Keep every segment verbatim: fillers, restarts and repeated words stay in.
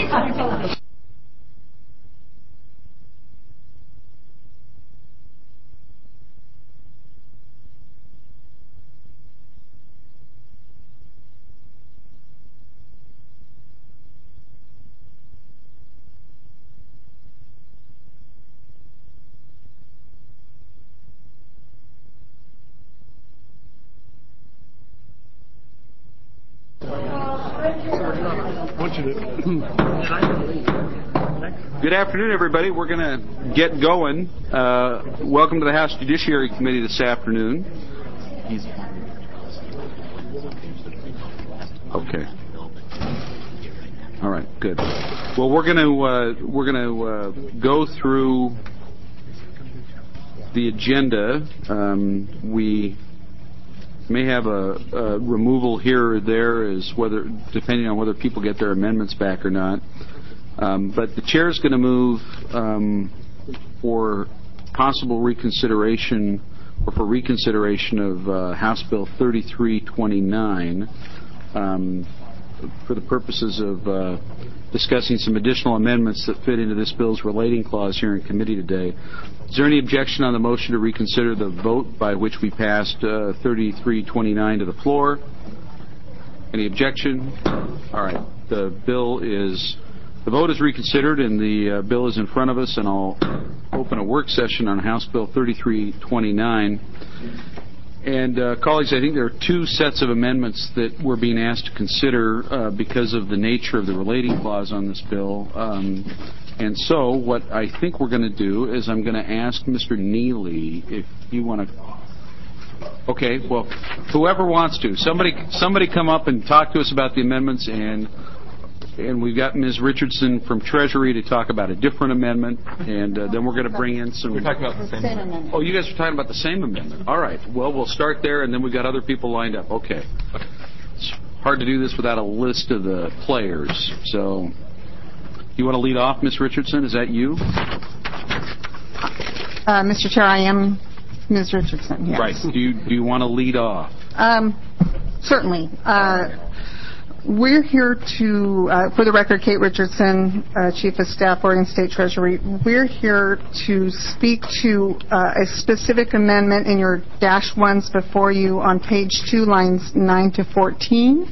Good afternoon, everybody. We're going to get going. Uh, welcome to the House Judiciary Committee this afternoon. Okay. All right. Good. Well, we're going to uh, we're going to uh, go through the agenda. Um, we may have a, a removal here or there, as whether depending on whether people get their amendments back or not. Um, but the chair is going to move um, for possible reconsideration or for reconsideration of uh, House Bill thirty-three twenty-nine um, for the purposes of uh, discussing some additional amendments that fit into this bill's relating clause here in committee today. Is there any objection on the motion to reconsider the vote by which we passed uh, thirty-three twenty-nine to the floor? Any objection? All right. The bill is... The vote is reconsidered, and the uh, bill is in front of us, and I'll open a work session on House Bill thirty-three twenty-nine. And, uh, colleagues, I think there are two sets of amendments that we're being asked to consider uh, because of the nature of the relating clause on this bill. Um, and so what I think we're going to do is I'm going to ask Mister Neely if you want to... Okay, well, whoever wants to. Somebody, somebody come up and talk to us about the amendments, and... And we've got Miz Richardson from Treasury to talk about a different amendment, and uh, then we're going to bring in some... We're talking about the same, same amendment. Oh, you guys are talking about the same amendment. All right. Well, we'll start there, and then we've got other people lined up. Okay. It's hard to do this without a list of the players. So, you want to lead off, Miz Richardson? Is that you? Uh, Mister Chair, I am Miz Richardson, yes. Right. Do you, do you want to lead off? Um, certainly. Uh, We're here to, uh, for the record, Kate Richardson, uh, Chief of Staff, Oregon State Treasury. We're here to speak to uh, a specific amendment in your dash ones before you on page two, lines nine to fourteen.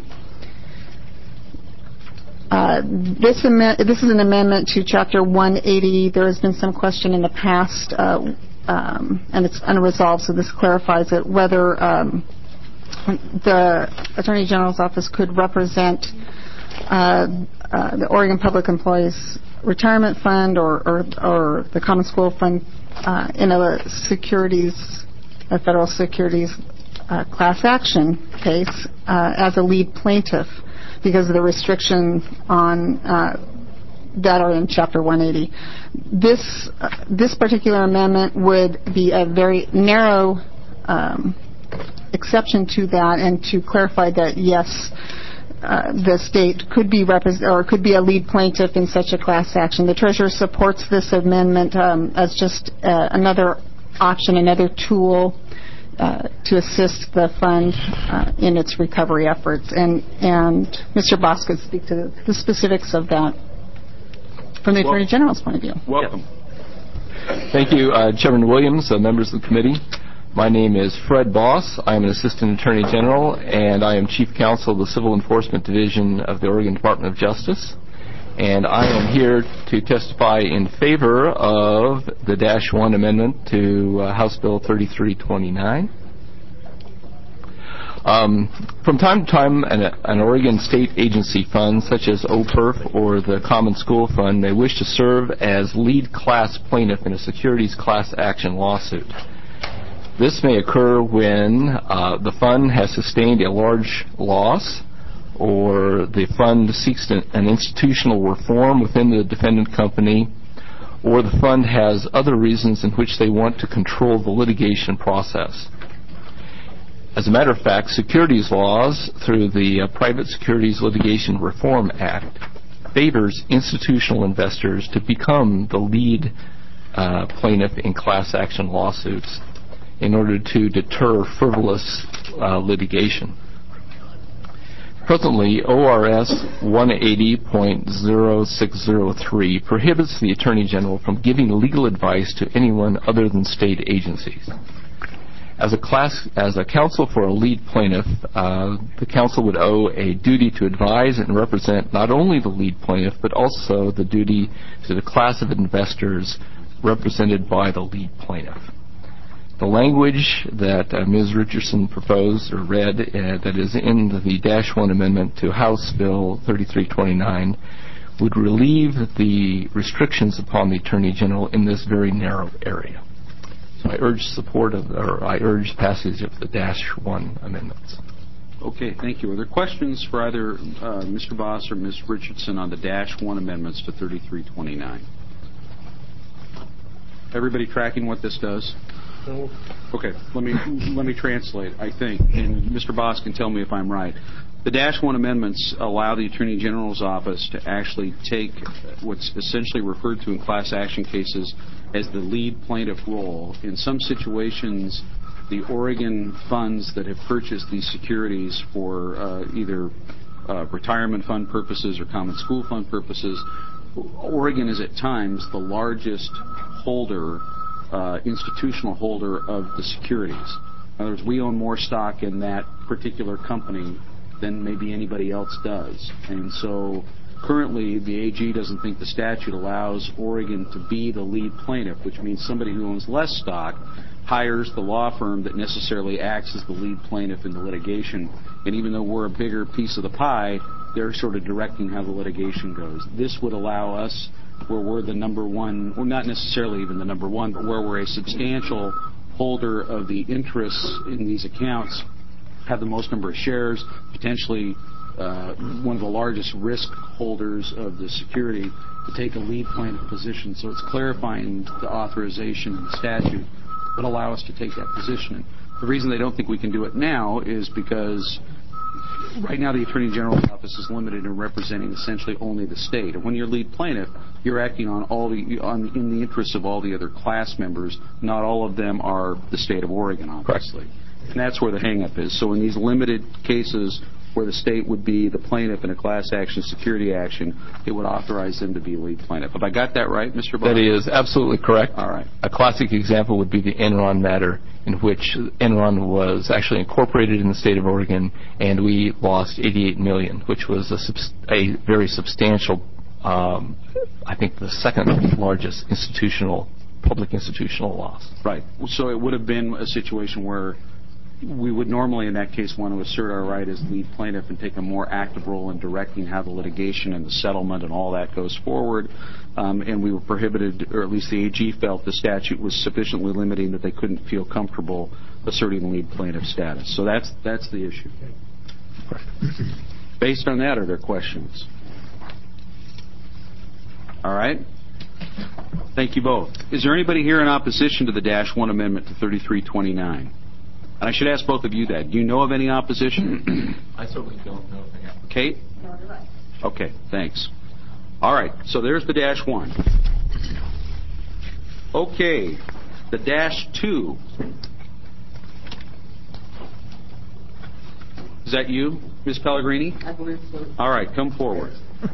Uh, this, am- this is an amendment to Chapter one eighty. There has been some question in the past, uh, um, and it's unresolved, so this clarifies it, whether... Um, the Attorney General's office could represent uh, uh, the Oregon Public Employees Retirement Fund or, or, or the Common School Fund uh, in a securities, a federal securities uh, class action case uh, as a lead plaintiff because of the restriction on uh, that are in Chapter one eighty. This uh, this particular amendment would be a very narrow um, exception to that, and to clarify that yes, uh, the state could be repres- or could be a lead plaintiff in such a class action. The Treasurer supports this amendment um, as just uh, another option, another tool uh, to assist the fund uh, in its recovery efforts. And and Mister Boss could speak to the, the specifics of that from the well, Attorney General's point of view. Welcome. Yes. Thank you, uh, Chairman Williams, uh, members of the committee. My name is Fred Boss. I am an Assistant Attorney General, and I am Chief Counsel of the Civil Enforcement Division of the Oregon Department of Justice. And I am here to testify in favor of the Dash one Amendment to uh, House Bill thirty-three twenty-nine. Um, from time to time, an, an Oregon state agency fund, such as O P E R F or the Common School Fund, may wish to serve as lead class plaintiff in a securities class action lawsuit. This may occur when uh, the fund has sustained a large loss, or the fund seeks an institutional reform within the defendant company, or the fund has other reasons in which they want to control the litigation process. As a matter of fact, securities laws through the uh, Private Securities Litigation Reform Act favors institutional investors to become the lead uh, plaintiff in class action lawsuits in order to deter frivolous uh, litigation. Presently, O R S one eighty point oh six oh three prohibits the Attorney General from giving legal advice to anyone other than state agencies. As a class, as a counsel for a lead plaintiff, uh, the counsel would owe a duty to advise and represent not only the lead plaintiff, but also the duty to the class of investors represented by the lead plaintiff. The language that uh, Miz Richardson proposed or read uh, that is in the Dash one Amendment to House Bill thirty-three twenty-nine would relieve the restrictions upon the Attorney General in this very narrow area. So I urge support of, or I urge passage of the Dash one amendments. Okay, thank you. Are there questions for either uh, Mister Voss or Miz Richardson on the Dash one amendments to thirty-three twenty-nine? Everybody tracking what this does? No. Okay, let me let me translate, I think, and Mister Voss can tell me if I'm right. The Dash one amendments allow the Attorney General's office to actually take what's essentially referred to in class action cases as the lead plaintiff role. In some situations, the Oregon funds that have purchased these securities for uh, either uh, retirement fund purposes or common school fund purposes, Oregon is at times the largest holder, uh, institutional holder of the securities. In other words, we own more stock in that particular company than maybe anybody else does. And so currently the A G doesn't think the statute allows Oregon to be the lead plaintiff, which means somebody who owns less stock hires the law firm that necessarily acts as the lead plaintiff in the litigation. And even though we're a bigger piece of the pie, they're sort of directing how the litigation goes. This would allow us, where we're the number one, or not necessarily even the number one, but where we're a substantial holder of the interests in these accounts, have the most number of shares, potentially uh, one of the largest risk holders of the security, to take a lead plaintiff position. So it's clarifying the authorization in the statute that allow us to take that position. The reason they don't think we can do it now is because right now the Attorney General's office is limited in representing essentially only the state. And when you're lead plaintiff, you're acting on all the on, in the interests of all the other class members. Not all of them are the state of Oregon, obviously. Correct. And that's where the hang-up is. So in these limited cases where the state would be the plaintiff in a class action security action, it would authorize them to be lead plaintiff. Have I got that right, Mister Barr? That is absolutely correct. All right. A classic example would be the Enron matter, in which Enron was actually incorporated in the state of Oregon, and we lost eighty-eight million dollars, which was a, subs- a very substantial, um, I think the second largest institutional, public institutional loss. Right. So it would have been a situation where we would normally, in that case, want to assert our right as lead plaintiff and take a more active role in directing how the litigation and the settlement and all that goes forward. Um, and we were prohibited, or at least the A G felt the statute was sufficiently limiting that they couldn't feel comfortable asserting lead plaintiff status. So that's that's the issue. Based on that, are there questions? All right. Thank you both. Is there anybody here in opposition to the Dash one amendment to thirty-three twenty-nine? And I should ask both of you that. Do you know of any opposition? I certainly don't know of any. Kate? Okay, thanks. All right, so there's the Dash one. Okay, the Dash two. Is that you, Miz Pellegrini? I believe so. All right, come forward.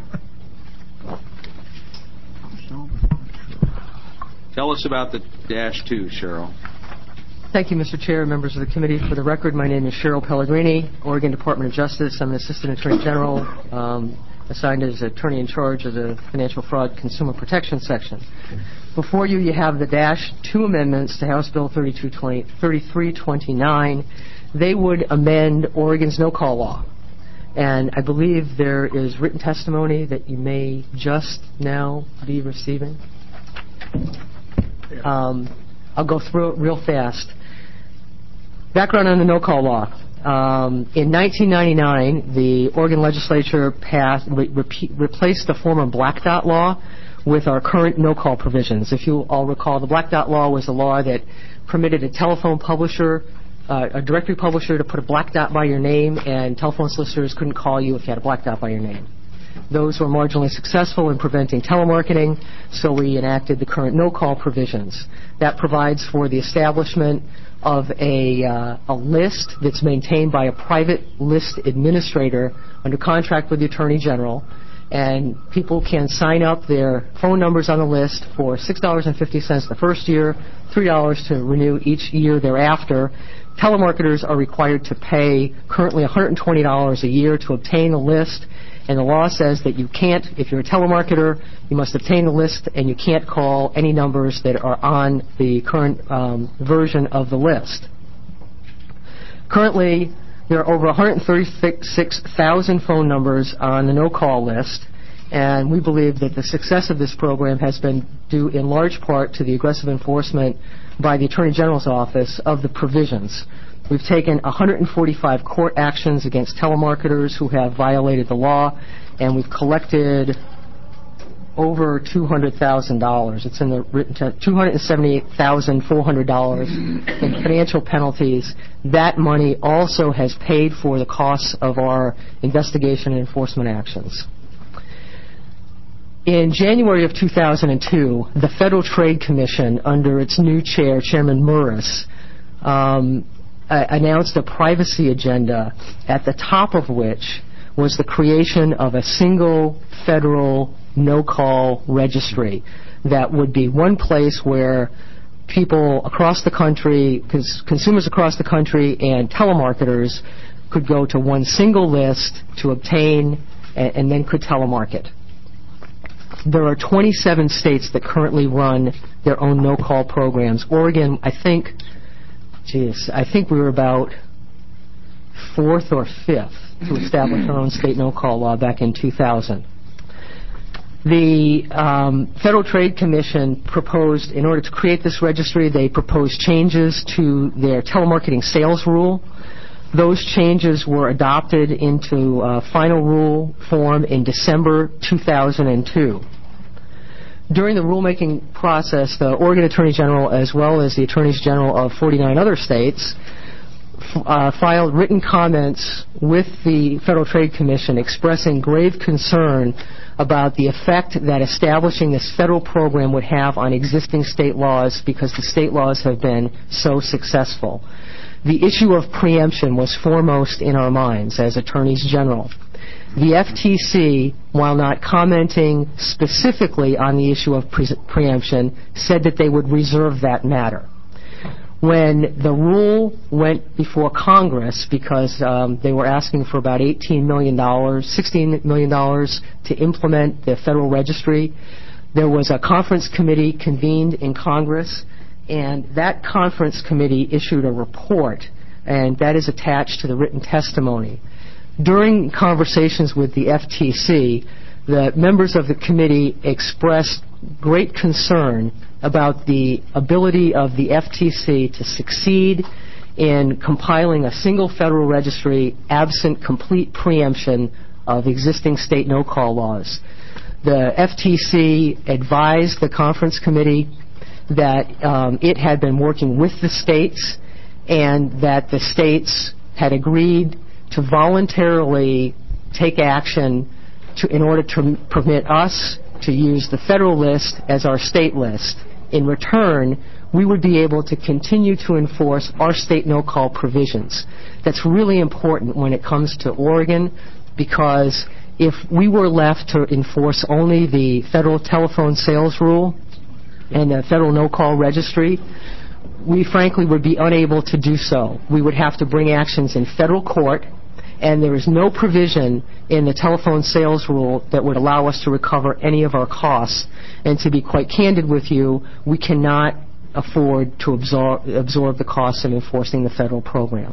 Tell us about the Dash two, Cheryl. Thank you, Mister Chair, members of the committee. For the record, my name is Cheryl Pellegrini, Oregon Department of Justice. I'm an Assistant Attorney General um, assigned as Attorney in charge of the Financial Fraud Consumer Protection Section. Before you, you have the Dash two amendments to House Bill thirty-three twenty-nine. They would amend Oregon's no-call law. And I believe there is written testimony that you may just now be receiving. Um, I'll go through it real fast. Background on the no-call law. Um, in nineteen ninety-nine, the Oregon legislature passed, re- repeat, replaced the former Black Dot law with our current no-call provisions. If you all recall, the Black Dot law was a law that permitted a telephone publisher, uh, a directory publisher, to put a black dot by your name, and telephone solicitors couldn't call you if you had a black dot by your name. Those were marginally successful in preventing telemarketing, so we enacted the current no-call provisions. That provides for the establishment of a, uh, a list that's maintained by a private list administrator under contract with the Attorney General, and people can sign up their phone numbers on the list for six dollars and fifty cents the first year, three dollars to renew each year thereafter. Telemarketers are required to pay currently one hundred twenty dollars a year to obtain a list, and the law says that you can't, if you're a telemarketer, you must obtain the list and you can't call any numbers that are on the current um, version of the list. Currently, there are over one hundred thirty-six thousand phone numbers on the no-call list, and we believe that the success of this program has been due in large part to the aggressive enforcement by the Attorney General's office of the provisions. We've taken one hundred forty-five court actions against telemarketers who have violated the law, and we've collected over two hundred thousand dollars. It's in the written text, two hundred seventy-eight thousand four hundred dollars in financial penalties. That money also has paid for the costs of our investigation and enforcement actions. In January of two thousand two, the Federal Trade Commission, under its new chair, Chairman Murris, um, uh, announced a privacy agenda, at the top of which was the creation of a single federal no-call registry that would be one place where people across the country, cons- consumers across the country and telemarketers could go to one single list to obtain and, and then could telemarket. There are twenty-seven states that currently run their own no-call programs. Oregon, I think, geez, I think we were about fourth or fifth to establish our own state no-call law back in two thousand. The um, Federal Trade Commission proposed, in order to create this registry, they proposed changes to their telemarketing sales rule. Those changes were adopted into uh, final rule form in December two thousand two. During the rulemaking process, the Oregon Attorney General, as well as the Attorneys General of forty-nine other states, f- uh, filed written comments with the Federal Trade Commission expressing grave concern about the effect that establishing this federal program would have on existing state laws because the state laws have been so successful. The issue of preemption was foremost in our minds as Attorneys General. The F T C, while not commenting specifically on the issue of pre- preemption, said that they would reserve that matter. When the rule went before Congress, because um, they were asking for about eighteen million dollars, sixteen million dollars to implement the federal registry, there was a conference committee convened in Congress, and that conference committee issued a report, and that is attached to the written testimony. During conversations with the F T C, the members of the committee expressed great concern about the ability of the F T C to succeed in compiling a single federal registry absent complete preemption of existing state no-call laws. The F T C advised the conference committee that um, it had been working with the states and that the states had agreed to voluntarily take action to, in order to permit us to use the federal list as our state list. In return, we would be able to continue to enforce our state no-call provisions. That's really important when it comes to Oregon, because if we were left to enforce only the federal telephone sales rule and the federal no-call registry, we frankly would be unable to do so. We would have to bring actions in federal court, and there is no provision in the telephone sales rule that would allow us to recover any of our costs. And to be quite candid with you, we cannot afford to absorb, absorb the costs of enforcing the federal program.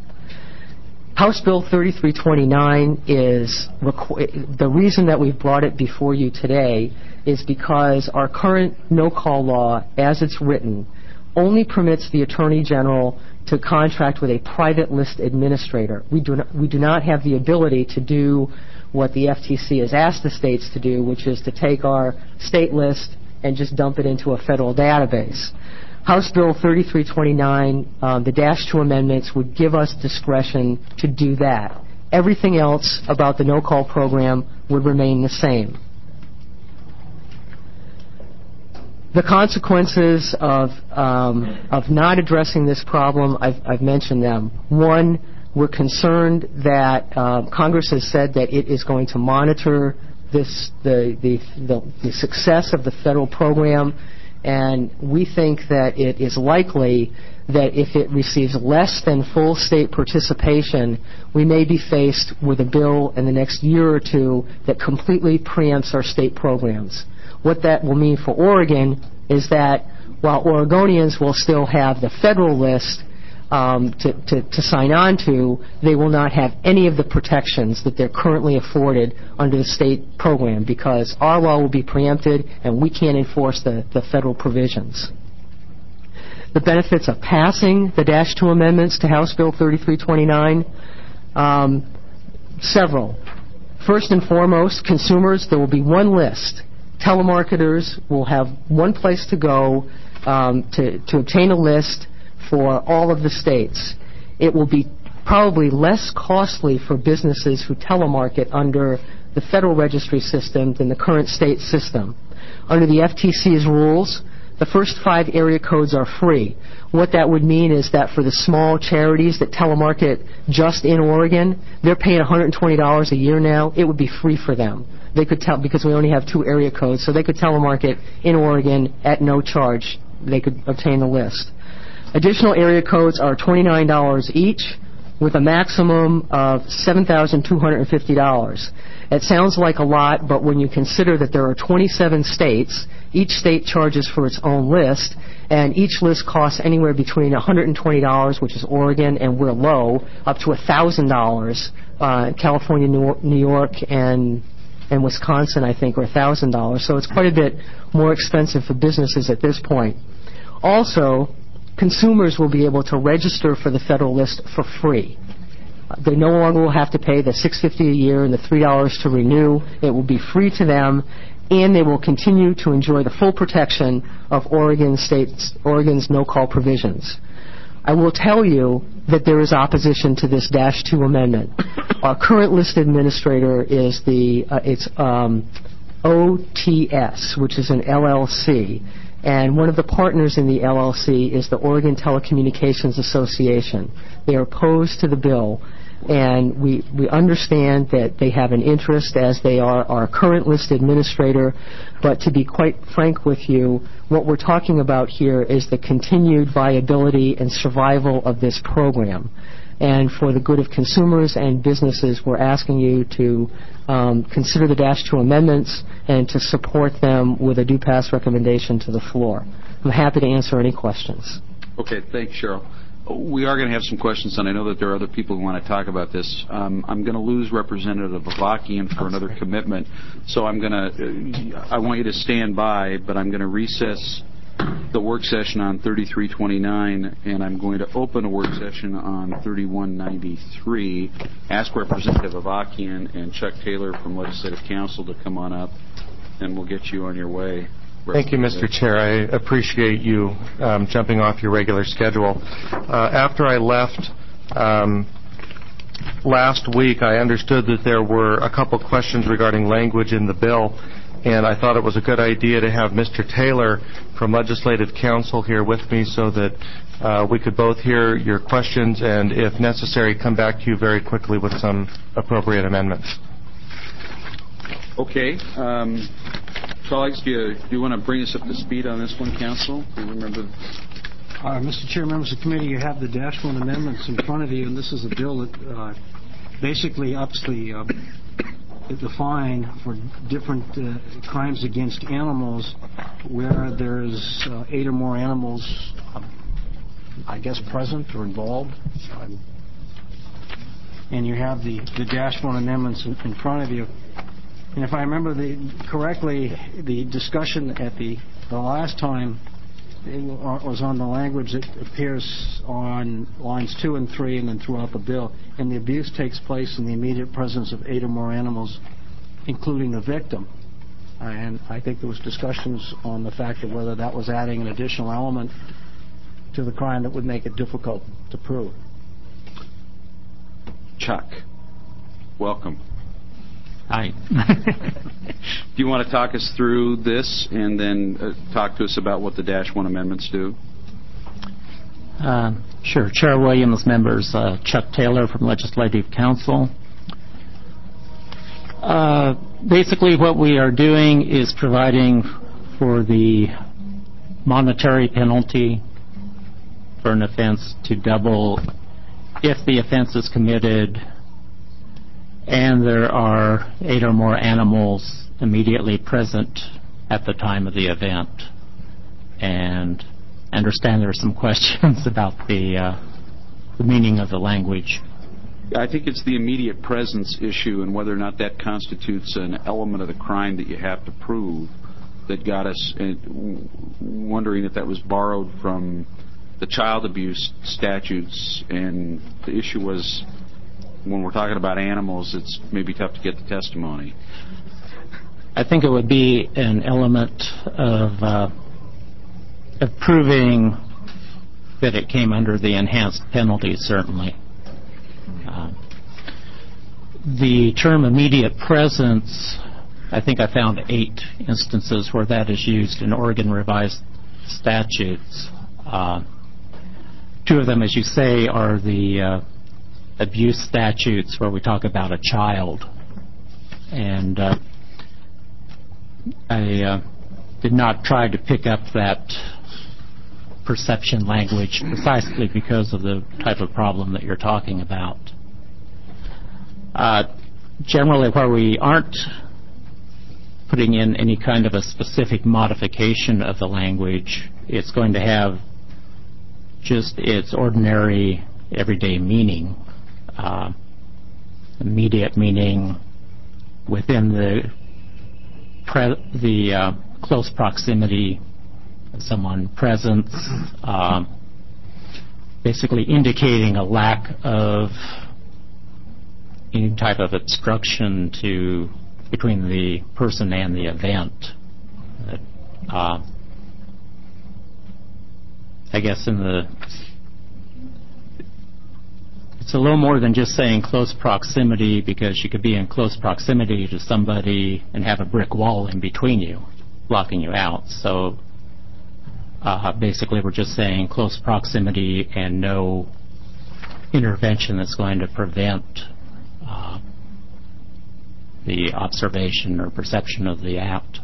House Bill thirty-three twenty-nine is, requ- the reason that we've brought it before you today is because our current no-call law, as it's written, only permits the Attorney General to contract with a private list administrator. We do not, we do not have the ability to do what the F T C has asked the states to do, which is to take our state list and just dump it into a federal database. House Bill thirty-three twenty-nine, um, the Dash two amendments, would give us discretion to do that. Everything else about the no-call program would remain the same. The consequences of um, of not addressing this problem, I've, I've mentioned them. One, we're concerned that uh, Congress has said that it is going to monitor this the, the the the success of the federal program, and we think that it is likely that if it receives less than full state participation, we may be faced with a bill in the next year or two that completely preempts our state programs. What that will mean for Oregon is that while Oregonians will still have the federal list um, to, to, to sign on to, they will not have any of the protections that they're currently afforded under the state program because our law will be preempted and we can't enforce the, the federal provisions. The benefits of passing the Dash two amendments to House Bill thirty-three twenty-nine, um, several. First and foremost, consumers, there will be one list. Telemarketers will have one place to go um, to, to obtain a list for all of the states. It will be probably less costly for businesses who telemarket under the federal registry system than the current state system. Under the F T C's rules, the first five area codes are free. What that would mean is that for the small charities that telemarket just in Oregon, they're paying one hundred twenty dollars a year now. It would be free for them. They could tell because we only have two area codes, so they could telemarket in Oregon at no charge. They could obtain the list. Additional area codes are twenty-nine dollars each, with a maximum of seven thousand two hundred fifty dollars. It sounds like a lot, but when you consider that there are twenty-seven states, each state charges for its own list, and each list costs anywhere between one hundred twenty dollars, which is Oregon, and we're low, up to one thousand dollars. Uh, California, New York, and and Wisconsin, I think, are one thousand dollars. So it's quite a bit more expensive for businesses at this point. Also, consumers will be able to register for the federal list for free. They no longer will have to pay the six dollars and fifty cents a year and the three dollars to renew. It will be free to them, and they will continue to enjoy the full protection of Oregon State's, Oregon's no-call provisions. I will tell you that there is opposition to this Dash two amendment. Our current list administrator is the uh, it's um, O T S, which is an L L C, and one of the partners in the L L C is the Oregon Telecommunications Association. They are opposed to the bill, and we, we understand that they have an interest as they are our current list administrator, but to be quite frank with you, what we're talking about here is the continued viability and survival of this program. And for the good of consumers and businesses, we're asking you to um, consider the Dash two amendments and to support them with a due pass recommendation to the floor. I'm happy to answer any questions. Okay, thanks, Cheryl. We are going to have some questions, and I know that there are other people who want to talk about this. Um, I'm going to lose Representative Avakian for another commitment, so I'm going to. Uh, I want you to stand by, but I'm going to recess the work session on thirty-three twenty-nine, and I'm going to open a work session on thirty-one ninety-three. Ask Representative Avakian and Chuck Taylor from Legislative Council to come on up, and we'll get you on your way. Thank you, Mister Chair. I appreciate you um, jumping off your regular schedule. Uh, after I left um, last week, I understood that there were a couple questions regarding language in the bill, and I thought it was a good idea to have Mister Taylor from Legislative Council here with me so that uh, we could both hear your questions and, if necessary, come back to you very quickly with some appropriate amendments. Okay. Um, colleagues, do you, do you want to bring us up to speed on this one, Council? Do you remember? Uh, Mister Chair, members of the committee, you have the Dash one amendments in front of you, and this is a bill that uh, basically ups the, uh, the fine for different uh, crimes against animals where there's uh, eight or more animals, uh, I guess, present or involved. Um, and you have the, the Dash one amendments in, in front of you. And if I remember the, correctly, the discussion at the, the last time it was on the language that appears on lines two and three and then throughout the bill. And the abuse takes place in the immediate presence of eight or more animals, including the victim. And I think there was discussions on the fact of whether that was adding an additional element to the crime that would make it difficult to prove. Chuck, welcome. Hi. Do you want to talk us through this and then uh, talk to us about what the Dash one amendments do? Uh, sure. Chair Williams, members, uh, Chuck Taylor from Legislative Council. Uh, basically what we are doing is providing for the monetary penalty for an offense to double if the offense is committed and there are eight or more animals immediately present at the time of the event. And I understand there are some questions about the, uh, the meaning of the language. I think it's the immediate presence issue and whether or not that constitutes an element of the crime that you have to prove that got us uh, wondering if that was borrowed from the child abuse statutes. And the issue was, when we're talking about animals, it's maybe tough to get the testimony. I think it would be an element of, uh, of proving that it came under the enhanced penalties, certainly. Uh, the term immediate presence, I think I found eight instances where that is used in Oregon revised statutes. Uh, two of them, as you say, are the uh, abuse statutes where we talk about a child. And uh, I uh, did not try to pick up that perception language precisely because of the type of problem that you're talking about. Uh, generally, where we aren't putting in any kind of a specific modification of the language, it's going to have just its ordinary everyday meaning. Uh, immediate meaning within the pre- the uh, close proximity of someone present, uh, basically indicating a lack of any type of obstruction to between the person and the event. Uh, I guess in the it's a little more than just saying close proximity, because you could be in close proximity to somebody and have a brick wall in between you, blocking you out. So uh, basically we're just saying close proximity and no intervention that's going to prevent uh, the observation or perception of the act.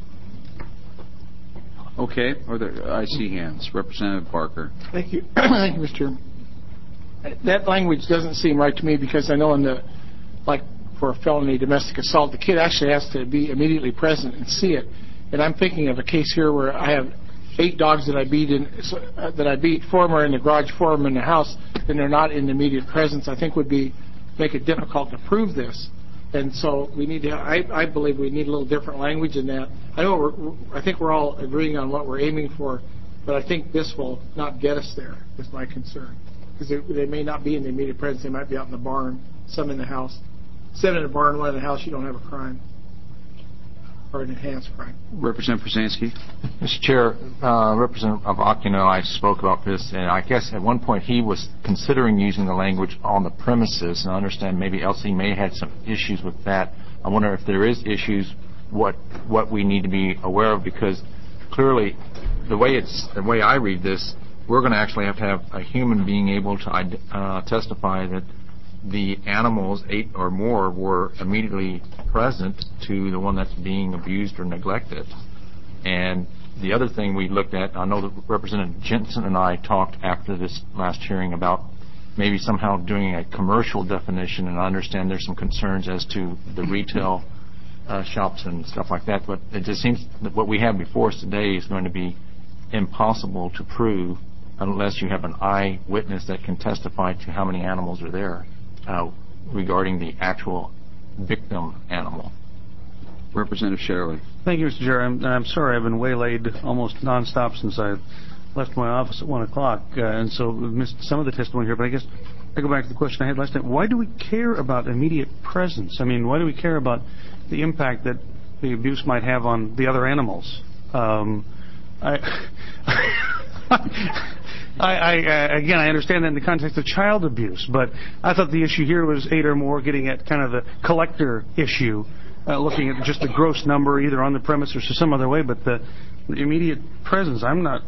Okay. Or there, I see hands. Representative Barker. Thank you. Thank you, Mister Chairman. That language doesn't seem right to me, because I know in the, like for a felony domestic assault, the kid actually has to be immediately present and see it. And I'm thinking of a case here where I have eight dogs that I beat in, uh, that I beat, four are in the garage, four of them in the house, and they're not in immediate presence. I think would be make it difficult to prove this. And so we need to. I, I believe we need a little different language in that. I know we're, I think we're all agreeing on what we're aiming for, but I think this will not get us there. Is my concern. Because they, they may not be in the immediate presence. They might be out in the barn, some in the house. Seven in the barn, one in the house, you don't have a crime. Or an enhanced crime. Representative Brzezinski. Mister Chair, uh, Representative Aquino and I spoke about this, and I guess at one point he was considering using the language on the premises, and I understand maybe Elsie may have had some issues with that. I wonder if there is issues, what what we need to be aware of, because clearly the way it's the way I read this, we're going to actually have to have a human being able to uh, testify that the animals, eight or more, were immediately present to the one that's being abused or neglected. And the other thing we looked at, I know that Representative Jensen and I talked after this last hearing about maybe somehow doing a commercial definition, and I understand there's some concerns as to the retail uh, shops and stuff like that, but it just seems that what we have before us today is going to be impossible to prove unless you have an eyewitness that can testify to how many animals are there uh, regarding the actual victim animal. Representative Sherwood. Thank you, Mister Chair. I'm, I'm sorry I've been waylaid almost nonstop since I left my office at one o'clock, uh, and so missed some of the testimony here. But I guess I go back to the question I had last time. Why do we care about immediate presence? I mean, why do we care about the impact that the abuse might have on the other animals? Um, I, I, I, uh, again, I understand that in the context of child abuse, but I thought the issue here was eight or more, getting at kind of the collector issue. uh, looking at just the gross number, either on the premise or some other way, but the, the immediate presence, I'm not...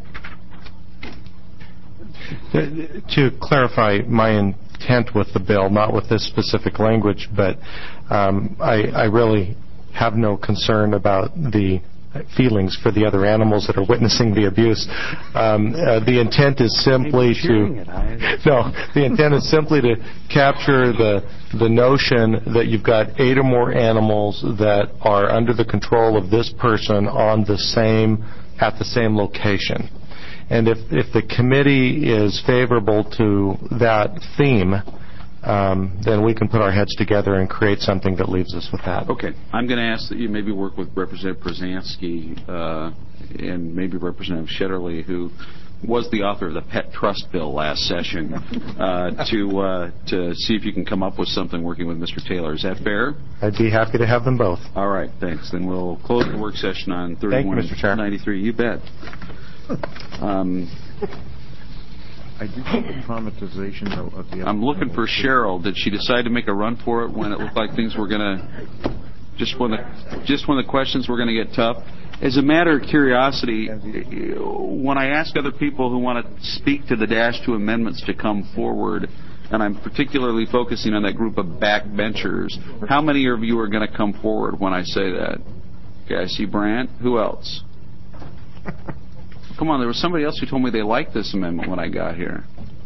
To clarify my intent with the bill, not with this specific language, but um, I, I really have no concern about the feelings for the other animals that are witnessing the abuse. Um, uh, the intent is simply to no. The intent is simply to capture the the notion that you've got eight or more animals that are under the control of this person on the same at the same location. And if if the committee is favorable to that theme, Um, then we can put our heads together and create something that leaves us with that. Okay. I'm going to ask that you maybe work with Representative Przansky uh, and maybe Representative Shetterly, who was the author of the Pet Trust Bill last session, uh, to uh, to see if you can come up with something working with Mister Taylor. Is that fair? I'd be happy to have them both. All right. Thanks. Then we'll close the work session on thirty-one ninety-three. You bet. Um, I did get the traumatization of, of the... I'm looking for Cheryl. Did she decide to make a run for it when it looked like things were going to... Just when the just when the questions were going to get tough? As a matter of curiosity, when I ask other people who want to speak to the Dash two amendments to come forward, and I'm particularly focusing on that group of backbenchers, how many of you are going to come forward when I say that? Okay, I see Brandt. Who else? Come on, there was somebody else who told me they liked this amendment when I got here.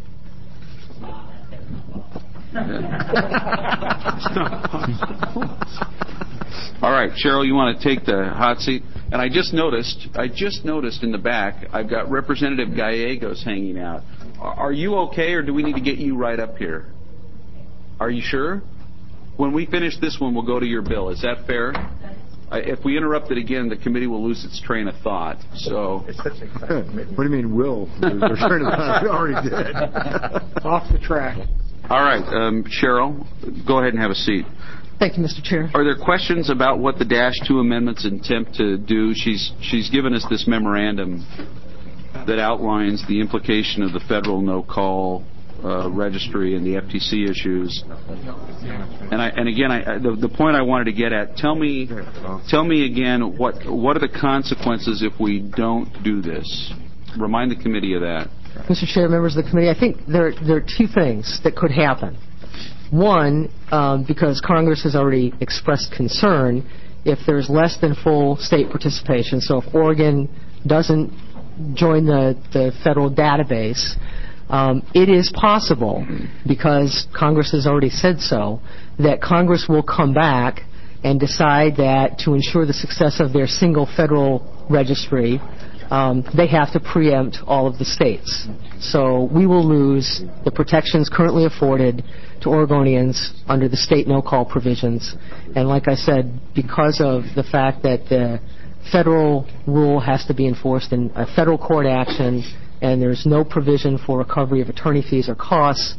All right, Cheryl, you want to take the hot seat? And I just noticed, I just noticed in the back, I've got Representative Gallegos hanging out. Are you okay, or do we need to get you right up here? Are you sure? When we finish this one, we'll go to your bill. Is that fair? If we interrupt it again, the committee will lose its train of thought. So, what do you mean, will? We're train of thought. We already did. Off the track. All right, um, Cheryl, go ahead and have a seat. Thank you, Mister Chair. Are there questions about what the Dash two amendments attempt to do? She's she's given us this memorandum that outlines the implication of the federal no-call uh, registry and the F T C issues. And I, and again, I, the, the point I wanted to get at, tell me, tell me again, what what are the consequences if we don't do this? Remind the committee of that. Mister Chair, members of the committee, I think there, there are two things that could happen. One, um, because Congress has already expressed concern, if there's less than full state participation, so if Oregon doesn't join the, the federal database, um, it is possible, because Congress has already said so, that Congress will come back and decide that to ensure the success of their single federal registry, Um, they have to preempt all of the states. So we will lose the protections currently afforded to Oregonians under the state no-call provisions. And like I said, because of the fact that the federal rule has to be enforced in a federal court action and there's no provision for recovery of attorney fees or costs,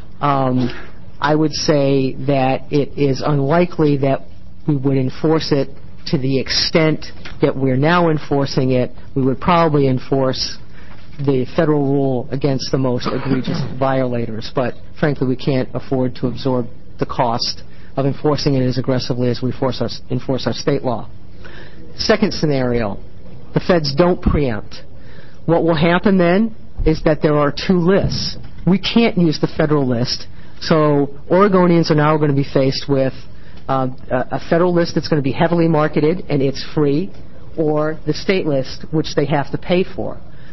um, I would say that it is unlikely that we would enforce it to the extent that we're now enforcing it. We would probably enforce the federal rule against the most egregious violators, but frankly we can't afford to absorb the cost of enforcing it as aggressively as we force our, enforce our state law. Second scenario, the feds don't preempt. What will happen then is that there are two lists. We can't use the federal list, so Oregonians are now going to be faced with Uh, a federal list that's going to be heavily marketed and it's free, or the state list, which they have to pay for.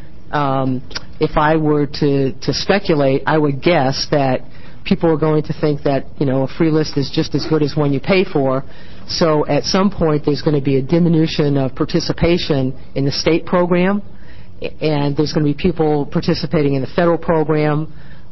Um, if I were to, to speculate, I would guess that people are going to think that, you know, a free list is just as good as one you pay for. So at some point there's going to be a diminution of participation in the state program, and there's going to be people participating in the federal program.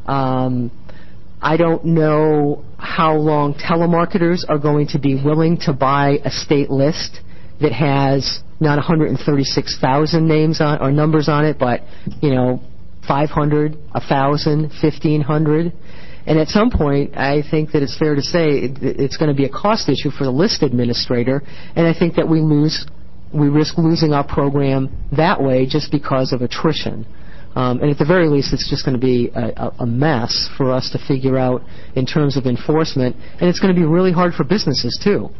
Um, I don't know how long telemarketers are going to be willing to buy a state list that has not one hundred thirty-six thousand names on or numbers on it, but, you know, five hundred, one thousand, fifteen hundred. And at some point, I think that it's fair to say it, it's going to be a cost issue for the list administrator, and I think that we lose, we risk losing our program that way just because of attrition. Um, and at the very least, it's just going to be a, a mess for us to figure out in terms of enforcement. And it's going to be really hard for businesses, too.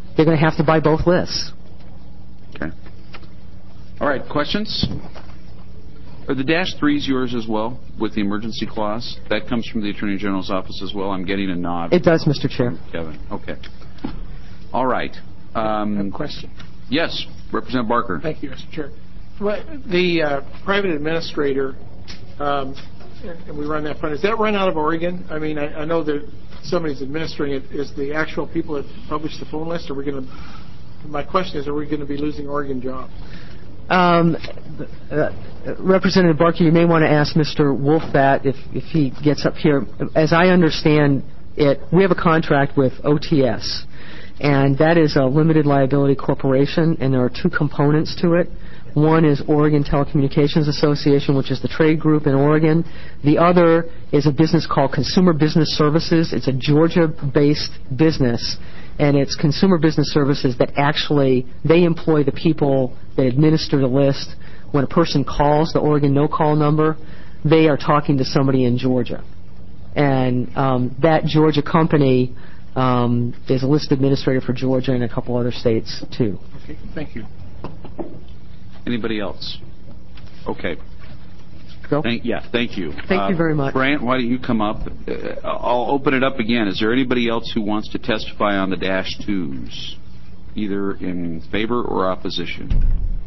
they're going to have to buy both lists. Okay. All right, questions? Are the dash threes yours as well with the emergency clause? That comes from the Attorney General's office as well. I'm getting a nod. It does, Mister Chair. Kevin. Okay. All right. Um, I have a question. Yes, Representative Barker. Thank you, Mister Chair. Well, the uh, private administrator, um, and we run that fund, is that run out of Oregon? I mean, I, I know that somebody's administering it. Is the actual people that publish the phone list, are we going to, my question is, are we going to be losing Oregon jobs? Um, uh, Representative Barker, you may want to ask Mister Wolf that if, if he gets up here. As I understand it, we have a contract with O T S, and that is a limited liability corporation, and there are two components to it. One is Oregon Telecommunications Association, which is the trade group in Oregon. The other is a business called Consumer Business Services. It's a Georgia-based business, and it's Consumer Business Services that actually, they employ the people that administer the list. When a person calls the Oregon no-call number, they are talking to somebody in Georgia. And um, that Georgia company um, is a list administrator for Georgia and a couple other states, too. Okay, thank you. Anybody else? Okay. Go. Thank, yeah, thank you. Thank uh, you very much. Brant, why don't you come up? Uh, I'll open it up again. Is there anybody else who wants to testify on the dash twos, either in favor or opposition?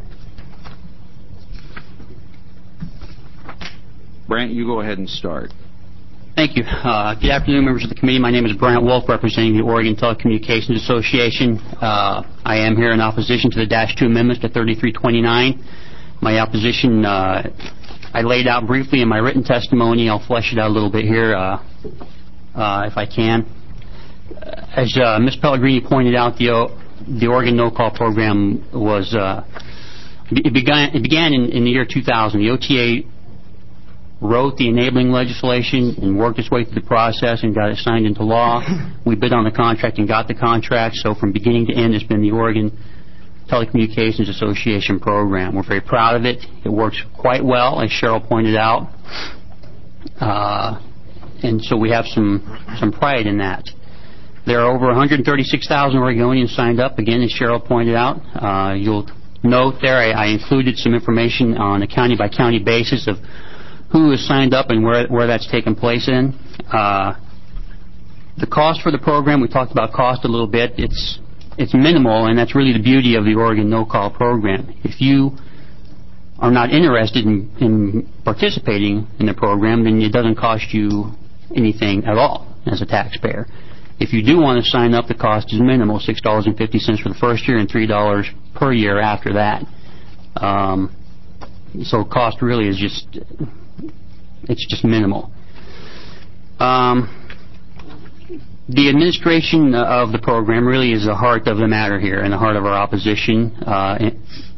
Brant, you go ahead and start. Thank you. Uh, good afternoon, members of the committee. My name is Brant Wolf, representing the Oregon Telecommunications Association. Uh, I am here in opposition to the dash two amendments to thirty-three twenty-nine. My opposition, uh, I laid out briefly in my written testimony. I'll flesh it out a little bit here, uh, uh, if I can. As uh, Miz Pellegrini pointed out, the o- the Oregon no-call program was uh, it began it began in, in the year two thousand. The O T A wrote the enabling legislation and worked its way through the process and got it signed into law. We bid on the contract and got the contract. So from beginning to end, it's been the Oregon Telecommunications Association program. We're very proud of it. It works quite well, as Cheryl pointed out. Uh, and so we have some, some pride in that. There are over one hundred thirty-six thousand Oregonians signed up, again, as Cheryl pointed out. Uh, you'll note there I, I included some information on a county-by-county basis of who is signed up and where where that's taken place in. Uh, the cost for the program, we talked about cost a little bit. It's it's minimal, and that's really the beauty of the Oregon no-call program. If you are not interested in, in participating in the program, then it doesn't cost you anything at all as a taxpayer. If you do want to sign up, the cost is minimal, six dollars and fifty cents for the first year and three dollars per year after that. Um, so cost really is just... It's just minimal. Um, the administration of the program really is the heart of the matter here and the heart of our opposition. Uh, it,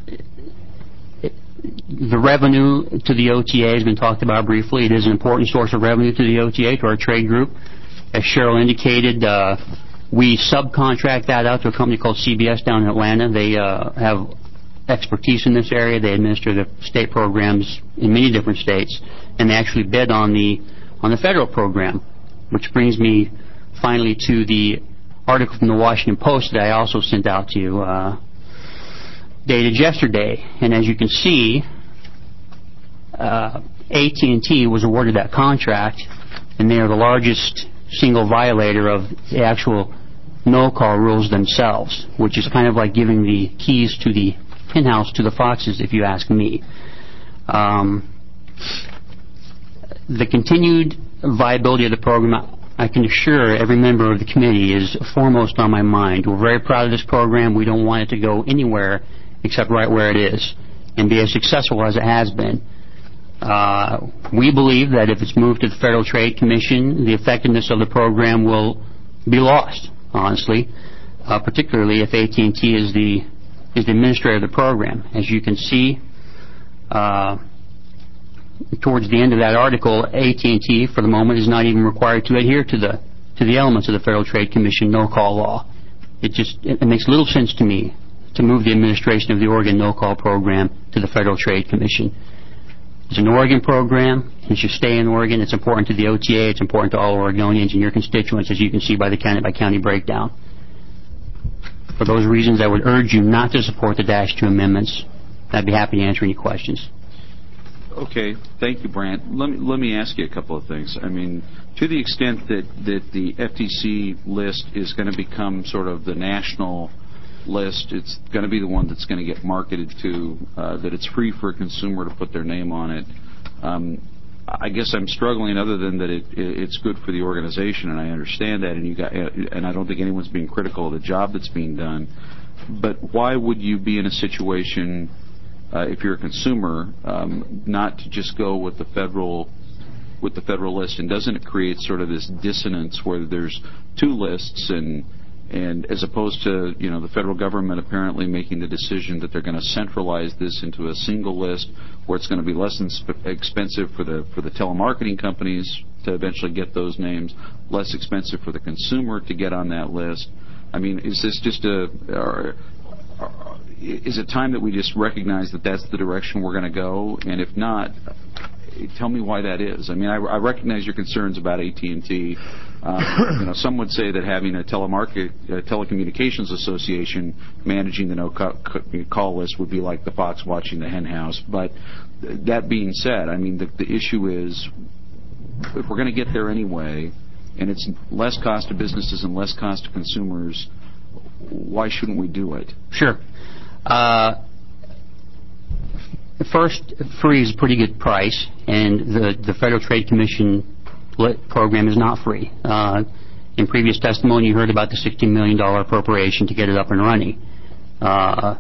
it, the revenue to the O T A has been talked about briefly. It is an important source of revenue to the O T A, to our trade group. As Cheryl indicated, uh, we subcontract that out to a company called C B S down in Atlanta. They uh, have expertise in this area. They administer the state programs in many different states, and they actually bid on the on the federal program, which brings me finally to the article from the Washington Post that I also sent out to you, uh, dated yesterday. And as you can see, uh, A T and T was awarded that contract, and they are the largest single violator of the actual no-call rules themselves, which is kind of like giving the keys to the henhouse to the foxes, if you ask me. Um, the continued viability of the program, I can assure every member of the committee, is foremost on my mind. We're very proud of this program. We don't want it to go anywhere except right where it is and be as successful as it has been. Uh, we believe that if it's moved to the Federal Trade Commission, the effectiveness of the program will be lost, honestly, uh, particularly if A T and T is the is the administrator of the program. As you can see, uh, towards the end of that article, A T and T, for the moment, is not even required to adhere to the to the elements of the Federal Trade Commission no-call law. It just it, it makes little sense to me to move the administration of the Oregon no-call program to the Federal Trade Commission. It's an Oregon program. It should stay in Oregon. It's important to the O T A. It's important to all Oregonians and your constituents, as you can see by the county-by-county breakdown. For those reasons, I would urge you not to support the Dash two amendments. I'd be happy to answer any questions. Okay, thank you, Brant. Let me let me ask you a couple of things. I mean, to the extent that, that the F T C list is going to become sort of the national list, it's going to be the one that's going to get marketed to, uh, that it's free for a consumer to put their name on it. Um, I guess I'm struggling, other than that it, it's good for the organization, and I understand that, and you got, and I don't think anyone's being critical of the job that's being done. But why would you be in a situation, uh, if you're a consumer, um, not to just go with the federal with the federal list? And doesn't it create sort of this dissonance where there's two lists, and and as opposed to, you know, the federal government apparently making the decision that they're going to centralize this into a single list where it's going to be less expensive for the for the telemarketing companies to eventually get those names, less expensive for the consumer to get on that list? I mean, is this just a or, or, is it time that we just recognize that that's the direction we're going to go? And if not, tell me why that is. I mean, I, I recognize your concerns about A T and T. Uh, you know, some would say that having a telemarket, uh, telecommunications association managing the no-call list would be like the fox watching the hen house. But that being said, I mean, the, the issue is, if we're going to get there anyway, and it's less cost to businesses and less cost to consumers, why shouldn't we do it? Sure. Uh, first, free is a pretty good price, and the, the Federal Trade Commission program is not free. Uh, in previous testimony, you heard about the sixteen million dollars appropriation to get it up and running. Uh,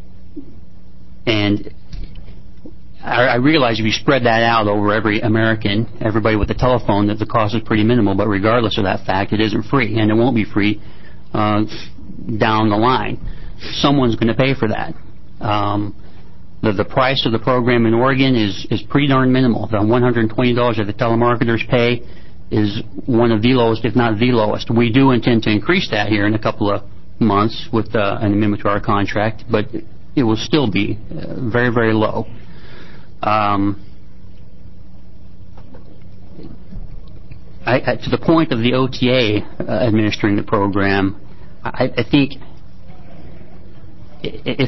and I, I realize if you spread that out over every American, everybody with a telephone, that the cost is pretty minimal, but regardless of that fact, it isn't free, and it won't be free uh, down the line. Someone's going to pay for that. Um, The, the price of the program in Oregon is, is pretty darn minimal. The one hundred twenty dollars that the telemarketers pay is one of the lowest, if not the lowest. We do intend to increase that here in a couple of months with uh, an amendment to our contract, but it will still be uh, very, very low. Um, I, I, to the point of the O T A uh, administering the program, I, I think if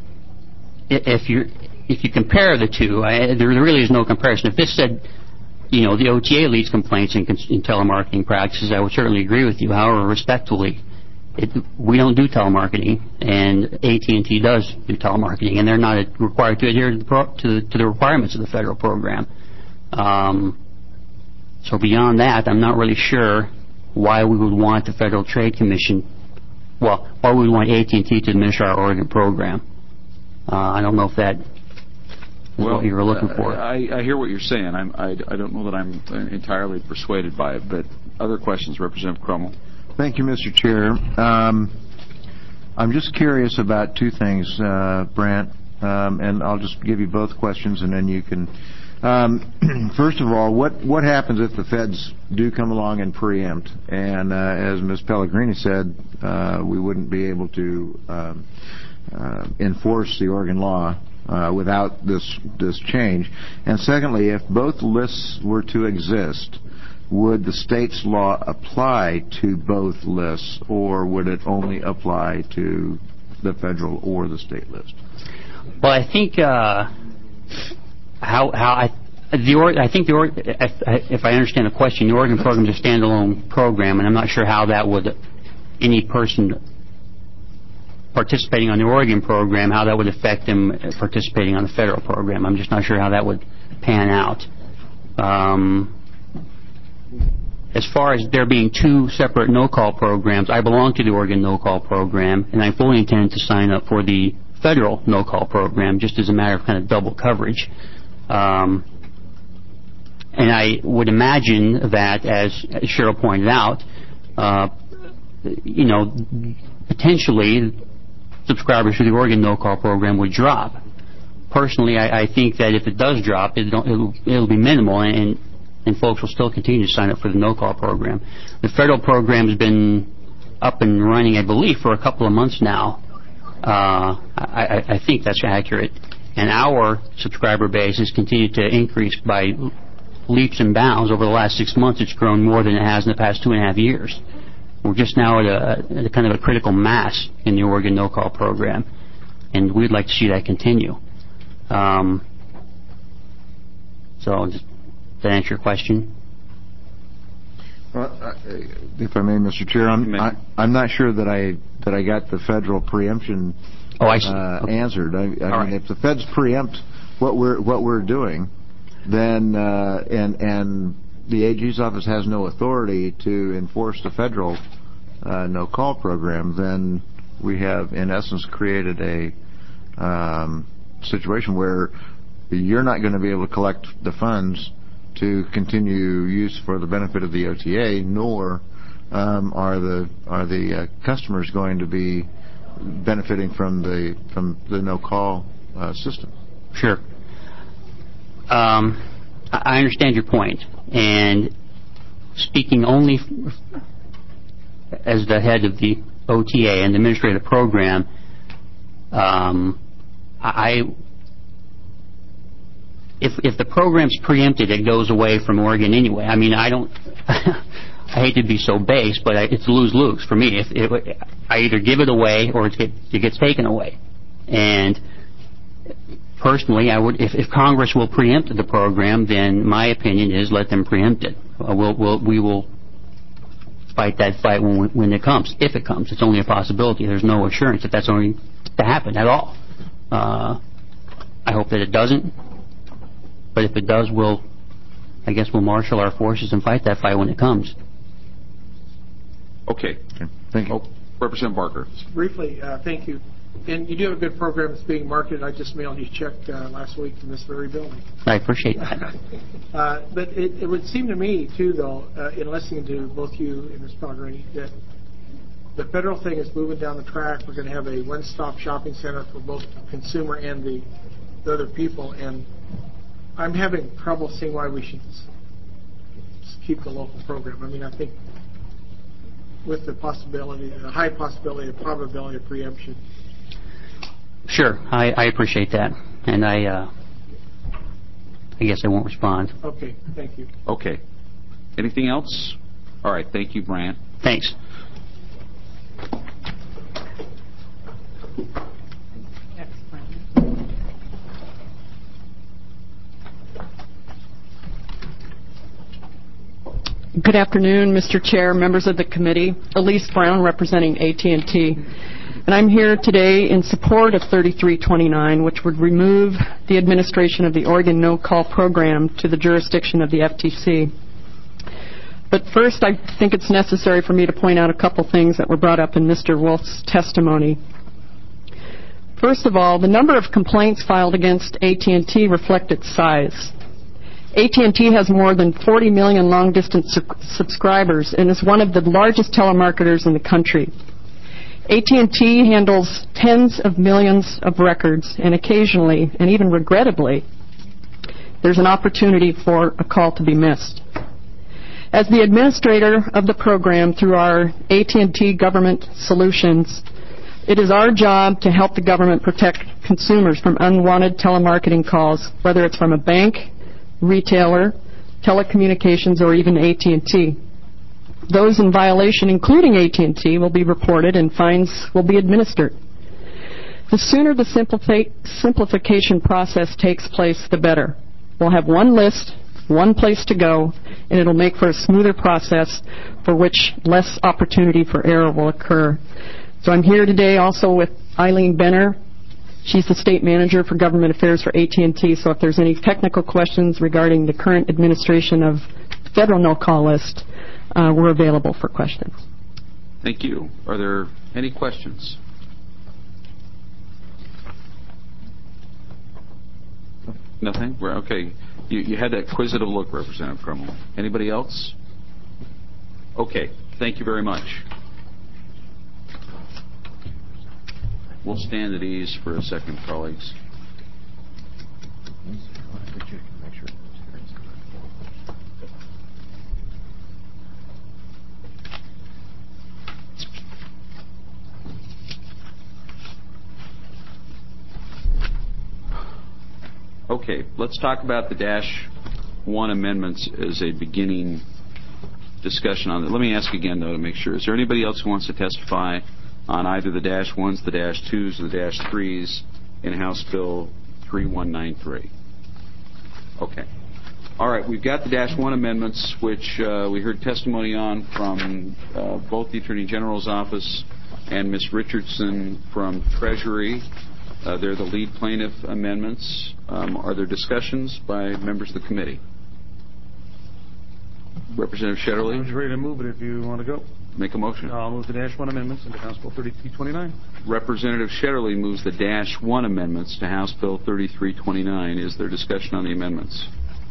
If you if you compare the two, I, there really is no comparison. If this said, you know, the O T A leads complaints in, in telemarketing practices, I would certainly agree with you. However, respectfully, it, we don't do telemarketing, and A T and T does do telemarketing, and they're not required to adhere to the, pro, to, to the requirements of the federal program. Um, so beyond that, I'm not really sure why we would want the Federal Trade Commission, well, why we would want A T and T to administer our Oregon program. Uh, I don't know if that is well, what you were looking for. Uh, I, I hear what you're saying. I'm, I, I don't know that I'm entirely persuaded by it, but other questions, Representative Crummell. Thank you, Mister Chair. Um, I'm just curious about two things, uh, Brant, um, and I'll just give you both questions, and then you can. Um, first of all, what what happens if the feds do come along and preempt? And uh, as Miz Pellegrini said, uh, we wouldn't be able to um, uh, enforce the Oregon law uh, without this this change. And secondly, if both lists were to exist, would the state's law apply to both lists, or would it only apply to the federal or the state list? Well, I think uh, how how I the or, I think the or, if, if I understand the question, the Oregon program is a standalone program, and I'm not sure how that would any person participating on the Oregon program, how that would affect them participating on the federal program. I'm just not sure how that would pan out. Um, As far as there being two separate no-call programs, I belong to the Oregon no-call program, and I fully intend to sign up for the federal no-call program, just as a matter of kind of double coverage. Um, and I would imagine that, as Cheryl pointed out, uh, you know, potentially subscribers to the Oregon no-call program would drop. Personally, I, I think that if it does drop, it don't, it'll, it'll be minimal, and and folks will still continue to sign up for the no-call program. The federal program has been up and running, I believe, for a couple of months now. Uh, I, I think that's accurate. And our subscriber base has continued to increase by leaps and bounds. Over the last six months, it's grown more than it has in the past two and a half years. we're just now at a, at a kind of a critical mass in the Oregon no-call program, and we'd like to see that continue. Um, so, does that answer your question? Well, uh, if I may, Mister Chair, I'm I, I'm not sure that I that I got the federal preemption oh, I see. Uh, okay. answered. I, I mean, right. if the feds preempt what we're what we're doing, then uh, and and the A G's office has no authority to enforce the federal uh, no-call program, then we have, in essence, created a um, situation where you're not going to be able to collect the funds to continue use for the benefit of the O T A, nor um, are the are the uh, customers going to be benefiting from the from the no-call uh, system. Sure. Um, I understand your point, and speaking only f- as the head of the O T A and the administrative program, um, I. If if the program's preempted, it goes away from Oregon anyway. I mean, I don't. I hate to be so base, but I, it's lose-lose for me. If it, I either give it away or it, get, it gets taken away, and personally, I would. If, if Congress will preempt the program, then my opinion is let them preempt it. Uh, we'll, we'll we will fight that fight when when it comes. If it comes, it's only a possibility. There's no assurance that that's going to happen at all. Uh, I hope that it doesn't. But if it does, we'll, I guess we'll marshal our forces and fight that fight when it comes. Okay. Okay. Thank you. Oh, Representative Barker. Briefly, uh, thank you. And you do have a good program that's being marketed. I just mailed you a check uh, last week from this very building. I appreciate that. uh, but it, it would seem to me, too, though, uh, in listening to both you and Miz Pellegrini, that the federal thing is moving down the track. We're going to have a one-stop shopping center for both the consumer and the, the other people. And I'm having trouble seeing why we should keep the local program. I mean, I think with the possibility, the high possibility, the probability of preemption. Sure, I, I appreciate that, and I, uh, I guess I won't respond. Okay, thank you. Okay. Anything else? All right. Thank you, Brant. Thanks. Good afternoon, Mister Chair, members of the committee. Elise Brown, representing A T and T. And I'm here today in support of thirty-three twenty-nine, which would remove the administration of the Oregon No-Call program to the jurisdiction of the F T C. But first, I think it's necessary for me to point out a couple things that were brought up in Mister Wolf's testimony. First of all, the number of complaints filed against A T and T reflect its size. A T and T has more than forty million long-distance su- subscribers and is one of the largest telemarketers in the country. A T and T handles tens of millions of records, and occasionally, and even regrettably, there's an opportunity for a call to be missed. As the administrator of the program through our A T and T Government Solutions, it is our job to help the government protect consumers from unwanted telemarketing calls, whether it's from a bank, retailer, telecommunications, or even A T and T. Those in violation, including A T and T, will be reported and fines will be administered. The sooner the simplifi- simplification process takes place, the better. We'll have one list, one place to go, and it'll make for a smoother process for which less opportunity for error will occur. So I'm here today also with Eileen Benner. She's the State Manager for Government Affairs for A T and T, so if there's any technical questions regarding the current administration of the federal no-call list, uh, we're available for questions. Thank you. Are there any questions? Nothing? We're, okay. You, you had that quizzitive look, Representative Crummell. Anybody else? Okay. Thank you very much. We'll stand at ease for a second, colleagues. Okay, let's talk about the Dash one amendments as a beginning discussion on it. Let me ask again, though, to make sure. Is there anybody else who wants to testify on either the dash ones, the dash twos, or the dash threes in House Bill three one nine three? Okay. All right. We've got the dash one amendments, which uh, we heard testimony on from uh, both the Attorney General's office and Miz Richardson from Treasury. Uh, they're the lead plaintiff amendments. Um, are there discussions by members of the committee? Representative Shetterly? I'm just ready to move it if you want to go. Make a motion. I'll move the dash one amendments into House Bill thirty-three twenty-nine. Representative Shetterly moves the dash one amendments to House Bill thirty-three twenty-nine. Is there discussion on the amendments?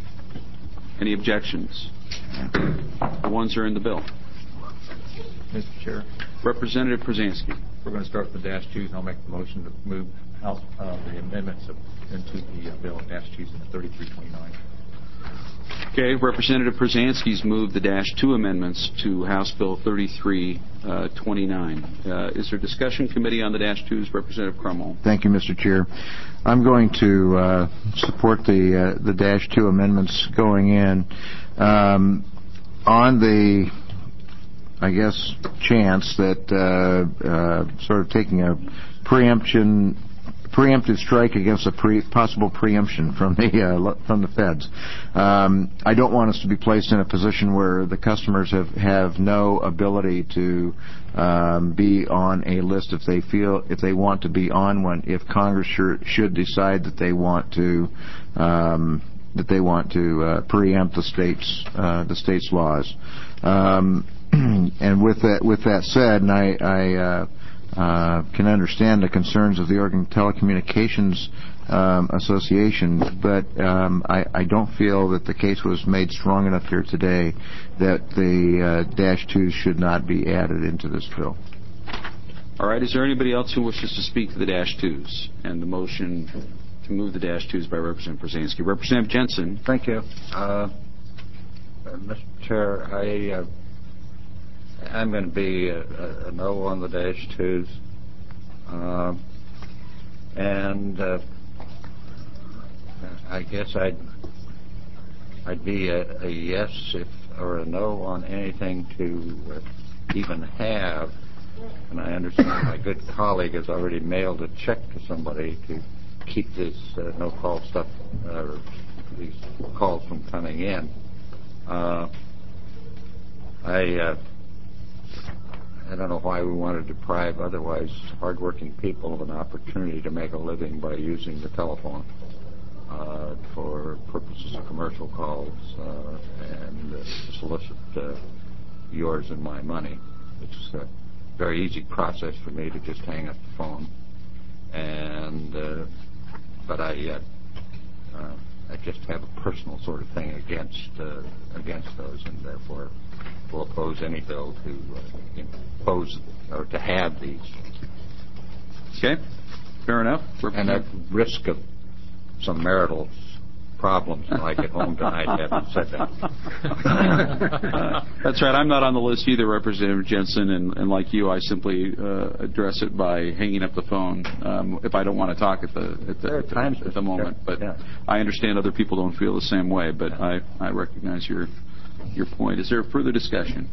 Any objections? The ones are in the bill. Mister Chair. Representative Przansky. We're going to start with the dash twos, and I'll make the motion to move House uh, the amendments of, into the uh, bill dash twos into thirty-three twenty-nine. Okay, Representative Przansky's moved the dash two amendments to House Bill thirty-three twenty-nine. Uh, is there discussion committee on the dash twos? Representative Crummell. Thank you, Mister Chair. I'm going to uh, support the uh, the dash two amendments going in um, on the, I guess, chance that uh, uh, sort of taking a preemption. preemptive strike against a pre- possible preemption from the uh, from the feds. Um, I don't want us to be placed in a position where the customers have, have no ability to um, be on a list if they feel if they want to be on one. If Congress sure, should decide that they want to um, that they want to uh, preempt the states uh, the states' laws. Um, and with that with that said, and I. I uh, Uh, can understand the concerns of the Oregon Telecommunications um, Association, but um, I, I don't feel that the case was made strong enough here today that the uh, dash twos should not be added into this bill. All right. Is there anybody else who wishes to speak to the dash twos and the motion to move the dash twos by Representative Przansky? Representative Jensen. Thank you. Uh, uh, Mister Chair, I... Uh, I'm going to be a, a, a no on the dash twos, uh, and uh, I guess I'd I'd be a, a yes if or a no on anything to uh, even have. And I understand my good colleague has already mailed a check to somebody to keep this uh, no-call stuff, uh, these calls from coming in. Uh, I. Uh, I don't know why we want to deprive otherwise hardworking people of an opportunity to make a living by using the telephone uh, for purposes of commercial calls uh, and uh, solicit uh, yours and my money. It's a very easy process for me to just hang up the phone. And uh, but I uh, uh, I just have a personal sort of thing against uh, against those, and therefore will oppose any bill to uh, impose or to have these. Okay, fair enough. And at risk of some marital problems like at home tonight, having said that. That's right. I'm not on the list either, Representative Jensen, and, and like you, I simply uh, address it by hanging up the phone um, if I don't want to talk at the at the, at the, at the moment. But yeah. I understand other people don't feel the same way. But I, I recognize your your point. Is there further discussion?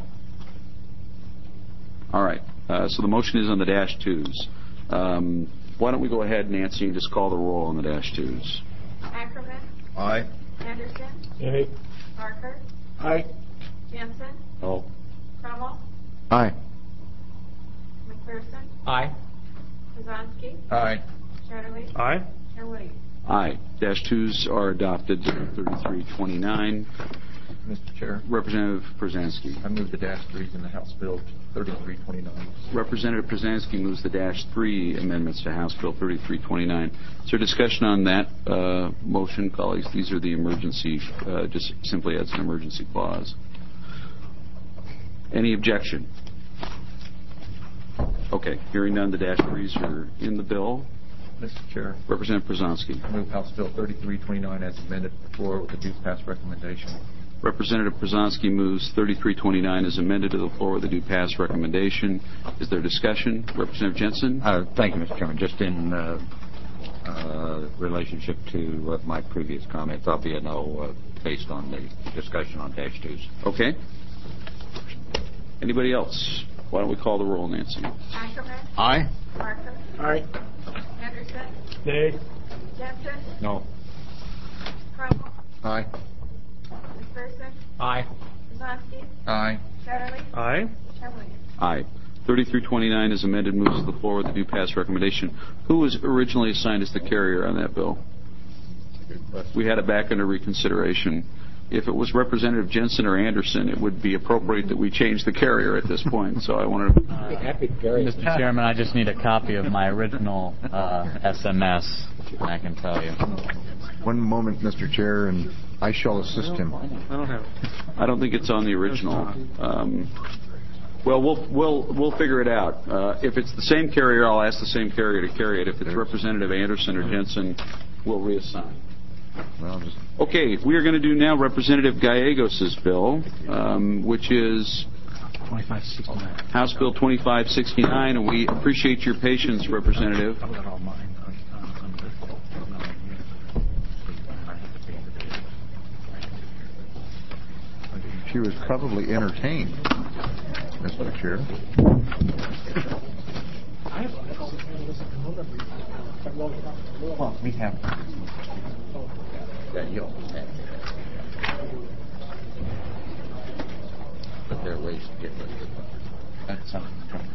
All right. Uh, so the motion is on the dash twos. Um, why don't we go ahead, Nancy, and just call the roll on the dash twos? Ackerman. Aye. Anderson. Aye. Parker. Aye. Jensen. No. Crummell. Aye. McPherson. Aye. Przansky. Aye. Shetterly. Aye. And Williams. Aye. Dash twos are adopted. thirty-three twenty-nine. Mister Chair. Representative Przansky. I move the dash threes in the House Bill thirty-three twenty-nine. Representative Przansky moves the dash three amendments to House Bill thirty-three twenty-nine. Is there discussion on that uh, motion, colleagues? These are the emergency, uh, just simply adds an emergency clause. Any objection? Okay, hearing none, the dash threes are in the bill. Mister Chair. Representative Przansky. I move House Bill thirty-three twenty-nine as amended before with a due pass recommendation. Representative Przansky moves thirty-three twenty-nine as amended to the floor with a due pass recommendation. Is there discussion? Representative Jensen? Uh, thank you, Mister Chairman. Just in uh, uh, relationship to uh, my previous comments, I'll be a no uh, based on the discussion on dash twos. Okay. Anybody else? Why don't we call the roll, Nancy? Ackerman. Aye. Markham. Aye. Anderson. Nay. Jensen. No. Cromwell. Aye. McPherson. Aye. Kuzinski. Aye. Satterley. Aye. And Williams. Aye. thirty-three twenty-nine is amended, moves to the floor with a due pass recommendation. Who was originally assigned as the carrier on that bill? We had it back under reconsideration. If it was Representative Jensen or Anderson, it would be appropriate that we change the carrier at this point. So I wanted to... Mister Chairman, I just need a copy of my original uh, S M S, and I can tell you. One moment, Mister Chair, and I shall assist him. I don't have it. I don't think it's on the original. Um, well, we'll we'll we'll figure it out. Uh, if it's the same carrier, I'll ask the same carrier to carry it. If it's Representative Anderson or Jensen, we'll reassign. Well, just... Okay, we are going to do now Representative Gallegos' bill, um, which is twenty-five sixty-nine. House Bill twenty-five sixty-nine, and we appreciate your patience, Representative. She was probably entertained, Mister Chair. Well, we have. Yeah, you always have. But there are ways to get rid of it. That's something I'm trying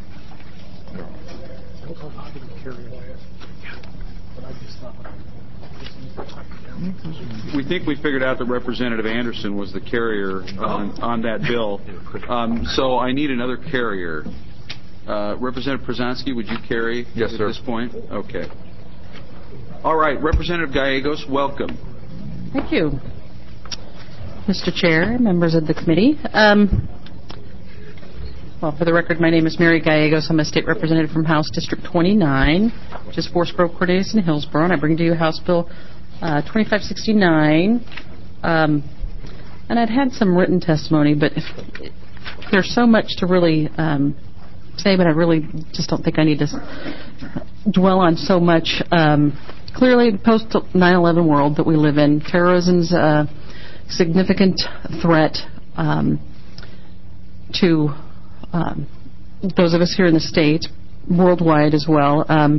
We think we figured out that Representative Anderson was the carrier on, on that bill. Um, so I need another carrier. Uh, Representative Przanski, would you carry yes, at sir. this point? Okay. All right, Representative Gallegos, welcome. Thank you. Mister Chair, members of the committee. Um, well, for the record, my name is Mary Gallegos. I'm a state representative from House District twenty-nine, which is Forest Grove, Cornelius, and Hillsborough, and I bring to you House Bill uh, twenty-five sixty-nine. Um, and I'd had some written testimony, but if, there's so much to really um, say, but I really just don't think I need to dwell on so much. Um, clearly, post nine eleven world that we live in, terrorism's a significant threat um, to um, those of us here in the state, worldwide as well. Um,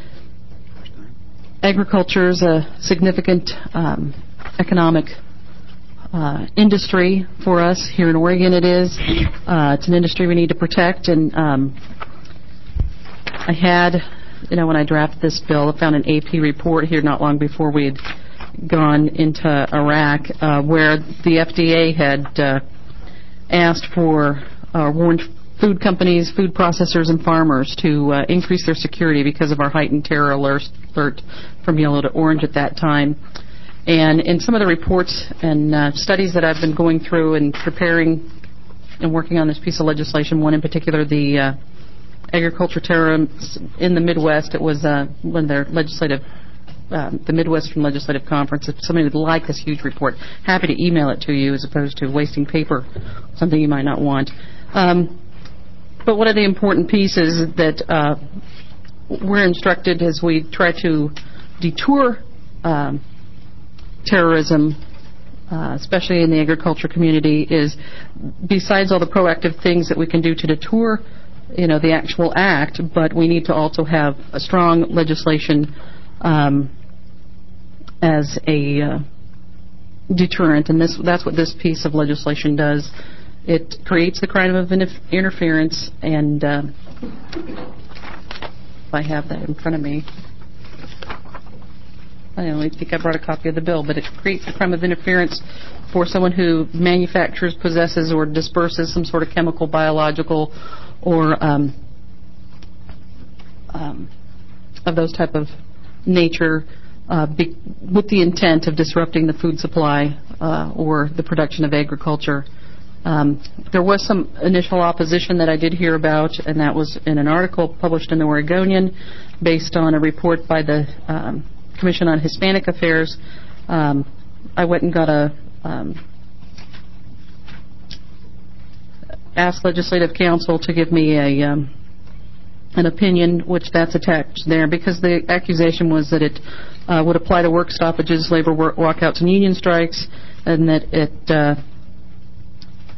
agriculture is a significant um, economic uh, industry for us here in Oregon. It is. Uh, it's an industry we need to protect, and um, I had, you know, when I drafted this bill, I found an A P report here not long before we had gone into Iraq, uh, where the F D A had uh, asked for, uh, warned food companies, food processors, and farmers to uh, increase their security because of our heightened terror alert, alert from yellow to orange at that time. And in some of the reports and uh, studies that I've been going through and preparing and working on this piece of legislation, one in particular, the uh, agriculture terror in the Midwest, it was uh, one of their legislative Um, the Midwestern Legislative Conference. If somebody would like this huge report, happy to email it to you as opposed to wasting paper, something you might not want. Um, but one of the important pieces that uh, we're instructed as we try to detour um, terrorism, uh, especially in the agriculture community, is besides all the proactive things that we can do to deter, you know, the actual act, but we need to also have a strong legislation Um, as a uh, deterrent, and this that's what this piece of legislation does. It creates the crime of inter- interference, and uh, if I have that in front of me, I only think I brought a copy of the bill, but it creates the crime of interference for someone who manufactures, possesses, or disperses some sort of chemical, biological, or um, um, of those type of nature uh, be, with the intent of disrupting the food supply uh, or the production of agriculture. Um, there was some initial opposition that I did hear about, and that was in an article published in the Oregonian based on a report by the um, Commission on Hispanic Affairs. Um, I went and got a um, asked Legislative Counsel to give me a um, an opinion, which that's attached there, because the accusation was that it uh, would apply to work stoppages, labor work walkouts, and union strikes, and that it uh,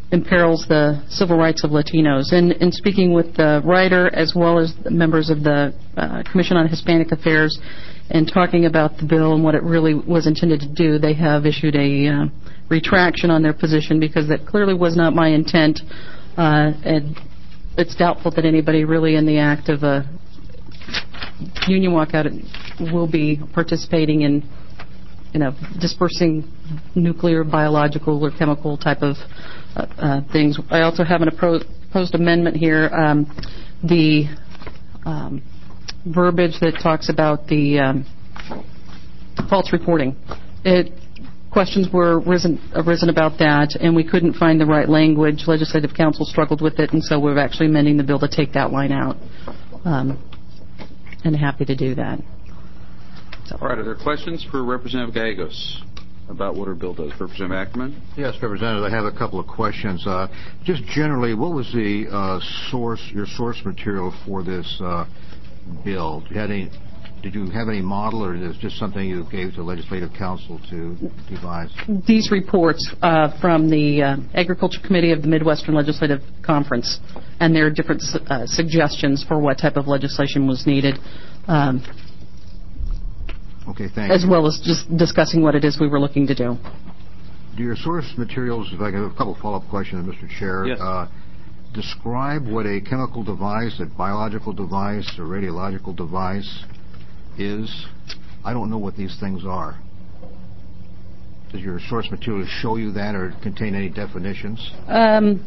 imperils the civil rights of Latinos. And in speaking with the writer as well as the members of the uh, Commission on Hispanic Affairs and talking about the bill and what it really was intended to do, they have issued a uh, retraction on their position because that clearly was not my intent. Uh, and it's doubtful that anybody really in the act of a union walkout will be participating in, you know, dispersing nuclear, biological, or chemical type of uh, uh, things. I also have an proposed amendment here. Um, the um, verbiage that talks about the um, false reporting. It, questions were risen, arisen about that, and we couldn't find the right language. Legislative Council struggled with it, and so we're actually amending the bill to take that line out. Um, and happy to do that. So. All right. Are there questions for Representative Gallegos about what her bill does? Representative Ackerman? Yes, Representative. I have a couple of questions. Uh, just generally, what was the uh, source, your source material for this uh, bill? Did you, have any, did you have any model, or is this just something you gave to Legislative Council to devise? These reports uh, from the uh, Agriculture Committee of the Midwestern Legislative Conference, and there are different uh, suggestions for what type of legislation was needed. Um, Okay, thank as you. well as just discussing what it is we were looking to do. Do your source materials, if I can have a couple of follow-up questions, Mister Chair, yes. uh, describe what a chemical device, a biological device, a radiological device is? I don't know what these things are. Does your source material show you that or contain any definitions? Um,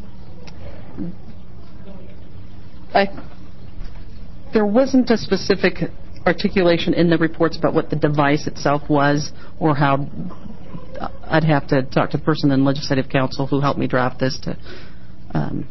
I, there wasn't a specific articulation in the reports about what the device itself was or how. I'd have to talk to the person in Legislative Council who helped me draft this to. Um,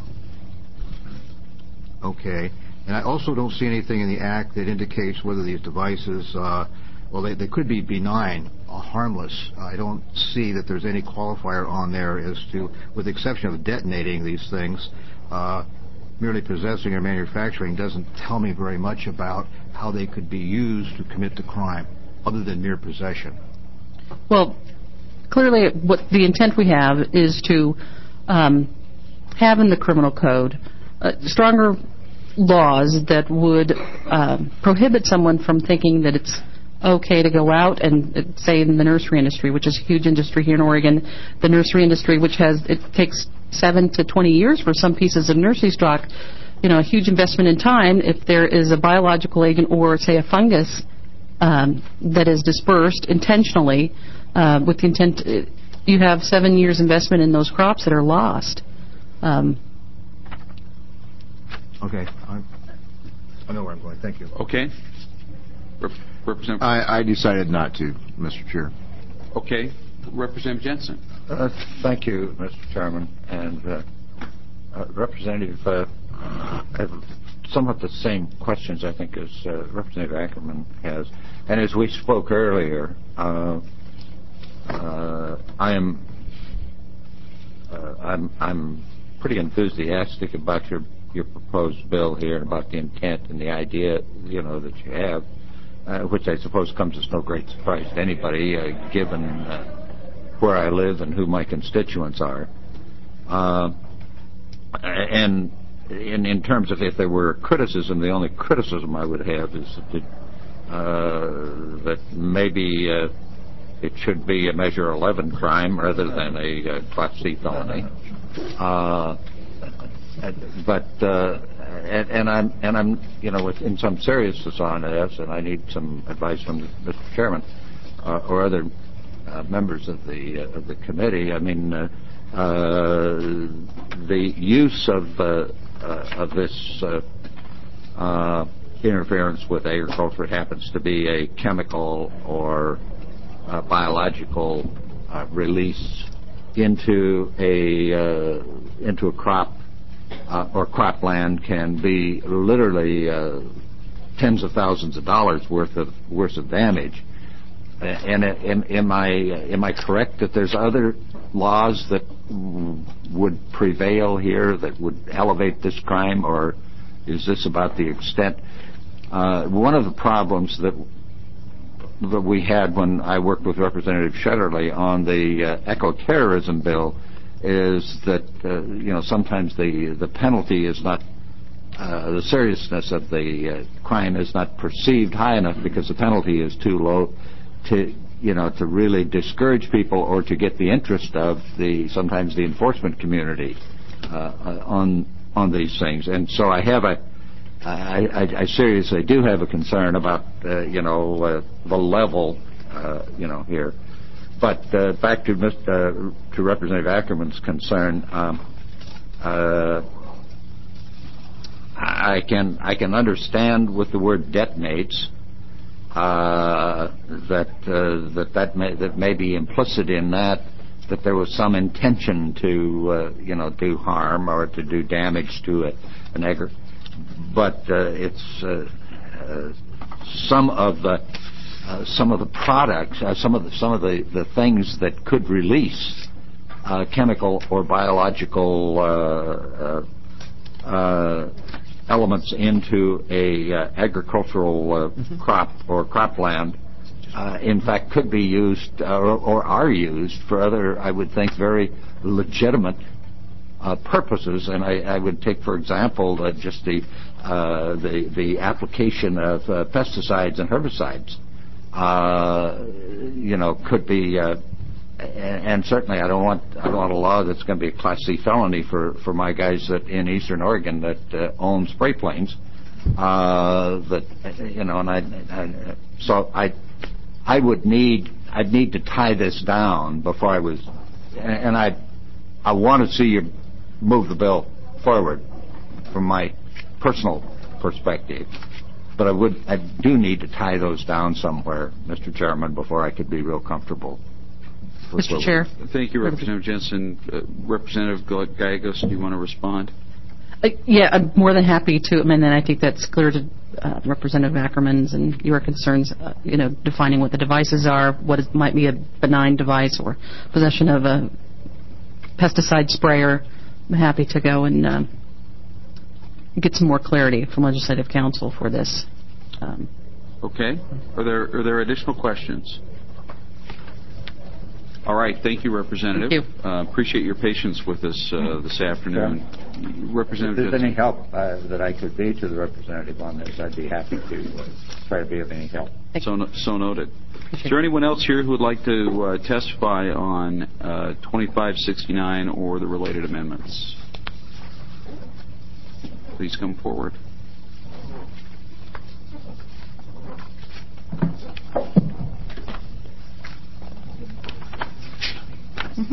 okay. And I also don't see anything in the Act that indicates whether these devices, uh, well, they, they could be benign, uh, harmless. I don't see that there's any qualifier on there as to, with the exception of detonating these things, uh, merely possessing or manufacturing doesn't tell me very much about how they could be used to commit the crime, other than mere possession. Well, clearly what the intent we have is to um, have in the criminal code uh, stronger laws that would uh, prohibit someone from thinking that it's okay to go out and, uh, say, in the nursery industry, which is a huge industry here in Oregon, the nursery industry, which has, it takes seven to twenty years for some pieces of nursery stock, you know, a huge investment in time. If there is a biological agent or, say, a fungus um, that is dispersed intentionally uh, with the intent, uh, you have seven years investment in those crops that are lost. Um, okay. I, I know where I'm going. Thank you. Okay. Rep- Representative. I, I decided not to, Mister Chair. Okay. Representative Jensen. Uh, thank you, Mister Chairman. And uh, uh, Representative, uh, I have somewhat the same questions, I think, as uh, Representative Ackerman has. And as we spoke earlier, uh, uh, I am uh, I'm I'm pretty enthusiastic about your your proposed bill here, and about the intent and the idea, you know, that you have, uh, which I suppose comes as no great surprise to anybody, uh, given uh, where I live and who my constituents are. Uh, and in, in terms of if there were criticism, the only criticism I would have is that, uh, that maybe uh, it should be a Measure eleven crime rather than a uh, Class C felony. Uh, but uh, and, and I'm and I'm you know in some seriousness on this, and I need some advice from Mister Chairman uh, or other Uh, members of the uh, of the committee. I mean, uh, uh, the use of uh, uh, of this uh, uh, interference with agriculture happens to be a chemical or uh, biological uh, release into a uh, into a crop uh, or cropland can be literally uh, tens of thousands of dollars worth of worth of damage. And am, am I am I correct that there's other laws that would prevail here that would elevate this crime, or is this about the extent? Uh, one of the problems that that we had when I worked with Representative Shetterly on the uh, eco-terrorism bill is that uh, you know sometimes the the penalty is not uh, the seriousness of the uh, crime is not perceived high enough because the penalty is too low to you know to really discourage people or to get the interest of the sometimes the enforcement community uh, on on these things. And so I have a I, I, I seriously do have a concern about uh, you know uh, the level uh, you know here. But uh, back to Mister Uh, to Representative Ackerman's concern, um, uh, I can I can understand with the word detonates uh, that uh, that that may, that may be implicit in that that there was some intention to uh, you know do harm or to do damage to a, an agri. But uh, it's uh, uh, some of the Uh, some of the products, uh, some of the some of the, the things that could release uh, chemical or biological uh, uh, uh, elements into a uh, agricultural uh, mm-hmm. crop or cropland, uh, in fact, could be used uh, or, or are used for other, I would think, very legitimate uh, purposes. And I, I would take, for example, uh, just the uh, the the application of uh, pesticides and herbicides. Uh, you know, could be, uh, and, and certainly I don't want I don't want a law that's going to be a Class C felony for, for my guys that in Eastern Oregon that uh, own spray planes. Uh, that you know, and I, I so I I would need I'd need to tie this down before I was, and I I want to see you move the bill forward from my personal perspective. But I would, I do need to tie those down somewhere, Mister Chairman, before I could be real comfortable. Mister Chair. Thank you, Representative Jensen. Uh, Representative Gallegos, do you want to respond? Uh, yeah, I'm more than happy to amend that. I think that's clear to uh, Representative Ackerman's and your concerns, uh, you know, defining what the devices are, what is, might be a benign device or possession of a pesticide sprayer. I'm happy to go and uh, get some more clarity from Legislative Council for this. Um, okay. Are there are there additional questions? All right. Thank you, Representative. Thank you. Uh, appreciate your patience with us uh, this afternoon. Yeah. Representative, if there's any help uh, that I could be to the representative on this, I'd be happy to uh, try to be of any help. So, no, so noted. Is there anyone else here who would like to uh, testify on uh, twenty-five sixty-nine or the related amendments? Please come forward. Mm-hmm.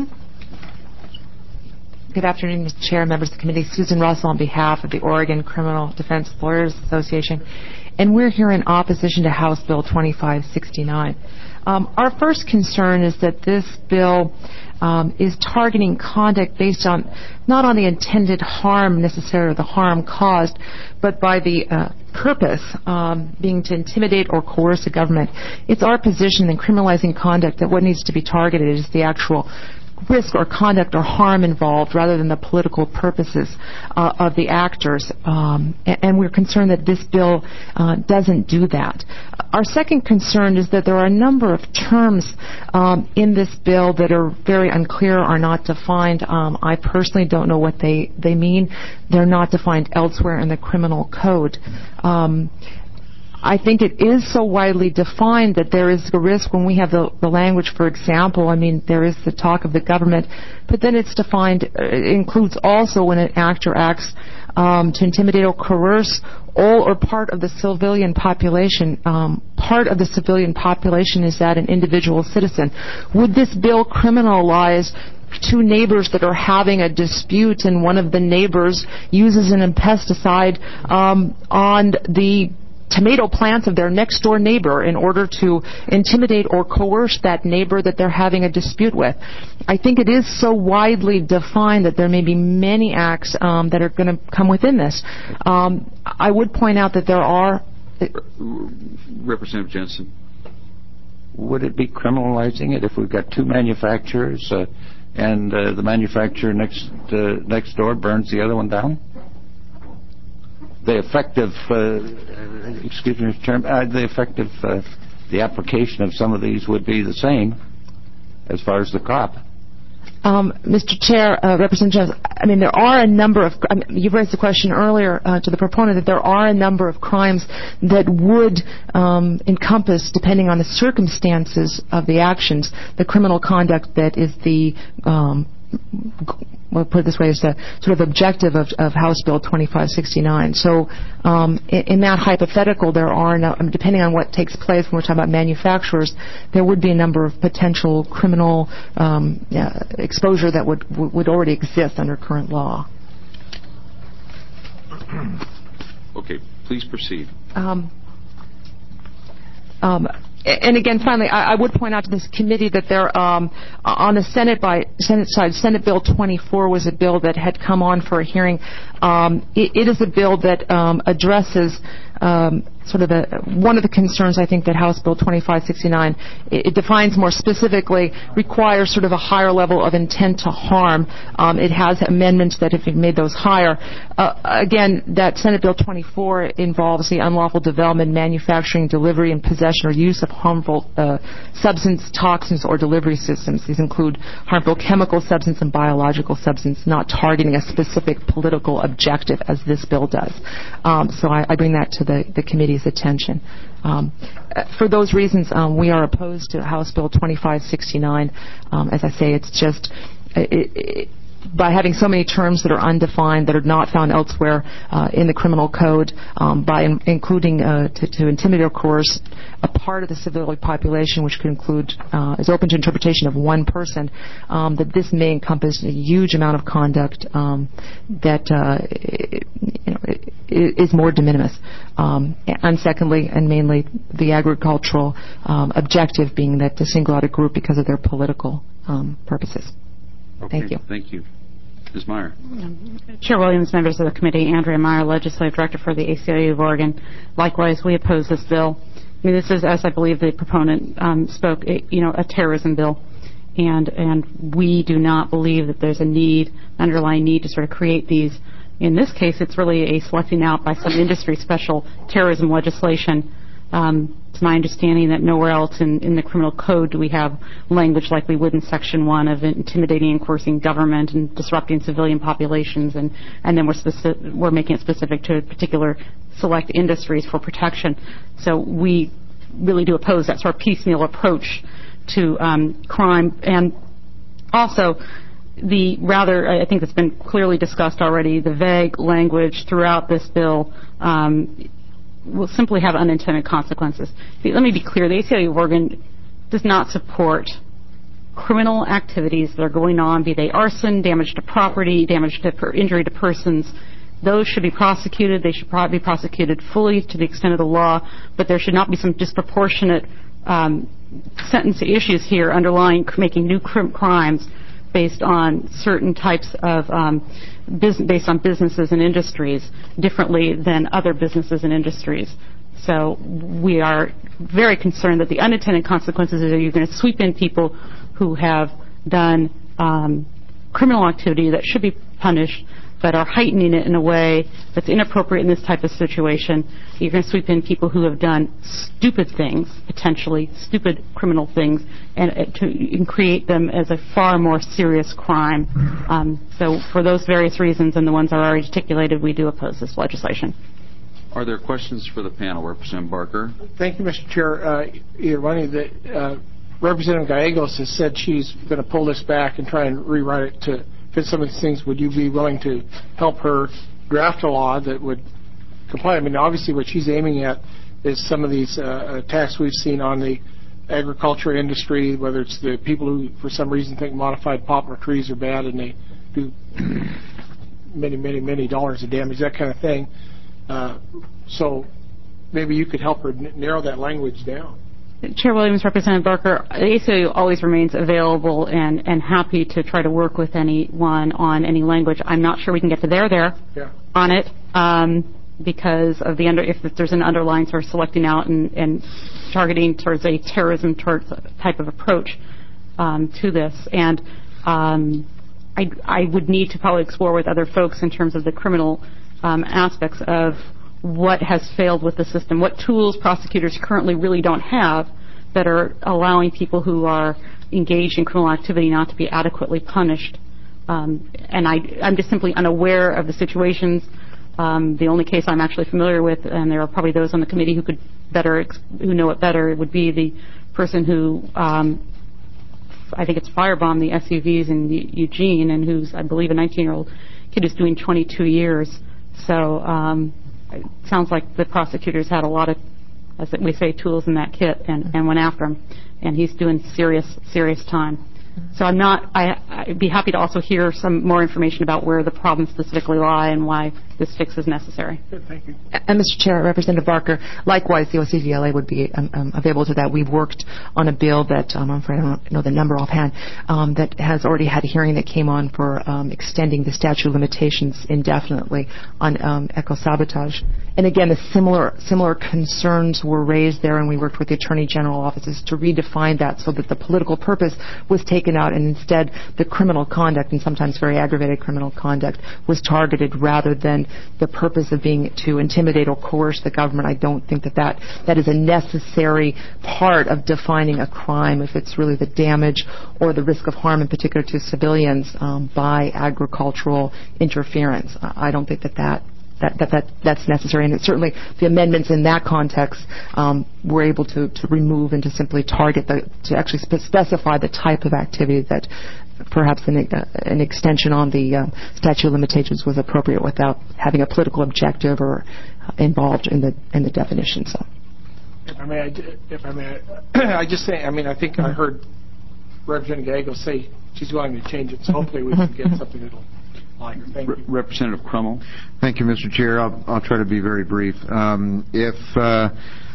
Good afternoon, Mister Chair, members of the committee. Susan Russell on behalf of the Oregon Criminal Defense Lawyers Association. And we're here in opposition to House Bill twenty-five sixty-nine. Um, our first concern is that this bill um, is targeting conduct based on not on the intended harm necessarily, the harm caused, but by the uh, purpose um, being to intimidate or coerce a government. It's our position in criminalizing conduct that what needs to be targeted is the actual risk or conduct or harm involved rather than the political purposes uh, of the actors. Um, and, and we're concerned that this bill uh, doesn't do that. Our second concern is that there are a number of terms um, in this bill that are very unclear or not defined. Um, I personally don't know what they, they mean. They're not defined elsewhere in the criminal code. Um, I think it is so widely defined that there is a risk when we have the, the language, for example, I mean, there is the talk of the government, but then it's defined, it includes also when an actor acts um, to intimidate or coerce all or part of the civilian population. Um, part of the civilian population is that an individual citizen. Would this bill criminalize two neighbors that are having a dispute and one of the neighbors uses an pesticide um, on the tomato plants of their next door neighbor in order to intimidate or coerce that neighbor that they're having a dispute with? I think it is so widely defined that there may be many acts um, that are going to come within this. Um, I would point out that there are... Representative Jensen. Would it be criminalizing it if we've got two manufacturers uh, and uh, the manufacturer next uh, next door burns the other one down? The effective, uh, excuse me, Mister Chairman, uh, the effective, uh, the application of some of these would be the same as far as the crop. Um, Mister Chair, uh, Representative Jones, I mean, there are a number of, I mean, you've raised the question earlier uh, to the proponent that there are a number of crimes that would um, encompass, depending on the circumstances of the actions, the criminal conduct that is the um, we'll put it this way, is the sort of objective of, of House Bill twenty-five sixty-nine. So um, in, in that hypothetical, there are, no, I mean, depending on what takes place when we're talking about manufacturers, there would be a number of potential criminal um, uh, exposure that would, would already exist under current law. Okay, please proceed. Um, um, And again, finally, I, I would point out to this committee that there, um, on the Senate by Senate side, Senate Bill twenty-four was a bill that had come on for a hearing. Um, it, it is a bill that um, addresses um, sort of the, one of the concerns I think that House Bill twenty-five sixty-nine, it, it defines more specifically, requires sort of a higher level of intent to harm. Um, it has amendments that have made those higher. Uh, again, that Senate Bill twenty-four involves the unlawful development, manufacturing, delivery, and possession or use of harmful uh, substance, toxins, or delivery systems. These include harmful chemical substance and biological substance, not targeting a specific political objective as this bill does. Um, so I, I bring that to the, the committee's attention. Um, for those reasons, um, we are opposed to House Bill twenty-five sixty-nine. Um, as I say, it's just it, it, by having so many terms that are undefined, that are not found elsewhere uh, in the criminal code, um, by in, including uh, to, to intimidate or coerce a part of the civilian population, which could include, uh, is open to interpretation of one person, um, that this may encompass a huge amount of conduct um, that uh, you know, is more de minimis. Um, and secondly, and mainly, the agricultural um, objective being that to single out a group because of their political um, purposes. Okay, Thank you. Thank you. Miz Meyer. Chair Williams, members of the committee, Andrea Meyer, Legislative Director for the A C L U of Oregon. Likewise, we oppose this bill. I mean, this is, as I believe the proponent um, spoke, a, you know, a terrorism bill, and and we do not believe that there's a need, underlying need, to sort of create these. In this case, it's really a selecting out by some industry special terrorism legislation. Um, it's my understanding that nowhere else in, in the criminal code do we have language like we would in Section one of intimidating and coercing government and disrupting civilian populations, and, and then we're, speci- we're making it specific to particular select industries for protection. So we really do oppose that sort of piecemeal approach to um, crime. And also, the rather, I think it's been clearly discussed already, the vague language throughout this bill um, will simply have unintended consequences. Let me be clear. The A C L U of Oregon does not support criminal activities that are going on, be they arson, damage to property, damage to per- injury to persons. Those should be prosecuted. They should probably be prosecuted fully to the extent of the law, but there should not be some disproportionate um, sentence issues here underlying making new crim- crimes based on certain types of um, bus- based on businesses and industries differently than other businesses and industries. So we are very concerned that the unintended consequences are you're going to sweep in people who have done um, criminal activity that should be punished, but are heightening it in a way that's inappropriate in this type of situation. You're going to sweep in people who have done stupid things, potentially stupid criminal things, and, uh, to and create them as a far more serious crime. Um, so for those various reasons and the ones I already articulated, we do oppose this legislation. Are there questions for the panel? Representative Barker. Thank you, Mister Chair. Uh, Irvani, that uh, Representative Gallegos has said she's going to pull this back and try and rewrite it to fit some of these things. Would you be willing to help her draft a law that would comply? I mean, obviously what she's aiming at is some of these uh, attacks we've seen on the agriculture industry, whether it's the people who, for some reason, think modified poplar trees are bad and they do many, many, many dollars of damage, that kind of thing. Uh, so maybe you could help her n- narrow that language down. Chair Williams, Representative Barker, the A C L U always remains available and, and happy to try to work with anyone on any language. I'm not sure we can get to there there yeah. on it um, because of the under if there's an underlying sort of selecting out and, and targeting towards a terrorism towards type of approach um, to this. And um, I, I would need to probably explore with other folks in terms of the criminal um, aspects of what has failed with the system, what tools prosecutors currently really don't have that are allowing people who are engaged in criminal activity not to be adequately punished. Um, and I, I'm just simply unaware of the situations. Um, the only case I'm actually familiar with, and there are probably those on the committee who could better, who know it better, would be the person who, um, I think it's firebombed the S U Vs in Eugene, and who's, I believe, a nineteen-year-old kid who's doing twenty-two years. So um, it sounds like the prosecutors had a lot of, as we say, tools in that kit, and, and went after him. And he's doing serious, serious time. So I'm not, I, I'd be happy to also hear some more information about where the problems specifically lie and why this fix is necessary. Good, thank you. And Mister Chair, Representative Barker, likewise, the O C V L A would be um, um, available to that. We've worked on a bill that, um, I'm afraid I don't know the number offhand, um, that has already had a hearing that came on for um, extending the statute of limitations indefinitely on um, eco-sabotage. And again, the similar similar concerns were raised there, and we worked with the Attorney General offices to redefine that so that the political purpose was taken out, and instead the criminal conduct, and sometimes very aggravated criminal conduct, was targeted rather than the purpose of being to intimidate or coerce the government. I don't think that that, that is a necessary part of defining a crime if it's really the damage or the risk of harm in particular to civilians um, by agricultural interference. I don't think that that That, that, that that's necessary, and it certainly the amendments in that context um, were able to, to remove and to simply target the to actually spe- specify the type of activity that perhaps an, uh, an extension on the uh, statute of limitations was appropriate without having a political objective or uh, involved in the in the definition. So, if I may, I, if I may, I just say, I mean, I think I heard Representative Gallegos say she's willing to change it, so hopefully we can get something that'll. Thank you. Representative Crummell. Thank you, Mister Chair. I'll, I'll try to be very brief. Um, if uh,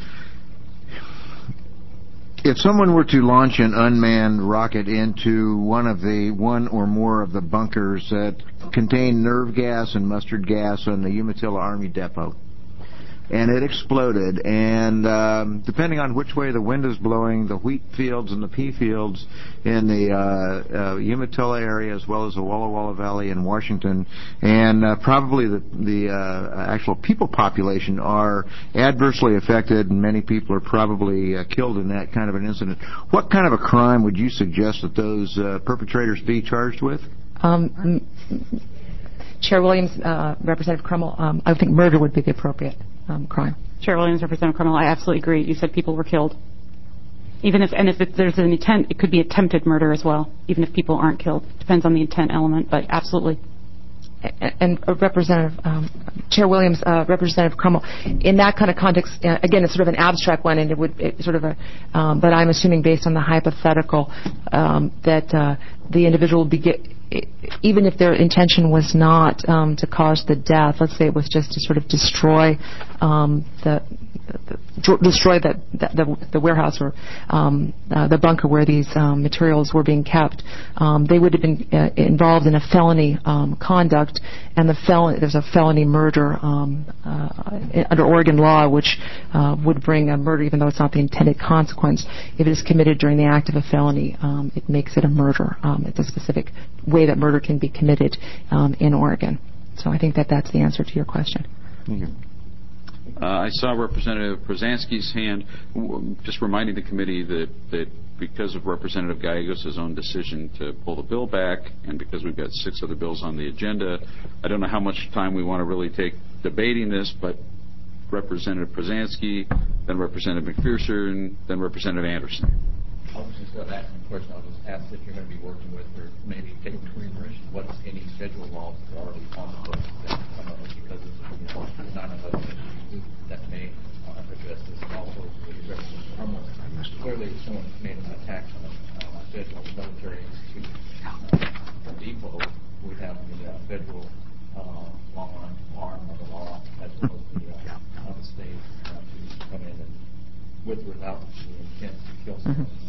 if someone were to launch an unmanned rocket into one of the one or more of the bunkers that contain nerve gas and mustard gas on the Umatilla Army Depot, and it exploded, and um, depending on which way the wind is blowing, the wheat fields and the pea fields in the uh, uh, Umatilla area, as well as the Walla Walla Valley in Washington, and uh, probably the, the uh, actual people population are adversely affected, and many people are probably uh, killed in that kind of an incident. What kind of a crime would you suggest that those uh, perpetrators be charged with? Um, Chair Williams, uh, Representative Crummell, um, I think murder would be the appropriate um, crime. Chair Williams, Representative Crummell, I absolutely agree. You said people were killed. Even if, and if it, there's an intent, it could be attempted murder as well, even if people aren't killed. Depends on the intent element, but absolutely. And, and uh, Representative, um, Chair Williams, uh, Representative Crummell, in that kind of context, uh, again, it's sort of an abstract one, and it would it sort of a, um, but I'm assuming based on the hypothetical um, that uh, the individual would be get, even if their intention was not um, to cause the death, let's say it was just to sort of destroy um, the, the destroy the, the the warehouse or um, uh, the bunker where these um, materials were being kept, um, they would have been uh, involved in a felony um, conduct, and the felon there's a felony murder um, uh, under Oregon law, which uh, would bring a murder, even though it's not the intended consequence. If it is committed during the act of a felony, um, it makes it a murder. Um, it's a specific way that murder can be committed um, in Oregon. So I think that that's the answer to your question. Thank you. Uh, I saw Representative Brzezinski's hand. Just reminding the committee that, that because of Representative Gallegos' own decision to pull the bill back, and because we've got six other bills on the agenda, I don't know how much time we want to really take debating this, but Representative Brzezinski, then Representative McPherson, then Representative Anderson. I'll just go back to the question. I'll just ask if you're going to be working with, or maybe take consideration what's any schedule laws that are already on the books that come up because of you know, nine eleven that may uh, address this. And also, with Representative Crummell, clearly someone made an attack on a uh, federal military institute uh, depot. We have the uh, federal uh, long arm of the law as opposed to the uh, of the state uh, to come in and with or without the intent to kill someone. Mm-hmm.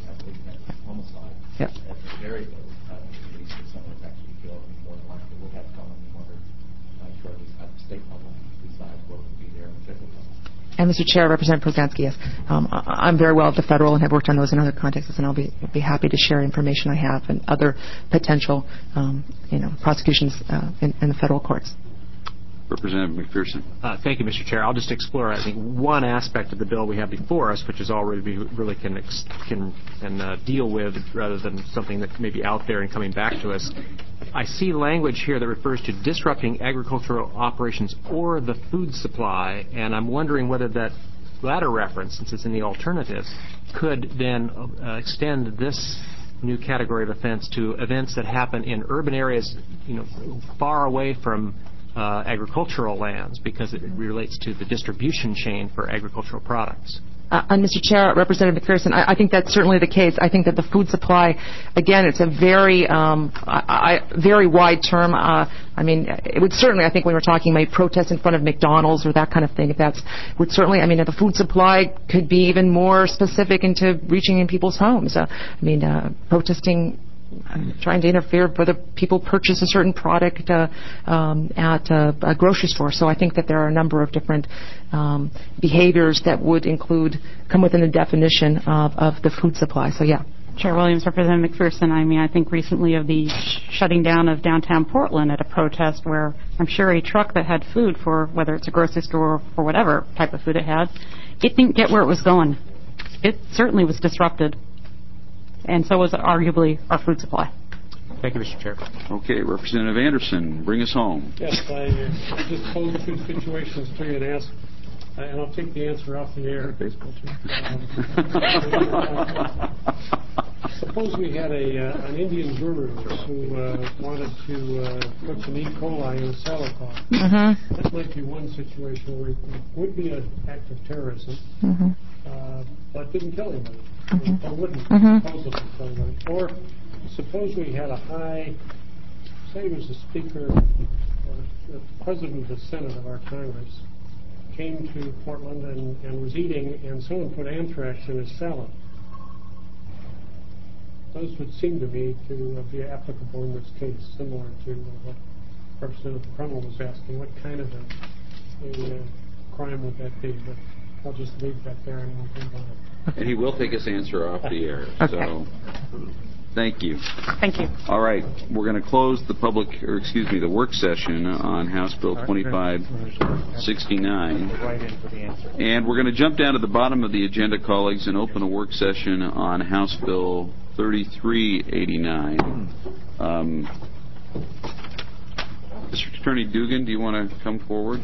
Homicide. Yep. At the very least, uh, at least if someone is actually killed, more than likely we'll have felony murder uh, charges at the state level besides what would be there at the federal level. And Mister Chair, Representative Brzezinski, yes, um, I'm very well at the federal and have worked on those in other contexts, and I'll be be happy to share information I have and other potential, um, you know, prosecutions uh, in, in the federal courts. Representative McPherson. Uh, thank you, Mister Chair. I'll just explore, I think, one aspect of the bill we have before us, which is already we really can ex- can, can uh, deal with rather than something that may be out there and coming back to us. I see language here that refers to disrupting agricultural operations or the food supply, and I'm wondering whether that latter reference, since it's in the alternative, could then uh, extend this new category of offense to events that happen in urban areas, you know, far away from uh, agricultural lands, because it relates to the distribution chain for agricultural products. Uh, and Mister Chair, Representative McPherson, I, I think that's certainly the case. I think that the food supply, again, it's a very, um, I, I, very wide term. Uh, I mean, it would certainly, I think, when we're talking maybe protests in front of McDonald's or that kind of thing, if that's would certainly, I mean, the food supply could be even more specific into reaching in people's homes. Uh, I mean, uh, protesting. I'm trying to interfere whether people purchase a certain product uh, um, at a, a grocery store. So I think that there are a number of different um, behaviors that would include, come within the definition of, of the food supply. So, yeah. Chair Williams, Representative McPherson, I mean, I think recently of the sh- shutting down of downtown Portland at a protest where I'm sure a truck that had food for, whether it's a grocery store or whatever type of food it had, it didn't get where it was going. It certainly was disrupted. And so was arguably our food supply. Thank you, Mister Chair. Okay, Representative Anderson, bring us home. Yes, I uh, just posed two situations to you and asked, uh, and I'll take the answer off the air. Baseball team. Um, suppose we had a uh, an Indian guru who uh, wanted to uh, put some E. coli in a salad pot. Mm-hmm. That might be one situation where it would be an act of terrorism, mm-hmm. uh, but didn't kill anybody. Mm-hmm. Or wouldn't Mm-hmm. supposedly kill anybody. Or suppose we had a high, say he was the Speaker or the President of the Senate of our Congress, came to Portland and, and was eating, and someone put anthrax in his salad. Those would seem to me to be applicable in this case, similar to what Representative Crummell was asking. What kind of a, a uh, crime would that be? But I'll just leave that there and we'll move on. And he will take his answer off the air. Okay. So, thank you. Thank you. All right, we're going to close the public, or excuse me, the work session on House Bill twenty-five sixty-nine. And we're going to jump down to the bottom of the agenda, colleagues, and open a work session on House Bill thirty-three eighty-nine. Um, District Attorney Dugan, do you want to come forward?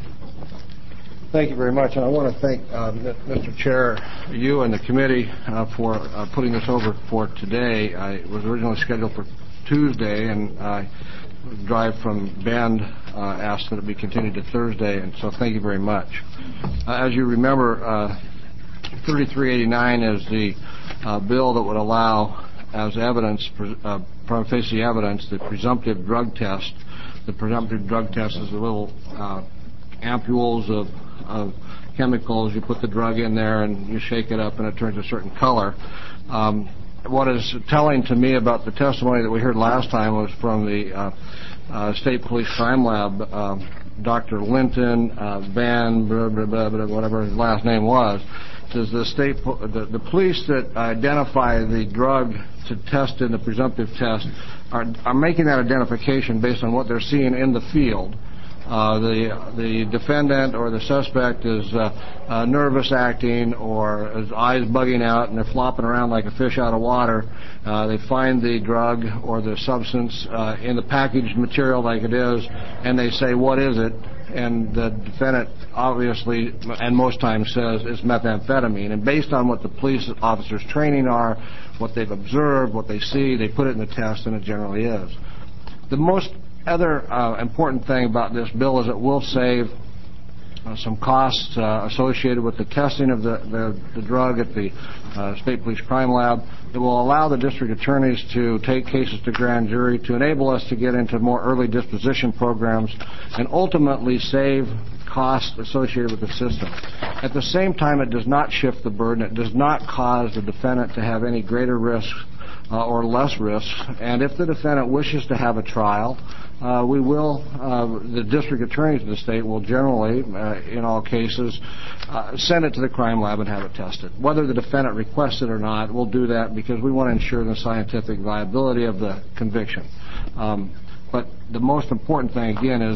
Thank you very much, and I want to thank uh, Mister Chair, you and the committee uh, for uh, putting this over for today. I it was originally scheduled for Tuesday, and I drive from Bend uh, asked that it be continued to Thursday, and so thank you very much. Uh, as you remember, uh, thirty-three eighty-nine is the uh, bill that would allow, as evidence, uh, prima facie evidence, the presumptive drug test. The presumptive drug test is a little uh, ampules of of chemicals. You put the drug in there and you shake it up and it turns a certain color. Um, what is telling to me about the testimony that we heard last time was from the uh, uh, State Police Crime Lab, uh, Doctor Linton, uh, Van, blah, blah, blah, blah, whatever his last name was, says the state, po- the, the police that identify the drug to test in the presumptive test are, are making that identification based on what they're seeing in the field. Uh, the the defendant or the suspect is uh, uh, nervous acting or his eyes bugging out and they're flopping around like a fish out of water. Uh, they find the drug or the substance uh, in the packaged material like it is, and they say, "What is it?" And the defendant obviously, and most times, says it's methamphetamine. And based on what the police officers' training are, what they've observed, what they see, they put it in the test, and it generally is. The most other uh, important thing about this bill is it will save uh, some costs uh, associated with the testing of the, the, the drug at the uh, State Police Crime Lab. It will allow the district attorneys to take cases to grand jury to enable us to get into more early disposition programs and ultimately save costs associated with the system. At the same time, it does not shift the burden. It does not cause the defendant to have any greater risk uh, or less risk. And if the defendant wishes to have a trial, Uh, we will, uh, the district attorneys of the state will generally, uh, in all cases, uh, send it to the crime lab and have it tested. Whether the defendant requests it or not, we'll do that because we want to ensure the scientific viability of the conviction. Um, but the most important thing, again, is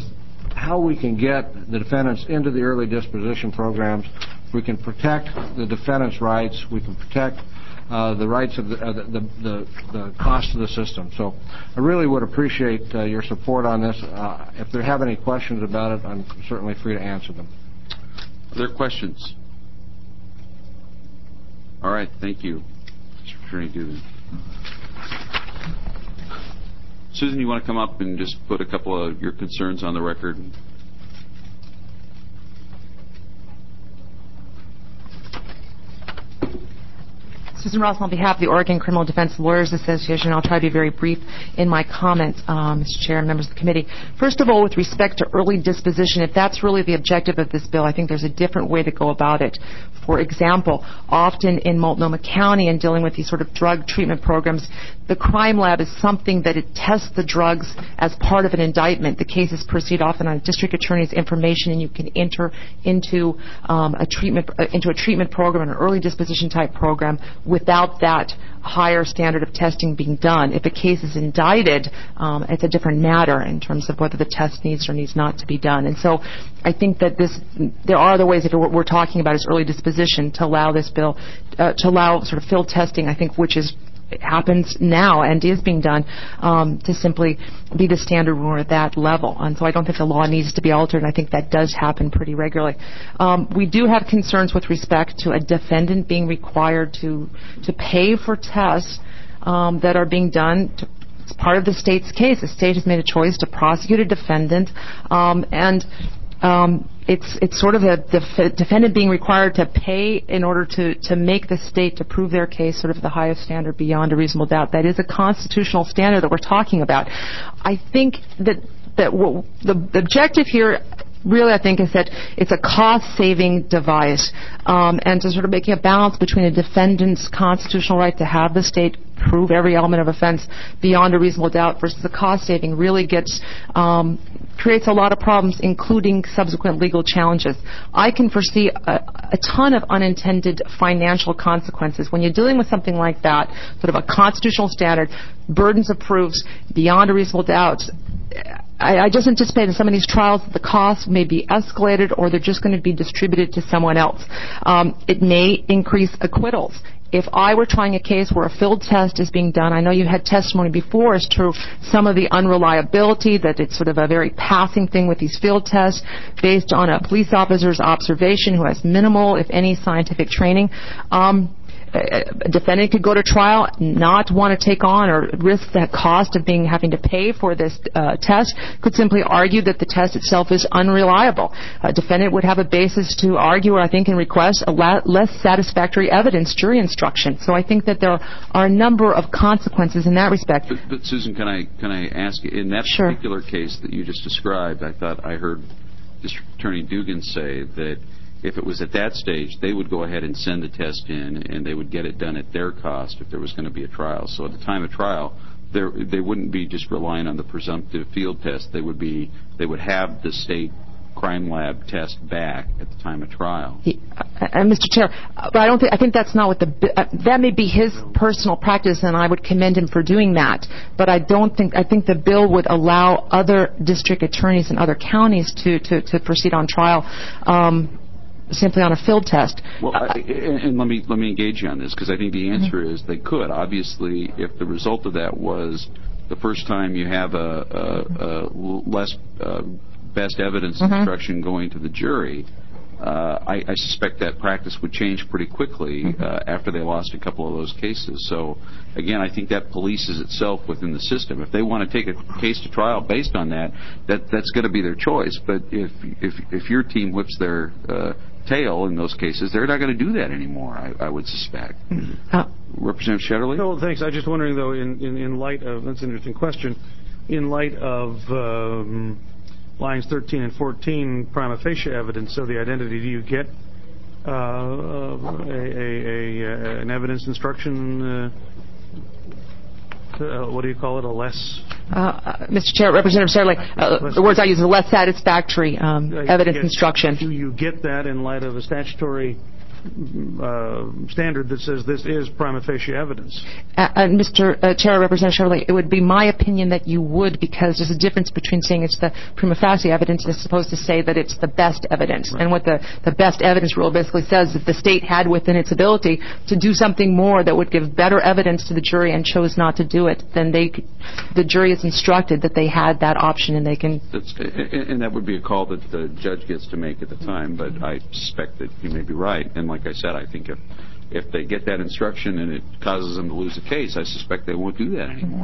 how we can get the defendants into the early disposition programs. We can protect the defendants' rights. We can protect uh, the rights of the, uh, the, the, the cost of the system. So I really would appreciate uh, your support on this. Uh, if there have any questions about it, I'm certainly free to answer them. Are there questions? All right, thank you, Mister Attorney Dugan. Susan, you want to come up and just put a couple of your concerns on the record? Susan Ross on behalf of the Oregon Criminal Defense Lawyers Association. I'll try to be very brief in my comments, uh, Mister Chair and members of the committee. First of all, with respect to early disposition, if that's really the objective of this bill, I think there's a different way to go about it. For example, often in Multnomah County and dealing with these sort of drug treatment programs, the crime lab is something that it tests the drugs as part of an indictment. The cases proceed often on a district attorney's information, and you can enter into um, a treatment uh, into a treatment program, an early disposition type program, without that higher standard of testing being done. If a case is indicted, um, it's a different matter in terms of whether the test needs or needs not to be done. And so I think that this, there are other ways, if what we're talking about is early disposition, to allow this bill, uh, to allow sort of field testing, I think, which is happens now and is being done, um, to simply be the standard when we're at that level. And so I don't think the law needs to be altered, and I think that does happen pretty regularly. Um, we do have concerns with respect to a defendant being required to to pay for tests um, that are being done to, it's part of the state's case. The state has made a choice to prosecute a defendant, um, and um, it's it's sort of a def- defendant being required to pay in order to, to make the state to prove their case sort of the highest standard beyond a reasonable doubt. That is a constitutional standard that we're talking about. I think that that what, the, the objective here really, I think, is that it's a cost-saving device, um, and to sort of making a balance between a defendant's constitutional right to have the state prove every element of offense beyond a reasonable doubt versus the cost-saving really gets um, creates a lot of problems, including subsequent legal challenges. I can foresee a, a ton of unintended financial consequences when you're dealing with something like that, sort of a constitutional standard, burdens of proofs beyond a reasonable doubt. I, I just anticipate in some of these trials that the costs may be escalated or they're just going to be distributed to someone else. Um, it may increase acquittals. If I were trying a case where a field test is being done, I know you had testimony before as to some of the unreliability, that it's sort of a very passing thing with these field tests based on a police officer's observation who has minimal, if any, scientific training. Um, a defendant could go to trial, not want to take on or risk that cost of being having to pay for this uh, test, could simply argue that the test itself is unreliable. A defendant would have a basis to argue, or I think, and request a la- less satisfactory evidence jury instruction. So I think that there are a number of consequences in that respect. But, but Susan, can I can I ask you, in that sure. particular case that you just described, I thought I heard District Attorney Dugan say that if it was at that stage, they would go ahead and send the test in, and they would get it done at their cost if there was going to be a trial. So at the time of trial, they wouldn't be just relying on the presumptive field test. They would be, they would have the state crime lab test back at the time of trial. He, uh, uh, Mister Chair, uh, but I don't think I think that's not what the uh, that may be his personal practice, and I would commend him for doing that. But I don't think I think the bill would allow other district attorneys in other counties to to, to proceed on trial. Um, simply on a field test. Well, I, and, and let me let me engage you on this, because I think the answer mm-hmm. is they could. Obviously, if the result of that was the first time you have a, a, a less uh, best evidence mm-hmm. instruction going to the jury, uh, I, I suspect that practice would change pretty quickly mm-hmm. uh, after they lost a couple of those cases. So, again, I think that polices itself within the system. If they want to take a case to trial based on that, that that's going to be their choice. But if if if your team whips their uh, tail in those cases, they're not going to do that anymore, I, I would suspect. Uh, Representative Shetterly? No, thanks. I was just wondering, though, in, in, in light of, that's an interesting question, in light of um, lines thirteen and fourteen, prima facie evidence of the identity, do you get uh, a, a, a, an evidence instruction, uh, uh, what do you call it, a less... Uh, uh, Mister Chair, Representative Shetterly, uh, the words I use are less satisfactory um, evidence guess, instruction. Do you get that in light of a statutory uh, standard that says this is prima facie evidence. Uh, uh, Mister Uh, Chair, Representative Shirley, it would be my opinion that you would, because there's a difference between saying it's the prima facie evidence as opposed to say that it's the best evidence. Right. And what the, the best evidence rule basically says, if the state had within its ability to do something more that would give better evidence to the jury and chose not to do it, then they, the jury is instructed that they had that option and they can... That's, and that would be a call that the judge gets to make at the time, but I suspect that you may be right. And like I said, I think if if they get that instruction and it causes them to lose a case, I suspect they won't do that anymore.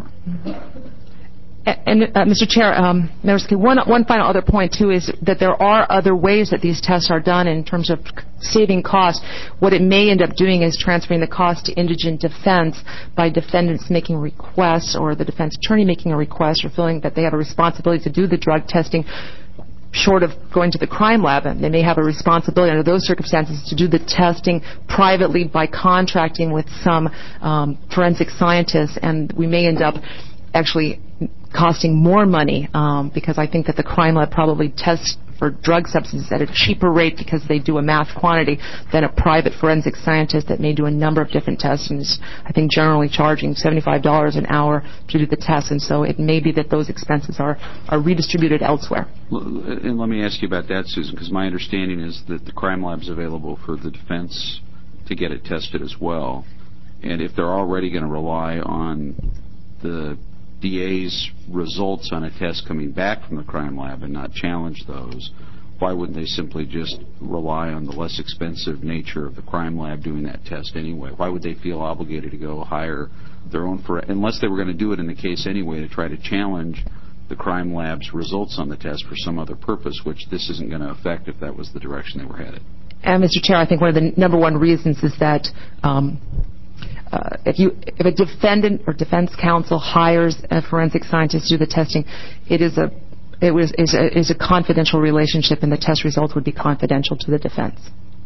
And, uh, Mister Chair, um, one, one final other point, too, is that there are other ways that these tests are done in terms of saving costs. What it may end up doing is transferring the cost to indigent defense by defendants making requests or the defense attorney making a request or feeling that they have a responsibility to do the drug testing short of going to the crime lab, and they may have a responsibility under those circumstances to do the testing privately by contracting with some um, forensic scientists, and we may end up actually costing more money um, because I think that the crime lab probably tests for drug substances at a cheaper rate because they do a mass quantity than a private forensic scientist that may do a number of different tests and is, I think, generally charging seventy-five dollars an hour to do the tests. And so it may be that those expenses are, are redistributed elsewhere. And let me ask you about that, Susan, because my understanding is that the crime lab is available for the defense to get it tested as well. And if they're already going to rely on the D A's results on a test coming back from the crime lab and not challenge those, why wouldn't they simply just rely on the less expensive nature of the crime lab doing that test anyway? Why would they feel obligated to go hire their own, for, unless they were going to do it in the case anyway, to try to challenge the crime lab's results on the test for some other purpose, which this isn't going to affect if that was the direction they were headed? And, Mister Chair, I think one of the number one reasons is that um, Uh, if you, if a defendant or defense counsel hires a forensic scientist to do the testing, it is a, it was is a, is a confidential relationship, and the test results would be confidential to the defense.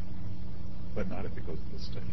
But not if it goes to the state.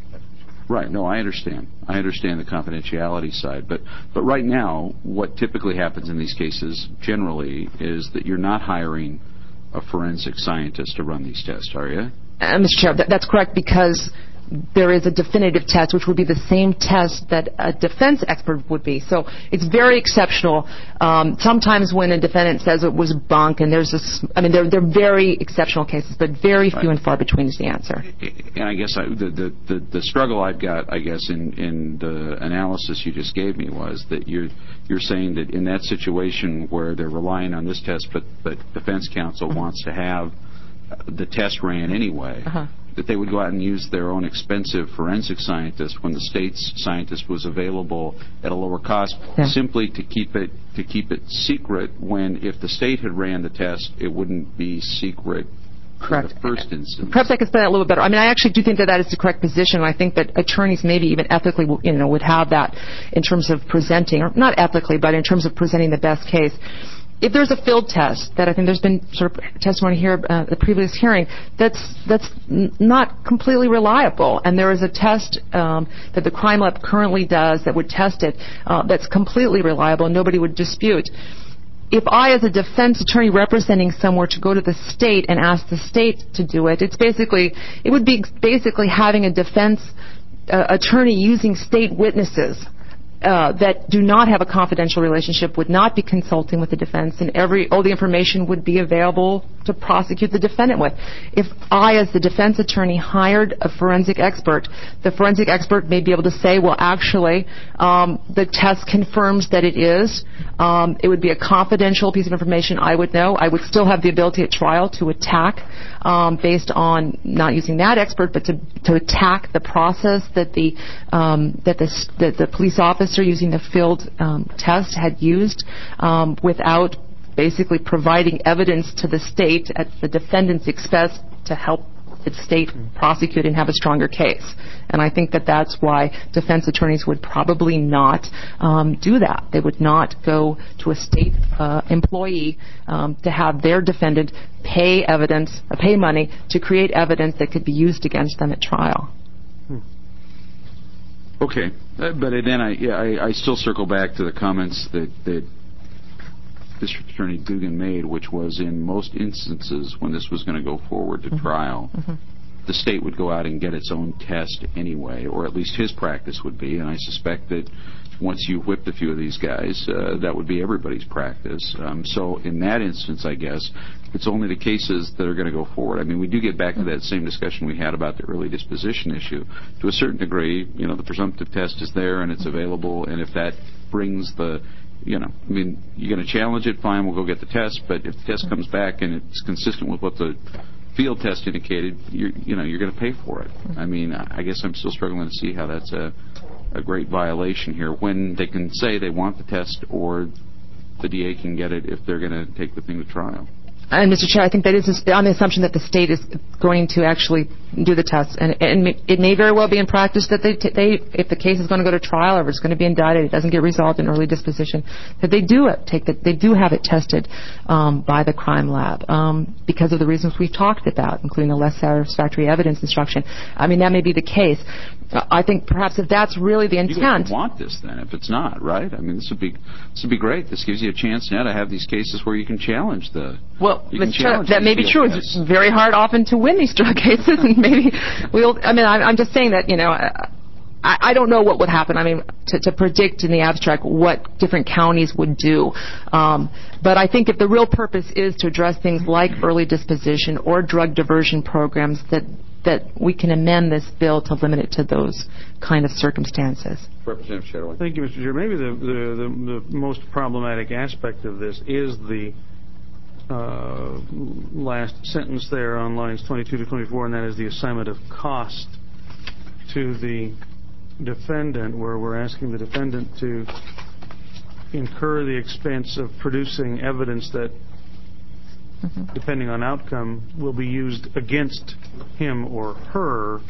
Right. No, I understand. I understand the confidentiality side, but but right now, what typically happens in these cases generally is that you're not hiring a forensic scientist to run these tests, are you? Uh, Mister Chair, that, that's correct, because there is a definitive test, which would be the same test that a defense expert would be. So it's very exceptional. Um, sometimes when a defendant says it was bunk, and there's this, I mean, they're, they're very exceptional cases, but very few and far between is the answer. And I guess I, the, the, the, the struggle I've got, I guess, in, in the analysis you just gave me was that you're, you're saying that in that situation where they're relying on this test, but, but defense counsel mm-hmm. wants to have the test ran anyway, uh-huh. that they would go out and use their own expensive forensic scientist when the state's scientist was available at a lower cost, yeah. simply to keep it to keep it secret. When if the state had ran the test, it wouldn't be secret. Correct. In the first instance. Perhaps I could say that a little bit better. I mean, I actually do think that that is the correct position. I think that attorneys maybe even ethically, you know, would have that in terms of presenting, or not ethically, but in terms of presenting the best case. If there's a field test that I think there's been sort of testimony here uh, the previous hearing that's that's n- not completely reliable, and there is a test um, that the crime lab currently does that would test it uh, that's completely reliable and nobody would dispute. If I, as a defense attorney representing somewhere, to go to the state and ask the state to do it, it's basically it would be basically having a defense uh, attorney using state witnesses Uh, that do not have a confidential relationship, would not be consulting with the defense, and every all the information would be available to prosecute the defendant with. If I, as the defense attorney, hired a forensic expert, the forensic expert may be able to say, well, actually, um, the test confirms that it is. Um, it would be a confidential piece of information I would know. I would still have the ability at trial to attack um, based on not using that expert, but to, to attack the process that the um, that the, that the police officer using the field um, test had used um, without basically providing evidence to the state at the defendant's expense to help the state prosecute and have a stronger case. And I think that that's why defense attorneys would probably not um, do that. They would not go to a state uh, employee um, to have their defendant pay evidence, uh, pay money to create evidence that could be used against them at trial. Okay, uh, but then I, yeah, I, I still circle back to the comments that, that District Attorney Dugan made, which was in most instances when this was going to go forward to mm-hmm. trial, mm-hmm. the state would go out and get its own test anyway, or at least his practice would be, and I suspect that once you whipped a few of these guys, uh, that would be everybody's practice. Um, so in that instance, I guess, it's only the cases that are going to go forward. I mean, we do get back to that same discussion we had about the early disposition issue. To a certain degree, you know, the presumptive test is there and it's available, and if that brings the, you know, I mean, you're going to challenge it, fine, we'll go get the test, but if the test comes back and it's consistent with what the field test indicated, you're, you know, you're going to pay for it. I mean, I guess I'm still struggling to see how that's a, a great violation here when they can say they want the test or the D A can get it if they're going to take the thing to trial. And, Mister Chair, I think that is on the assumption that the state is going to actually do the test. And, and it may very well be in practice that they, t- they, if the case is going to go to trial or if it's going to be indicted, it doesn't get resolved in early disposition, that they do it, take the, they do have it tested um, by the crime lab um, because of the reasons we've talked about, including the less satisfactory evidence instruction. I mean, that may be the case. I think perhaps if that's really the intent. You want this then, if it's not, right? I mean, this would be this would be great. This gives you a chance now to have these cases where you can challenge the. Well, you can Mister challenge that may be true. Tests. It's very hard often to win these drug cases, and maybe we'll. I mean, I'm, I'm just saying that you know. I, I don't know what would happen. I mean, to, to predict in the abstract what different counties would do. Um, but I think if the real purpose is to address things like early disposition or drug diversion programs, that that we can amend this bill to limit it to those kind of circumstances. Representative Sherwood. Thank you, Mister Chair. Maybe the, the, the, the most problematic aspect of this is the uh, last sentence there on lines twenty-two to twenty-four, and that is the assignment of cost to the defendant, where we're asking the defendant to incur the expense of producing evidence that, mm-hmm. depending on outcome, will be used against him or her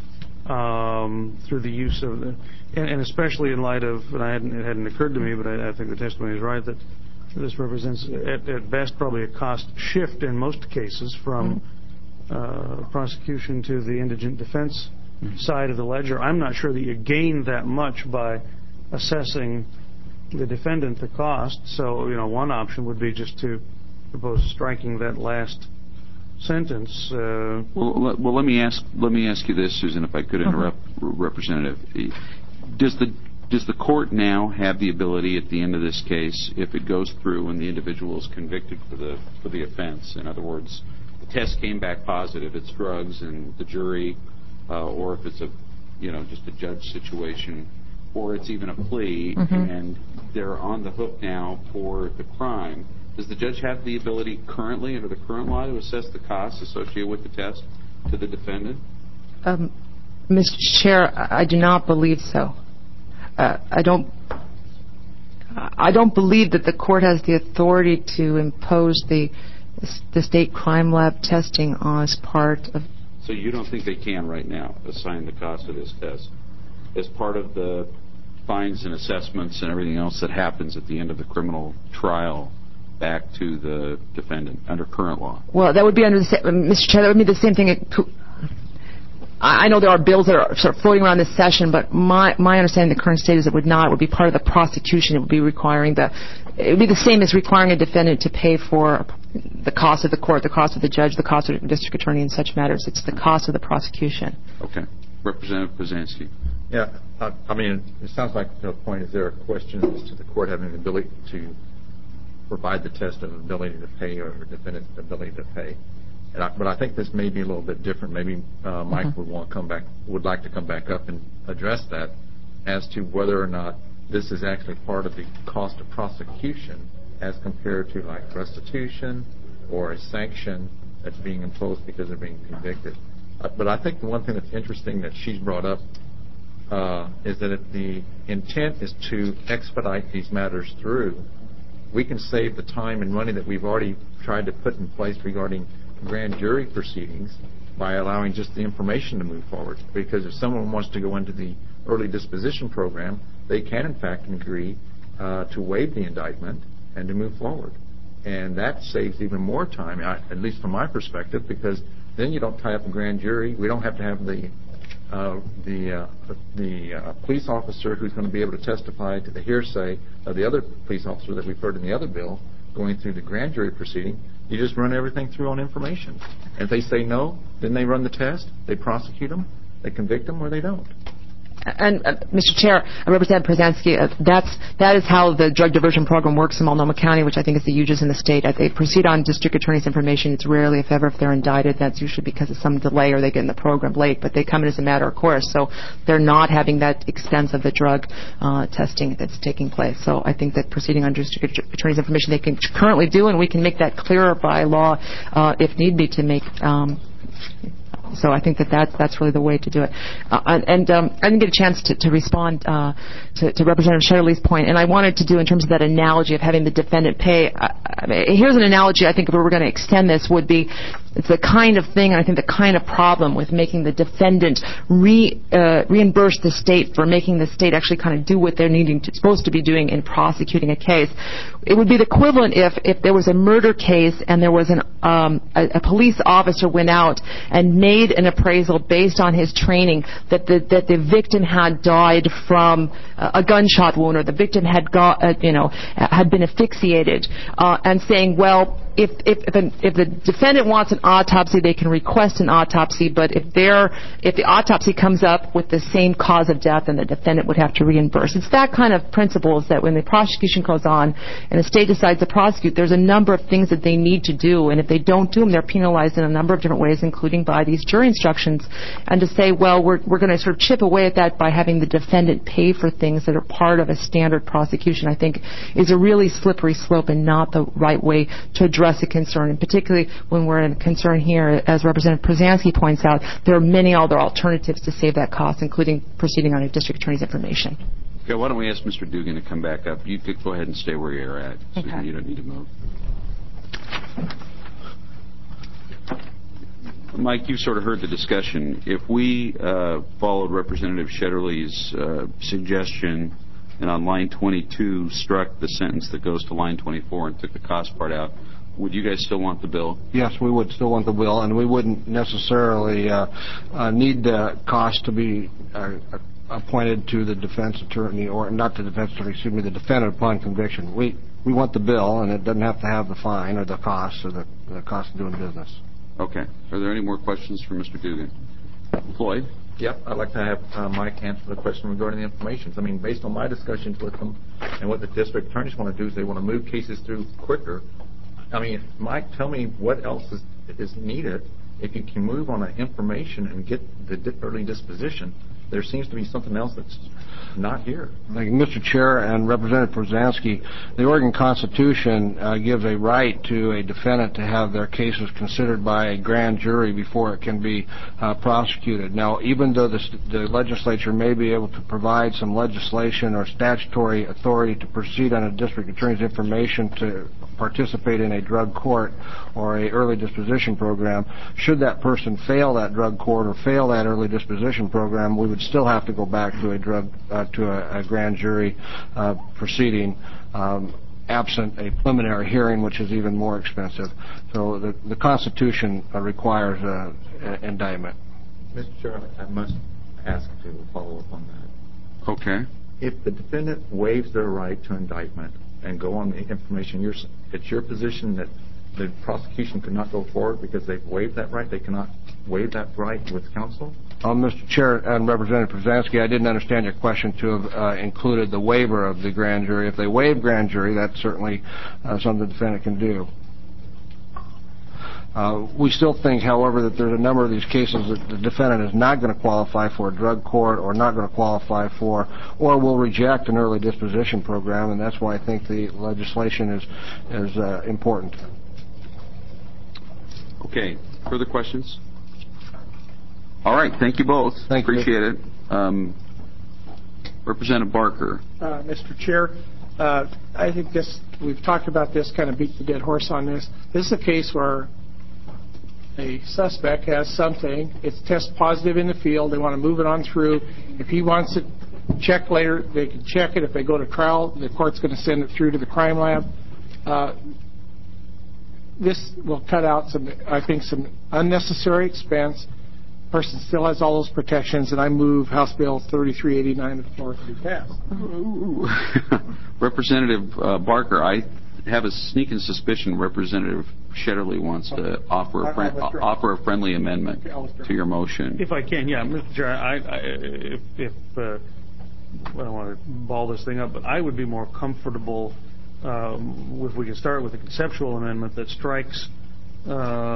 um, through the use of the, and, and especially in light of, and I hadn't, it hadn't occurred to me, but I, I think the testimony is right, that this represents at, at best probably a cost shift in most cases from mm-hmm. uh, prosecution to the indigent defense side of the ledger. I'm not sure that you gain that much by assessing the defendant the cost. So, you know, one option would be just to propose striking that last sentence. Uh, well, let, well, let me ask. Let me ask you this, Susan, if I could interrupt, uh-huh. Representative. Does the does the court now have the ability at the end of this case, if it goes through and the individual is convicted for the for the offense, in other words, the test came back positive, it's drugs, and the jury. Uh, or if it's a, you know, just a judge situation, or it's even a plea, mm-hmm. and they're on the hook now for the crime. Does the judge have the ability currently, under the current law, to assess the costs associated with the test to the defendant? Um, Mister Chair, I do not believe so. Uh, I don't. I don't believe that the court has the authority to impose the the state crime lab testing as part of. So you don't think they can right now assign the cost of this test as part of the fines and assessments and everything else that happens at the end of the criminal trial back to the defendant under current law? Well, that would be under the same, Mister Chair, that would be the same thing. I know there are bills that are sort of floating around this session, but my my understanding of the current state is it would not. It would be part of the prosecution. It would be requiring the. It would be the same as requiring a defendant to pay for the cost of the court, the cost of the judge, the cost of the district attorney in such matters. It's the cost of the prosecution. Okay. Representative Kuczynski. Yeah, I, I mean, it sounds like the point is there are questions as to the court having the ability to provide the test of ability to pay or defendant's ability to pay. And I, but I think this may be a little bit different. Maybe uh, Mike mm-hmm. would want to come back, would like to come back up and address that as to whether or not this is actually part of the cost of prosecution as compared to like restitution or a sanction that's being imposed because they're being convicted. Uh, but I think the one thing that's interesting that she's brought up uh, is that if the intent is to expedite these matters through, we can save the time and money that we've already tried to put in place regarding grand jury proceedings by allowing just the information to move forward. Because if someone wants to go into the early disposition program, they can in fact agree uh, to waive the indictment and to move forward. And that saves even more time, at least from my perspective, because then you don't tie up a grand jury. We don't have to have the uh, the uh, the uh, police officer who's going to be able to testify to the hearsay of the other police officer that we've heard in the other bill going through the grand jury proceeding. You just run everything through on information. And if they say no, then they run the test, they prosecute them, they convict them, or they don't. And, uh, Mister Chair, uh, Representative Przansky, uh, that's, that is how the drug diversion program works in Multnomah County, which I think is the hugest in the state. Uh, they proceed on district attorney's information. It's rarely, if ever, if they're indicted. That's usually because of some delay or they get in the program late, but they come in as a matter of course. So they're not having that expense of the drug uh, testing that's taking place. So I think that proceeding on district attorney's information they can currently do, and we can make that clearer by law uh, if need be to make um, So I think that that's, that's really the way to do it. Uh, and um, I didn't get a chance to, to respond uh, to, to Representative Shetterly's point, and I wanted to do in terms of that analogy of having the defendant pay. Uh, I mean, here's an analogy I think if we were going to extend this would be it's the kind of thing, and I think the kind of problem with making the defendant re, uh, reimburse the state for making the state actually kind of do what they're needing to, supposed to be doing in prosecuting a case. It would be the equivalent if, if there was a murder case and there was an um, a, a police officer went out and made an appraisal based on his training that the that the victim had died from a gunshot wound or the victim had got uh, you know had been asphyxiated, uh, and saying, well, if if if, an, if the defendant wants an autopsy, they can request an autopsy, but if they're if the autopsy comes up with the same cause of death, then the defendant would have to reimburse. It's that kind of principles that when the prosecution goes on and the state decides to prosecute, there's a number of things that they need to do, and if they don't do them, they're penalized in a number of different ways, including by these jury instructions. And to say, well, we're we're going to sort of chip away at that by having the defendant pay for things that are part of a standard prosecution, I think is a really slippery slope and not the right way to address a concern, and particularly when we're in a concern here, as Representative Przansky points out, there are many other alternatives to save that cost, including proceeding on a district attorney's information. Okay, why don't we ask Mister Dugan to come back up? You could go ahead and stay where you're at. Susan, Okay. you don't need to move. Mike, you sort of heard the discussion. If we uh, followed Representative Shetterly's uh, suggestion and on line twenty-two struck the sentence that goes to line twenty-four and took the cost part out, would you guys still want the bill? Yes, we would still want the bill, and we wouldn't necessarily uh, uh, need the cost to be uh, appointed to the defense attorney, or not the defense attorney, excuse me, the defendant upon conviction. We we want the bill, and it doesn't have to have the fine or the cost or the, the cost of doing business. Okay. Are there any more questions for Mister Dugan? Floyd? Yep, I'd like to have uh, Mike answer the question regarding the information. I mean, based on my discussions with them and what the district attorneys want to do is they want to move cases through quicker. I mean, Mike, tell me what else is, is needed if you can move on an information and get the di- early disposition. There seems to be something else that's not here. Thank you, Mister Chair and Representative Przansky. The Oregon Constitution uh, gives a right to a defendant to have their cases considered by a grand jury before it can be uh, prosecuted. Now, even though the, the legislature may be able to provide some legislation or statutory authority to proceed on a district attorney's information to participate in a drug court or a early disposition program, should that person fail that drug court or fail that early disposition program, we would still have to go back to a drug uh, to a, a grand jury uh, proceeding, um, absent a preliminary hearing, which is even more expensive. So the, the Constitution uh, requires uh, an indictment. Mister Chairman, I must ask to follow up on that. Okay. If the defendant waives their right to indictment and go on the information, you're, it's your position that the prosecution could not go forward because they've waived that right? They cannot waive that right with counsel? Uh, Mister Chair and Representative Przansky, I didn't understand your question to have uh, included the waiver of the grand jury. If they waive grand jury, that's certainly uh, something the defendant can do. Uh, we still think, however, that there's a number of these cases that the defendant is not going to qualify for a drug court or not going to qualify for, or will reject an early disposition program, and that's why I think the legislation is is uh, important. Okay. Further questions? All right. Thank you both. Thank Appreciate you. it. Um, Representative Barker. Uh, Mister Chair, uh, I think this, we've talked about this, kind of beat the dead horse on this. This is a case where a suspect has something, it's test positive in the field, they want to move it on through. If he wants it checked later, they can check it. If they go to trial, the court's going to send it through to the crime lab. Uh, this will cut out some, I think, some unnecessary expense. Person still has all those protections, and I move House Bill thirty-three eighty-nine to the floor to be passed. Representative uh, Barker, I have a sneaking suspicion Representative Shetterly wants to offer a, friend, offer a friendly amendment to your motion. If I can, yeah, Mister Chair, I, I, if, if uh, I don't want to ball this thing up, but I would be more comfortable um, if we can start with a conceptual amendment that strikes uh,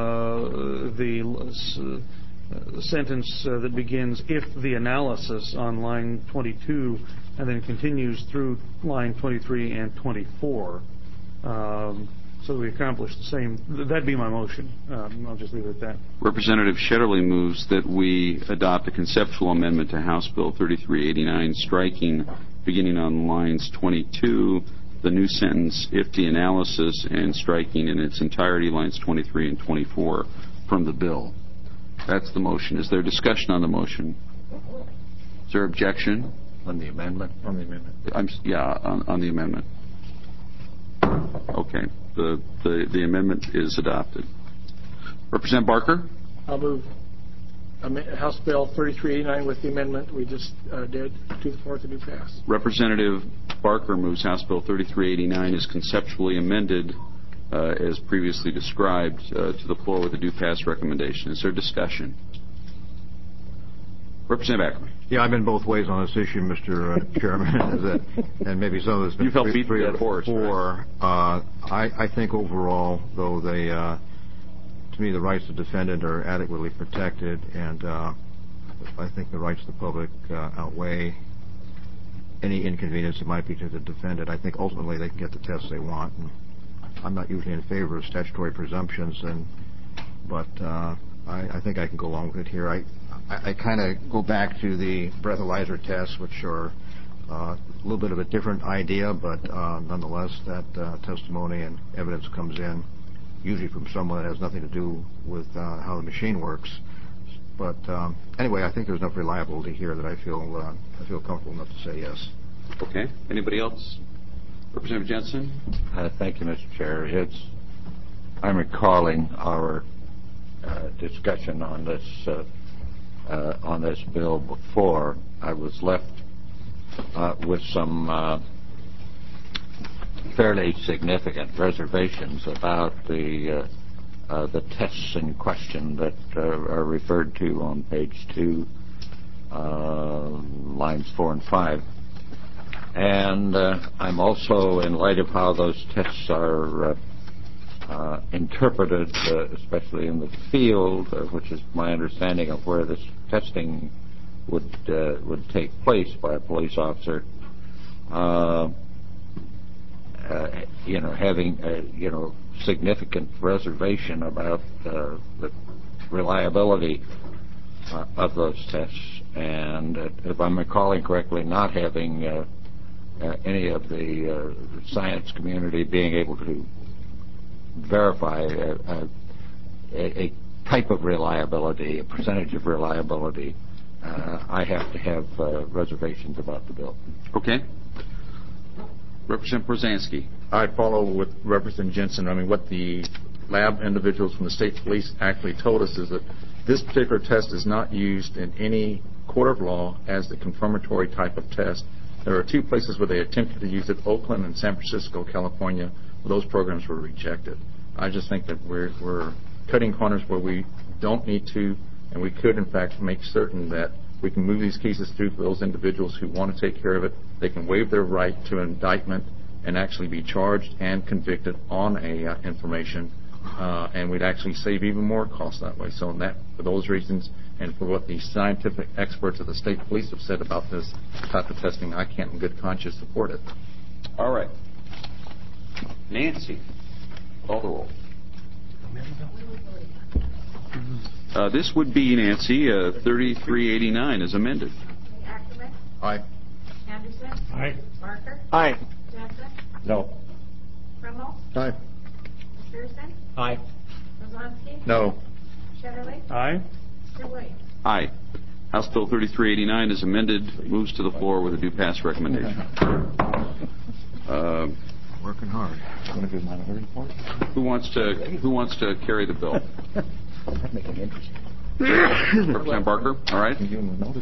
the uh, sentence uh, that begins if the analysis on line twenty-two and then continues through line twenty-three and twenty-four. Um, so we accomplish the same. That'd be my motion. Um, I'll just leave it at that. Representative Shetterly moves that we adopt a conceptual amendment to House Bill thirty-three eighty-nine, striking, beginning on lines twenty-two, the new sentence, if the analysis, and striking in its entirety lines twenty-three and twenty-four from the bill. That's the motion. Is there discussion on the motion? Is there objection? On the amendment? On the amendment. I'm, yeah, on, on the amendment. Okay. The, the, the amendment is adopted. Representative Barker? I'll move House Bill thirty-three eighty-nine with the amendment we just uh, did to the floor to do pass. Representative Barker moves House Bill thirty-three eighty-nine as conceptually amended uh, as previously described uh, to the floor with a due pass recommendation. Is there discussion? Representative Ackerman. Yeah, I've been both ways on this issue, Mister Uh, Chairman, is that, and maybe some of this. You've helped three, beat three the horse. Four. Uh, I, I think overall, though, they, uh, to me, the rights of the defendant are adequately protected, and uh, I think the rights of the public uh, outweigh any inconvenience it might be to the defendant. I think ultimately they can get the tests they want. And I'm not usually in favor of statutory presumptions, and but uh, I, I think I can go along with it here. I, I, I kind of go back to the breathalyzer tests, which are uh, a little bit of a different idea, but uh, nonetheless, that uh, testimony and evidence comes in, usually from someone that has nothing to do with uh, how the machine works. But um, anyway, I think there's enough reliability here that I feel uh, I feel comfortable enough to say yes. Okay. Anybody else? Representative Jensen? Uh, thank you, Mister Chair. It's, I'm recalling our uh, discussion on this uh, uh, on this bill before. I was left uh, with some uh, fairly significant reservations about the uh, uh, the tests in question that uh, are referred to on page two, uh, lines four and five. And uh, I'm also, in light of how those tests are uh, uh, interpreted, uh, especially in the field, uh, which is my understanding of where this testing would uh, would take place by a police officer, uh, uh, you know, having uh, you know significant reservation about uh, the reliability uh, of those tests, and uh, if I'm recalling correctly, not having uh, Uh, any of the uh, science community being able to verify a, a, a type of reliability, a percentage of reliability, uh, I have to have uh, reservations about the bill. Okay. Representative Brzezinski. I follow with Representative Jensen. I mean, what the lab individuals from the state police actually told us is that this particular test is not used in any court of law as the confirmatory type of test. There are two places where they attempted to use it, Oakland and San Francisco, California, where those programs were rejected. I just think that we're, we're cutting corners where we don't need to, and we could, in fact, make certain that we can move these cases through for those individuals who want to take care of it. They can waive their right to indictment and actually be charged and convicted on a uh, information, uh, and we'd actually save even more costs that way. So in that, for those reasons, and for what the scientific experts of the state police have said about this type of testing, I can't in good conscience support it. All right. Nancy, call the roll. Uh, this would be, Nancy, uh, thirty-three eighty-nine as amended. Ackerman? Aye. Anderson? Aye. Barker? Aye. Jensen? No. Krimmel? Aye. McPherson? Aye. Brzezinski? No. Shetterly? Aye. Mister Williams? Aye. House Bill thirty-three eighty-nine is amended, moves to the floor with a due pass recommendation. Uh, Working hard. who wants to Who wants to carry the bill? Make it interesting. Representative Barker. All right.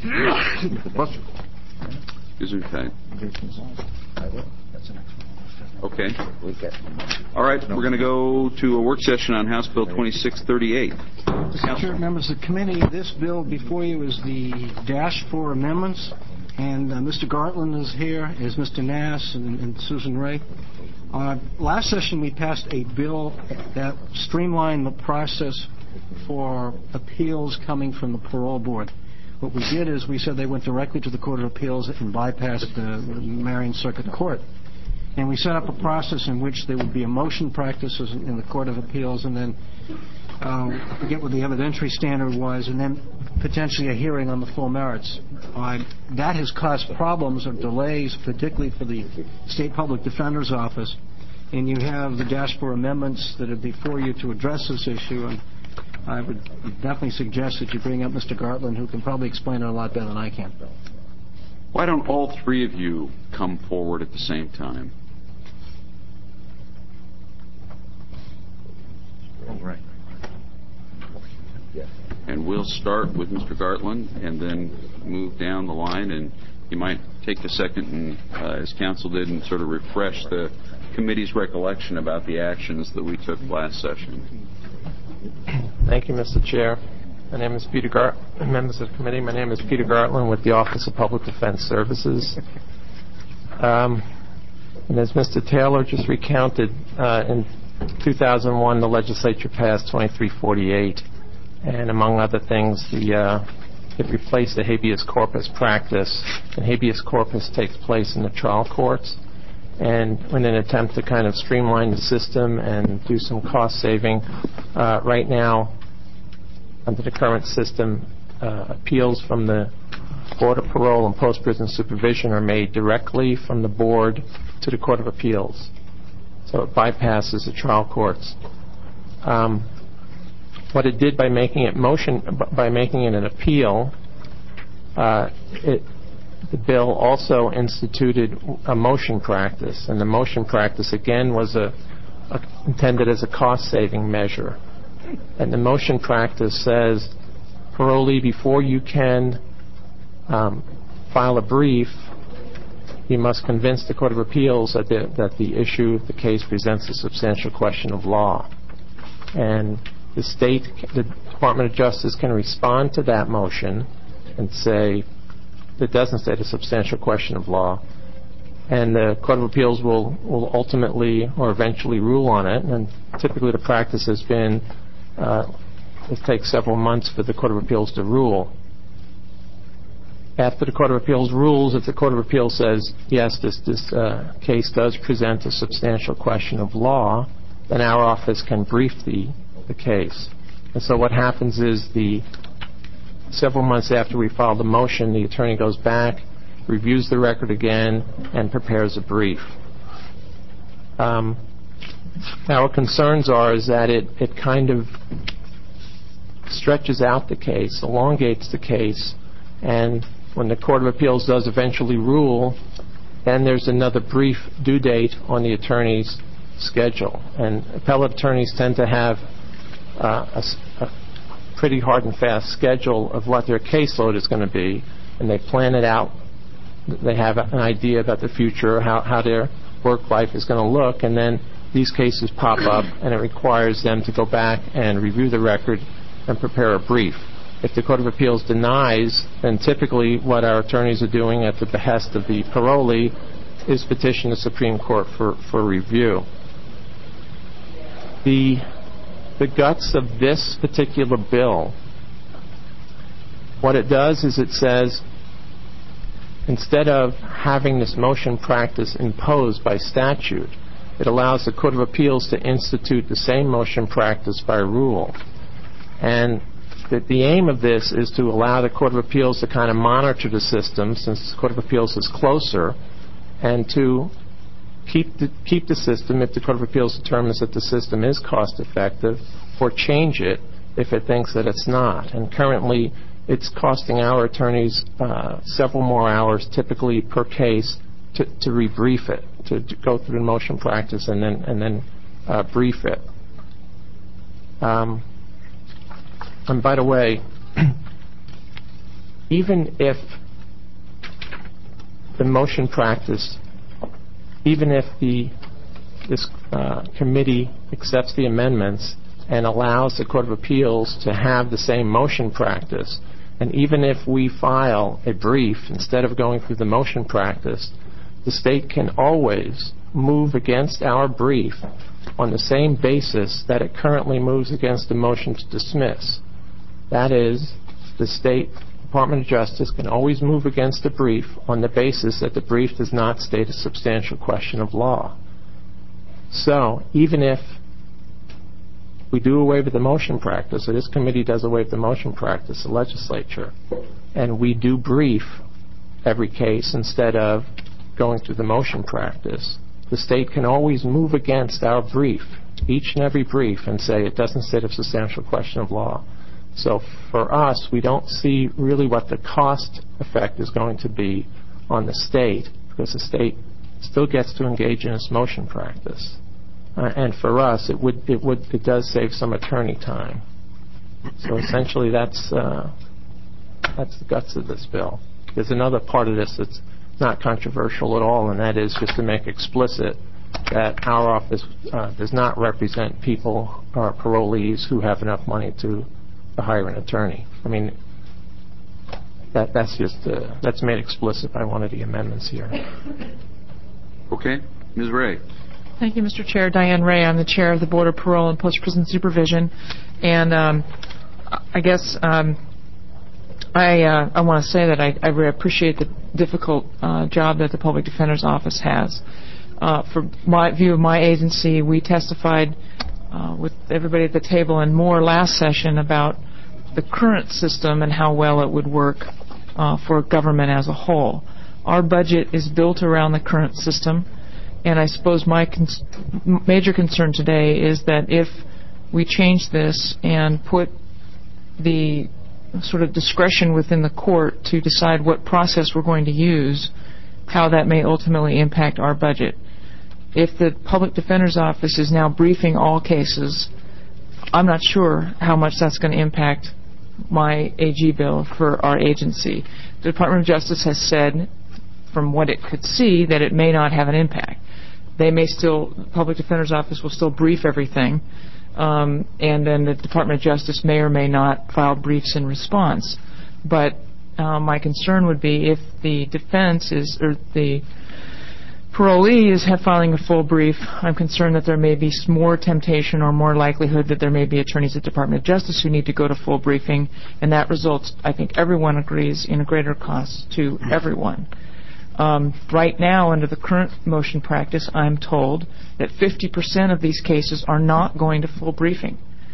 Buster. Gesundheit. Okay. All right, we're going to go to a work session on House Bill twenty-six thirty-eight. Mister Chair, members of the committee, this bill before you is the dash for amendments, and uh, Mister Gartland is here, is Mister Nass, and, and Susan Ray. Uh, last session we passed a bill that streamlined the process for appeals coming from the parole board. What we did is we said they went directly to the Court of Appeals and bypassed the, the Marion Circuit Court. And we set up a process in which there would be a motion practice in the Court of Appeals, and then uh, I forget what the evidentiary standard was, and then potentially a hearing on the full merits. Uh, that has caused problems or delays, particularly for the State Public Defender's Office. And you have the dash for amendments that are before you to address this issue. And I would definitely suggest that you bring up Mister Gartland, who can probably explain it a lot better than I can. Why don't all three of you come forward at the same time? Right. And we'll start with Mister Gartland and then move down the line. And you might take a second and, uh, as counsel did, and sort of refresh the committee's recollection about the actions that we took last session. Thank you, Mister Chair. My name is Peter Gart. Members of the committee, my name is Peter Gartland with the Office of Public Defense Services. Um, and as Mister Taylor just recounted, uh, in two thousand one, the legislature passed twenty-three forty-eight, and among other things, the uh, it replaced the habeas corpus practice. And habeas corpus takes place in the trial courts. And in an attempt to kind of streamline the system and do some cost saving, uh, right now, under the current system, uh, appeals from the Board of Parole and Post-Prison Supervision are made directly from the board to the Court of Appeals. So it bypasses the trial courts. Um, what it did by making it motion, by making it an appeal, uh, it the bill also instituted a motion practice, and the motion practice again was a, a intended as a cost-saving measure. And the motion practice says, parolee, before you can um, file a brief, you must convince the Court of Appeals that the, that the issue, the case presents a substantial question of law. And the state, the Department of Justice can respond to that motion and say, that doesn't state a substantial question of law, and the Court of Appeals will, will ultimately or eventually rule on it. And typically the practice has been uh, it takes several months for the Court of Appeals to rule. After the Court of Appeals rules, if the Court of Appeals says, yes, this, this uh, case does present a substantial question of law, then our office can brief the, the case. And so what happens is the several months after we file the motion, the attorney goes back, reviews the record again, and prepares a brief. Um, our concerns are is that it, it kind of stretches out the case, elongates the case, and when the Court of Appeals does eventually rule, then there's another brief due date on the attorney's schedule. And appellate attorneys tend to have uh, a, a pretty hard and fast schedule of what their caseload is going to be, and they plan it out. They have an idea about the future, how, how their work life is going to look, and then these cases pop up, and it requires them to go back and review the record and prepare a brief. If the Court of Appeals denies, then typically what our attorneys are doing at the behest of the parolee is petition the Supreme Court for, for review. The The guts of this particular bill, what it does is it says, instead of having this motion practice imposed by statute, it allows the Court of Appeals to institute the same motion practice by rule. And the, the aim of this is to allow the Court of Appeals to kind of monitor the system, since the Court of Appeals is closer, and to keep the, keep the system if the Court of Appeals determines that the system is cost effective, or change it if it thinks that it's not. And currently it's costing our attorneys uh, several more hours typically per case to, to rebrief it, to, to go through the motion practice and then and then uh, brief it. Um, and by the way, even if the motion practice, even if the this uh, committee accepts the amendments and allows the Court of Appeals to have the same motion practice. And even if we file a brief instead of going through the motion practice, the state can always move against our brief on the same basis that it currently moves against the motion to dismiss. That is, the State Department of Justice can always move against a brief on the basis that the brief does not state a substantial question of law. So, even if we do away with the motion practice, or this committee does away with the motion practice, the legislature, and we do brief every case instead of going through the motion practice, the state can always move against our brief, each and every brief, and say it doesn't state a substantial question of law. So for us, we don't see really what the cost effect is going to be on the state, because the state still gets to engage in its motion practice. Uh, and for us, it would it would it does save some attorney time. So essentially, that's uh, that's the guts of this bill. There's another part of this that's not controversial at all, and that is just to make explicit that our office uh, does not represent people or parolees who have enough money to, to hire an attorney. I mean, that that's just uh, that's made explicit by one of the amendments here. Okay, Miz Ray. Thank you, Mister Chair. Diane Ray. I'm the chair of the Board of Parole and Post-Prison Supervision. And um, I guess um, I uh, I want to say that I, I really appreciate the difficult uh, job that the Public Defender's Office has. Uh, for my view of my agency, we testified uh, with everybody at the table and more last session about the current system and how well it would work uh, for government as a whole. Our budget is built around the current system. And I suppose my cons- major concern today is that if we change this and put the sort of discretion within the court to decide what process we're going to use, how that may ultimately impact our budget. If the Public Defender's Office is now briefing all cases, I'm not sure how much that's going to impact my A G bill for our agency. The Department of Justice has said, from what it could see, that it may not have an impact. They may still, the Public Defender's Office will still brief everything, um, and then the Department of Justice may or may not file briefs in response. But uh, my concern would be if the defense is, or the parolee is filing a full brief, I'm concerned that there may be more temptation or more likelihood that there may be attorneys at the Department of Justice who need to go to full briefing, and that results, I think everyone agrees, in a greater cost to everyone. Um, right now, under the current motion practice, I'm told that fifty percent of these cases are not going to full briefing.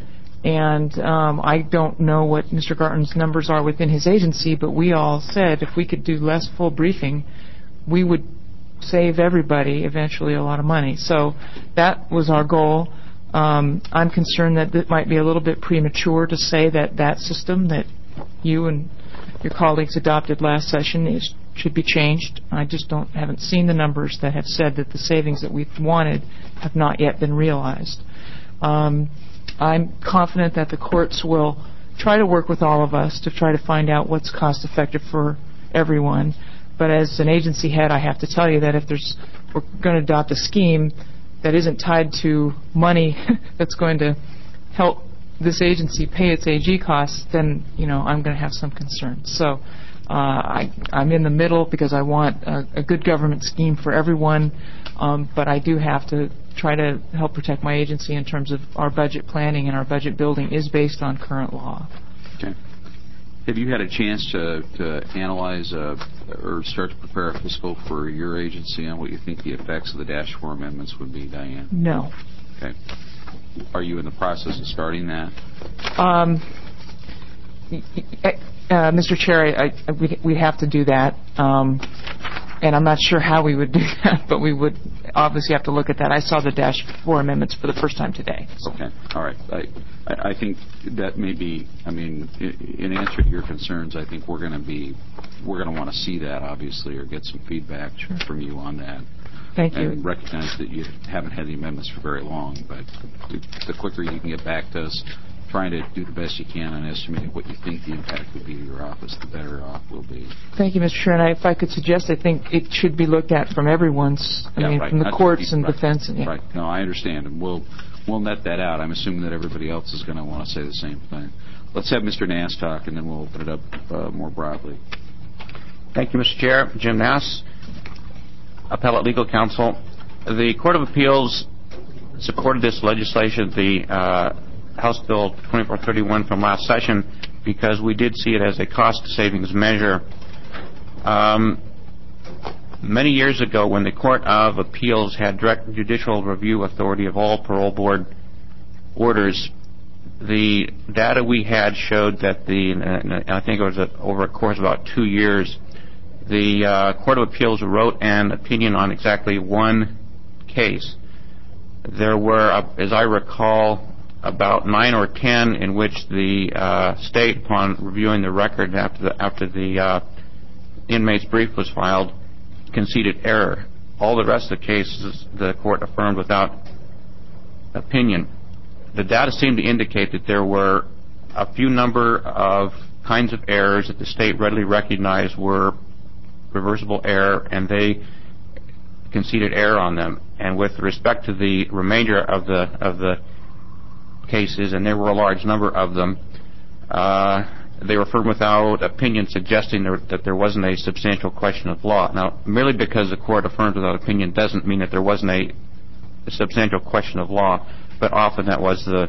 And um, I don't know what Mister Garton's numbers are within his agency, but we all said if we could do less full briefing, we would save everybody eventually a lot of money. So that was our goal. Um, I'm concerned that it might be a little bit premature to say that that system that you and your colleagues adopted last session is should be changed. I just don't haven't seen the numbers that have said that the savings that we've wanted have not yet been realized. Um, I'm confident that the courts will try to work with all of us to try to find out what's cost effective for everyone. But as an agency head, I have to tell you that if there's we're going to adopt a scheme that isn't tied to money that's going to help this agency pay its A G costs, then you know I'm going to have some concerns. So. Uh, I, I'm in the middle because I want a, a good government scheme for everyone, um, but I do have to try to help protect my agency in terms of our budget planning, and our budget building is based on current law. Okay. Have you had a chance to, to analyze uh, or start to prepare a fiscal for your agency on what you think the effects of the Dash four amendments would be, Diane? No. Okay. Are you in the process of starting that? Um, Uh, Mister Chair, I, I, we, we have to do that, um, and I'm not sure how we would do that, but we would obviously have to look at that. I saw the Dash four amendments for the first time today. So. Okay, all right. I, I think that may be, I mean, in answer to your concerns, I think we're going to be, we're going to want to see that, obviously, or get some feedback sure. from you on that. Thank you. And recognize that you haven't had the amendments for very long, but the quicker you can get back to us trying to do the best you can on estimating what you think the impact would be to your office, the better off we'll be. Thank you, Mister Chair. And I, if I could suggest, I think it should be looked at from everyone's, I Yeah, mean, right. from the Not courts just- and right. defense. And, yeah. Right. No, I understand, and we'll we'll net that out. I'm assuming that everybody else is going to want to say the same thing. Let's have Mister Nass talk, and then we'll open it up uh, more broadly. Thank you, Mister Chair. Jim Nass, Appellate Legal Counsel. The Court of Appeals supported this legislation, the uh, House Bill twenty-four thirty-one from last session, because we did see it as a cost savings measure. Um, many years ago, when the Court of Appeals had direct judicial review authority of all parole board orders, the data we had showed that the, and I think it was a, over a course of about two years, the uh, Court of Appeals wrote an opinion on exactly one case. There were, uh, as I recall, about nine or ten in which the uh, state, upon reviewing the record after the, after the uh, inmate's brief was filed, conceded error. All the rest of the cases the court affirmed without opinion. The data seemed to indicate that there were a few number of kinds of errors that the state readily recognized were reversible error, and they conceded error on them. And with respect to the remainder of the of the cases, and there were a large number of them, uh, they were affirmed without opinion, suggesting there, that there wasn't a substantial question of law. Now, merely because the court affirmed without opinion doesn't mean that there wasn't a, a substantial question of law, but often that was the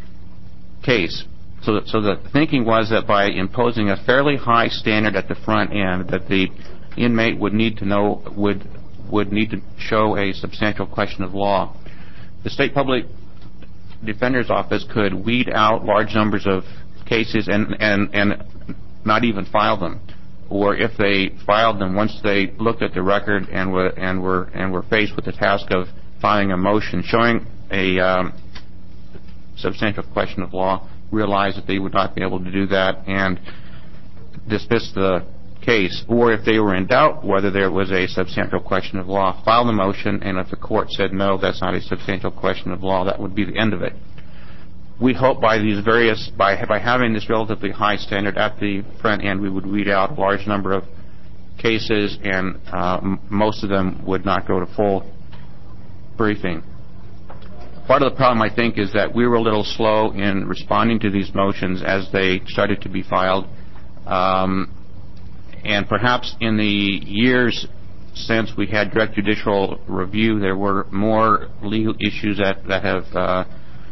case. So, that, so the thinking was that by imposing a fairly high standard at the front end, that the inmate would need to know, would would need to show a substantial question of law. The State Public Defender's Office could weed out large numbers of cases and, and, and not even file them. Or if they filed them, once they looked at the record and were and were and were faced with the task of filing a motion showing a um, substantial question of law, realized that they would not be able to do that and dismiss the case. Or if they were in doubt whether there was a substantial question of law, file the motion, and if the court said no, that's not a substantial question of law, that would be the end of it. We hope by these various, by by having this relatively high standard at the front end, we would weed out a large number of cases, and uh, m- most of them would not go to full briefing. Part of the problem, I think, is that we were a little slow in responding to these motions as they started to be filed. Um, and perhaps in the years since we had direct judicial review, there were more legal issues that, that have uh,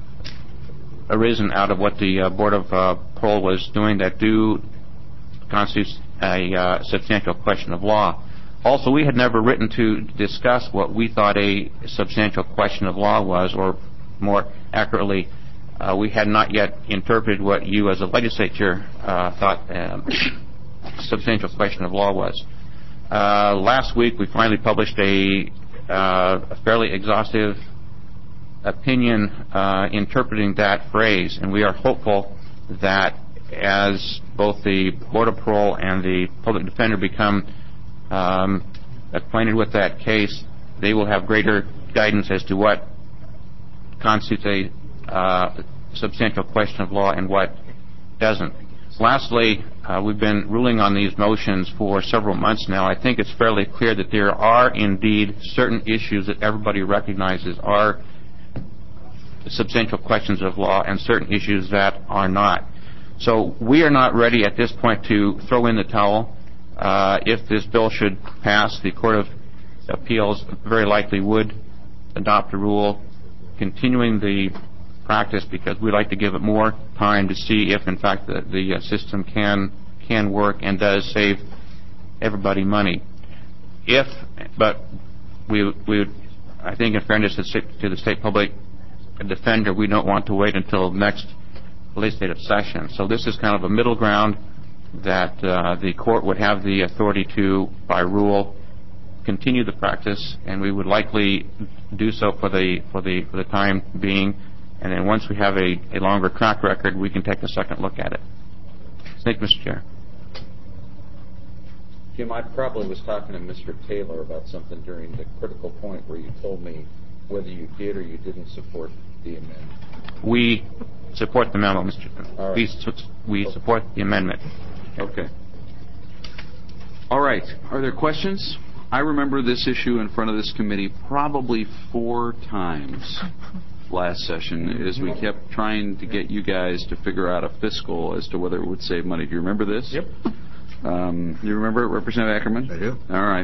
arisen out of what the uh, Board of uh, Parole was doing that do constitute a uh, substantial question of law. Also, we had never written to discuss what we thought a substantial question of law was, or more accurately, uh, we had not yet interpreted what you as a legislature uh, thought um, substantial question of law was. Uh, last week, we finally published a, uh, a fairly exhaustive opinion uh, interpreting that phrase, and we are hopeful that as both the Board of Parole and the Public Defender become um, acquainted with that case, they will have greater guidance as to what constitutes a uh, substantial question of law and what doesn't. Lastly, uh, we've been ruling on these motions for several months now. I think it's fairly clear that there are indeed certain issues that everybody recognizes are substantial questions of law and certain issues that are not. So we are not ready at this point to throw in the towel. Uh, if this bill should pass, the Court of Appeals very likely would adopt a rule continuing the practice, because we'd like to give it more time to see if, in fact, the, the uh, system can can work and does save everybody money. If, but we we would, I think, in fairness to the State Public Defender, we don't want to wait until next legislative session. So this is kind of a middle ground that uh, the court would have the authority to, by rule, continue the practice, and we would likely do so for the for the for the time being. And then once we have a, a longer track record, we can take a second look at it. Thank you, Mister Chair. Jim, I probably was talking to Mister Taylor about something during the critical point where you told me whether you did or you didn't support the amendment. We support the memo, Mister right. We, su- we support the amendment. Okay. All right. Are there questions? I remember this issue in front of this committee probably four times last session as we kept trying to get you guys to figure out a fiscal as to whether it would save money. Do you remember this? Yep. Um, you remember it, Representative Ackerman? I do. All right.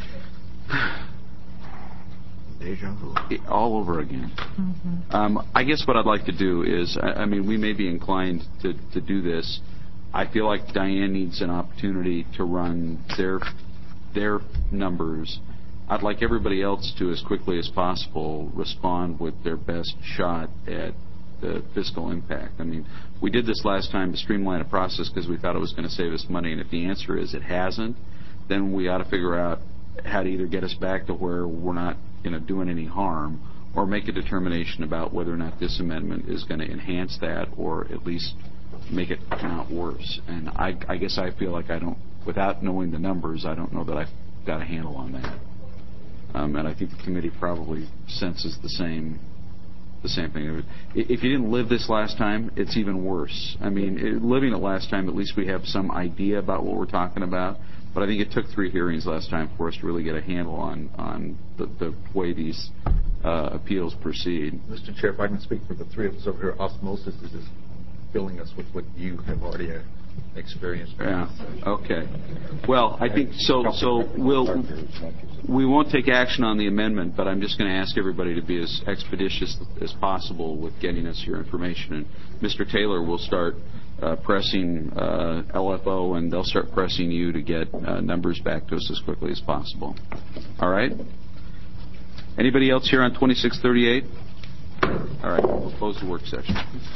Deja vu. All over again. Mm-hmm. Um, I guess what I'd like to do is, I, I mean, we may be inclined to, to do this. I feel like Diane needs an opportunity to run their their numbers. I'd like everybody else to, as quickly as possible, respond with their best shot at the fiscal impact. I mean, we did this last time to streamline a process because we thought it was going to save us money, and if the answer is it hasn't, then we ought to figure out how to either get us back to where we're not, you know, doing any harm, or make a determination about whether or not this amendment is going to enhance that or at least make it not worse. And I, I guess I feel like I don't, without knowing the numbers, I don't know that I've got a handle on that. Um, and I think the committee probably senses the same the same thing. If you didn't live this last time, it's even worse. I mean, it, living it last time, at least we have some idea about what we're talking about. But I think it took three hearings last time for us to really get a handle on, on the, the way these uh, appeals proceed. Mister Chair, if I can speak for the three of us over here, osmosis is just filling us with what you have already uh, experienced. Yeah. Okay. Well, I think so. So we'll we won't take action on the amendment, but I'm just going to ask everybody to be as expeditious as possible with getting us your information. And Mister Taylor will start uh, pressing uh, L F O, and they'll start pressing you to get uh, numbers back to us as quickly as possible. All right. Anybody else here on twenty-six thirty-eight? All right. We'll close the work session.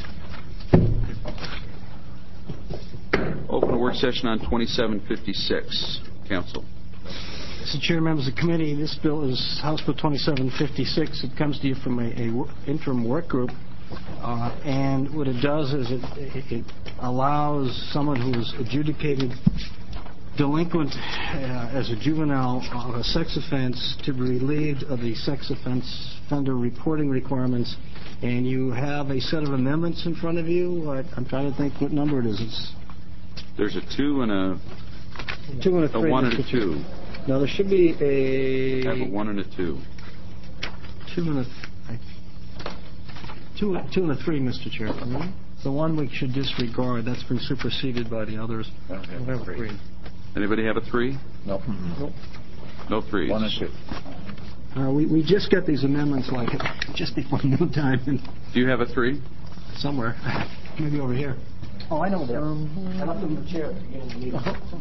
Open a work session on twenty-seven fifty-six. Council. Mister Chair, members of the committee, this bill is House Bill twenty-seven fifty-six. It comes to you from a, a interim work group, uh, and what it does is it, it, it allows someone who is adjudicated delinquent uh, as a juvenile of a sex offense to be relieved of the sex offense offender reporting requirements. And you have a set of amendments in front of you. I, I'm trying to think what number it is. It's There's a two and a two and a three. A one and a two. No, there should be a. I have a one and a two. Two and a. I, two, two and a three, Mister Chair. Mm-hmm. The one we should disregard. That's been superseded by the others. I have a three. Anybody have a three? No. Mm-hmm. Nope. No threes. One and two. Uh, we, we just got these amendments like just before noontime. Do you have a three? Somewhere. Maybe over here. Oh, I know there. Um, I left them in the chair at the beginning of the meeting.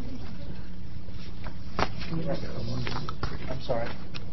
I'm sorry.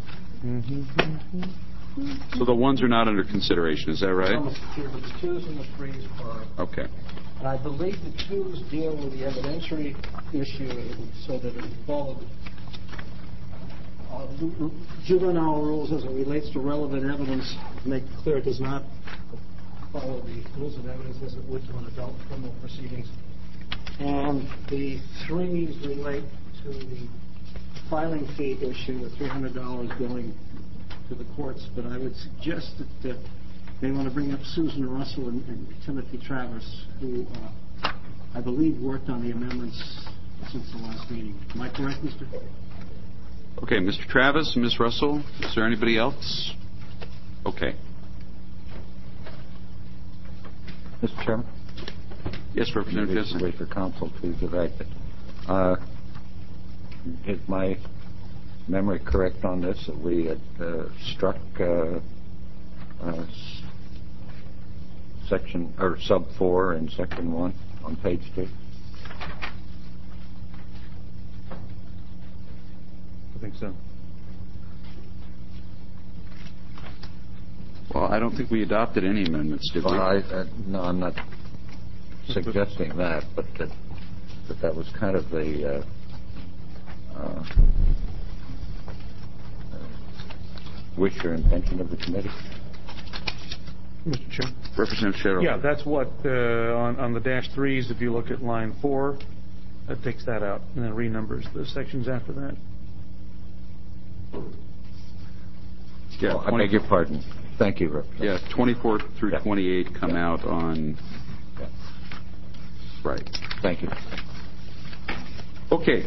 So the ones are not under consideration, is that right? No, Mister Chair, but the twos and the threes are. Okay. And I believe the twos deal with the evidentiary issue so that it followed uh, juvenile rules as it relates to relevant evidence. Make clear it does not follow the rules of evidence as it would to an adult criminal proceedings. And the threes relate to the filing fee issue, the three hundred dollars going to the courts. But I would suggest that uh, they want to bring up Susan Russell and, and Timothy Travis, who uh, I believe worked on the amendments since the last meeting. Am I correct, Mister Okay, Mister Travis, Miz Russell, is there anybody else? Okay. Mister Chairman? Yes, Representative Jensen. Wait for counsel to direct it. Uh, is my memory correct on this, that we had uh, struck uh, uh, section, or sub four in section one on page two? I think so. Well, I don't think we adopted any amendments, did we? Well, I, uh, no, I'm not suggesting that, but that that, that was kind of the uh, uh, wish or intention of the committee. Mister Chair. Representative Sherrill. Yeah, that's what, uh, on, on the dash threes, if you look at line four, that takes that out and then renumbers the sections after that. Yeah, Oh, I beg your pardon. Thank you, Representative. Yeah, twenty-four through twenty-eight come out on... Right. Thank you. Okay.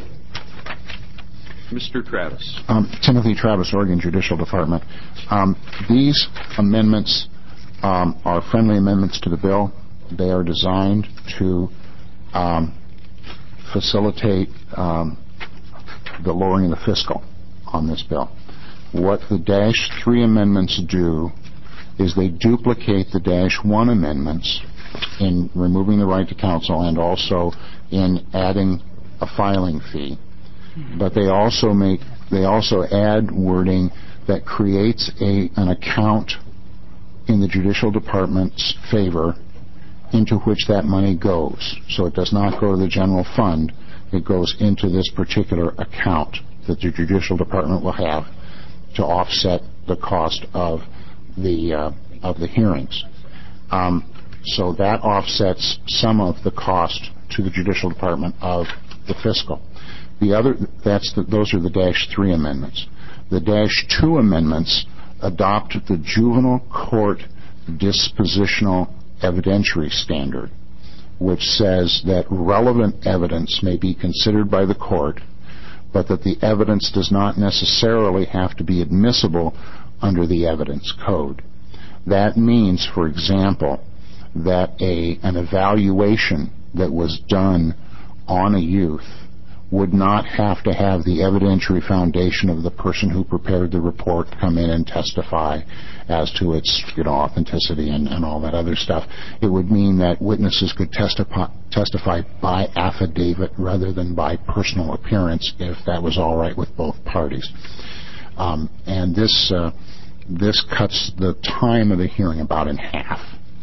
Mister Travis. Um, Timothy Travis, Oregon Judicial Department. Um, these amendments um, are friendly amendments to the bill. They are designed to um, facilitate um, the lowering of the fiscal on this bill. What the Dash three amendments do is they duplicate the Dash one amendments in removing the right to counsel and also in adding a filing fee. But they also make they also add wording that creates a an account in the Judicial Department's favor into which that money goes. So it does not go to the general fund. It goes into this particular account that the Judicial Department will have to offset the cost of the uh, of the hearings. Um, so that offsets some of the cost to the Judicial Department of the fiscal. The other, that's the, those are the Dash three amendments. The Dash two amendments adopt the juvenile court dispositional evidentiary standard, which says that relevant evidence may be considered by the court, but that the evidence does not necessarily have to be admissible under the evidence code. That means, for example, that a an evaluation that was done on a youth would not have to have the evidentiary foundation of the person who prepared the report come in and testify as to its, you know, authenticity and, and all that other stuff. It would mean that witnesses could testify, testify by affidavit rather than by personal appearance if that was all right with both parties. Um, and this uh, this cuts the time of the hearing about in half.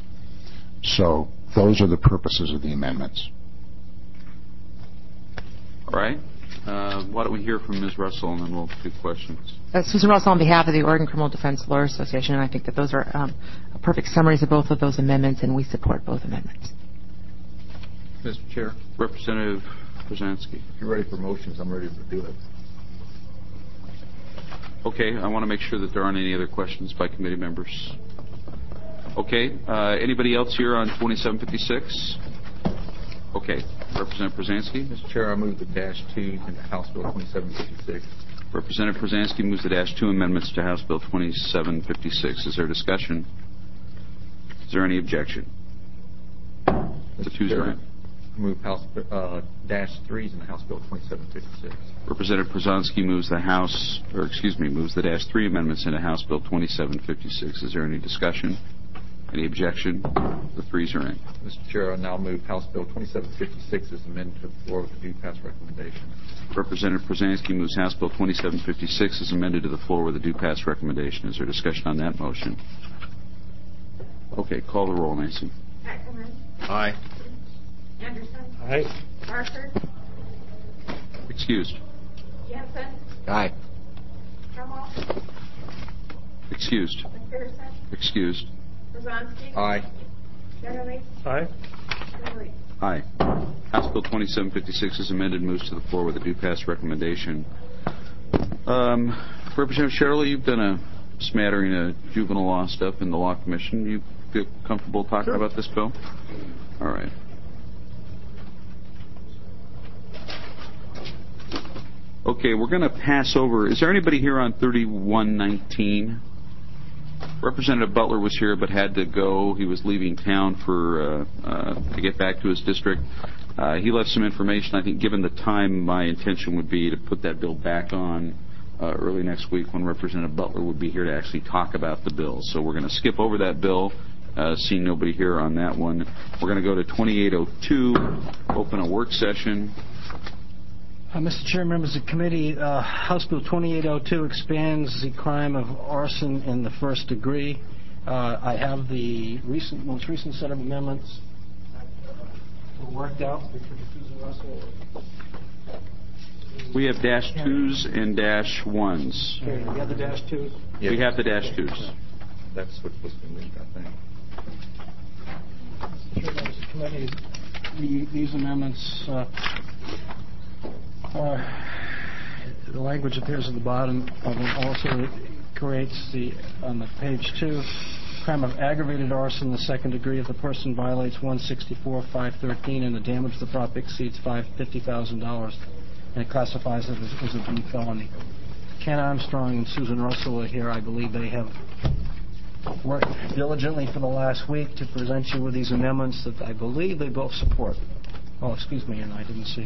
So those are the purposes of the amendments. All right. Uh, why don't we hear from Miz Russell, and then we'll do questions. Uh, Susan Russell on behalf of the Oregon Criminal Defense Lawyers Association, and I think that those are um, perfect summaries of both of those amendments, and we support both amendments. Mister Chair. Representative Brzezinski. If you're ready for motions, I'm ready to do it. Okay. I want to make sure that there aren't any other questions by committee members. Okay. Uh, anybody else here on twenty-seven fifty-six? Okay. Representative Brzezinski. Mister Chair, I move the Dash two into House Bill twenty-seven fifty-six. Representative Brzezinski moves the Dash two amendments to House Bill twenty-seven fifty-six. Is there discussion? Is there any objection? The twos are in. I move House uh, Dash threes into House Bill twenty-seven fifty-six. Representative Brzezinski moves the House, or excuse me, moves the Dash three amendments into House Bill twenty-seven fifty-six. Is there any discussion? Any objection? The threes are in. Mister Chair, I now move House Bill twenty-seven fifty-six as amended to the floor with the due pass recommendation. Representative Brzezinski moves House Bill twenty-seven fifty-six as amended to the floor with a due pass recommendation. Is there discussion on that motion? Okay, call the roll, Nancy. Ackerman. Aye. Anderson. Aye. Parker. Excused. Jensen. Aye. Trammell. Excused. McPherson. Excused. Brzezinski. Aye. Shetterly. Aye. Shetterly. Aye. House Bill twenty-seven fifty-six is amended, moves to the floor with a due pass recommendation. Um, Representative Shetterly, you've done a smattering of juvenile law stuff in the Law Commission. You feel comfortable talking Sure. about this bill? All right. Okay, we're going to pass over. Is there anybody here on thirty-one nineteen? Representative Butler was here but had to go. He was leaving town for uh, uh, to get back to his district. Uh, he left some information. I think given the time, my intention would be to put that bill back on uh, early next week when Representative Butler would be here to actually talk about the bill. So we're going to skip over that bill, uh, seeing nobody here on that one. We're going to go to twenty-eight oh two, open a work session. Uh, Mister Chair, members of the committee, uh, House Bill twenty-eight oh two expands the crime of arson in the first degree. Uh, I have the recent, most recent set of amendments were worked out between Susan Russell. We have dash twos and dash ones. Okay, we have the dash twos. Yes. We have the dash twos. That's what's supposed to be moved, I think. Mister Chair, members of the committee, the, these amendments. Uh, Uh, the language appears at the bottom of them also creates the, on the page two, crime of aggravated arson, the second degree, if the person violates one sixty-four five thirteen and the damage to the property exceeds five fifty thousand dollars, and it classifies it as, as a B felony. Ken Armstrong and Susan Russell are here. I believe they have worked diligently for the last week to present you with these amendments that I believe they both support. Oh, excuse me, and I didn't see.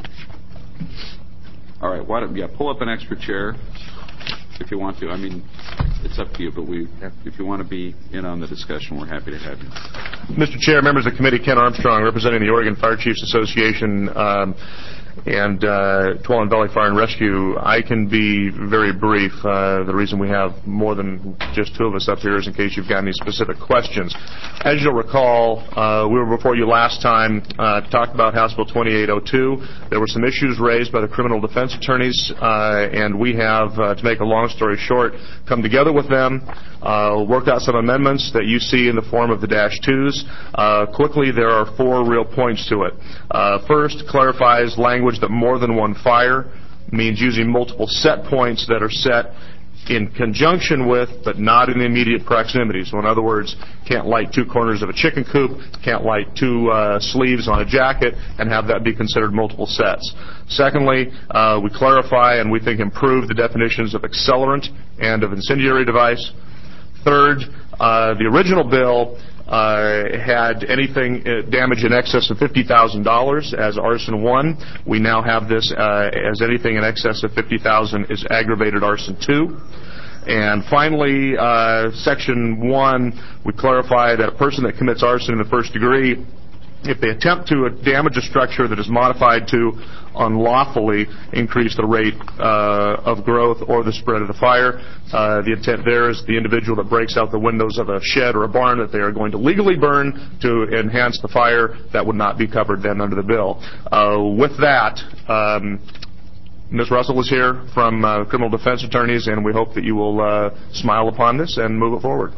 All right, why don't, yeah, pull up an extra chair if you want to. I mean, it's up to you, but we, if you want to be in on the discussion, we're happy to have you. Mister Chair, members of the committee, Ken Armstrong, representing the Oregon Fire Chiefs Association um, and uh, Tuolumne Valley Fire and Rescue. I can be very brief. Uh, the reason we have more than just two of us up here is in case you've got any specific questions. As you'll recall, uh, we were before you last time, uh, talked about House Bill twenty-eight oh two. There were some issues raised by the criminal defense attorneys, uh, and we have, uh, to make a long story short, come together with them, uh, worked out some amendments that you see in the form of the dash twos. Uh, quickly, there are four real points to it. Uh, first, clarifies language that more than one fire means using multiple set points that are set in conjunction with, but not in immediate proximity. So in other words, can't light two corners of a chicken coop, can't light two uh, sleeves on a jacket, and have that be considered multiple sets. Secondly, uh, we clarify and we think improve the definitions of accelerant and of incendiary device. Third, uh, the original bill Uh, had anything uh, damage in excess of fifty thousand dollars as arson one. We now have this uh, as anything in excess of fifty thousand dollars is aggravated arson two. And finally, uh, section one, we clarify that a person that commits arson in the first degree, if they attempt to damage a structure that is modified to unlawfully increase the rate uh, of growth or the spread of the fire, uh, the intent there is the individual that breaks out the windows of a shed or a barn that they are going to legally burn to enhance the fire, that would not be covered then under the bill. Uh, with that, um, Miz Russell is here from uh, criminal defense attorneys, and we hope that you will uh, smile upon this and move it forward.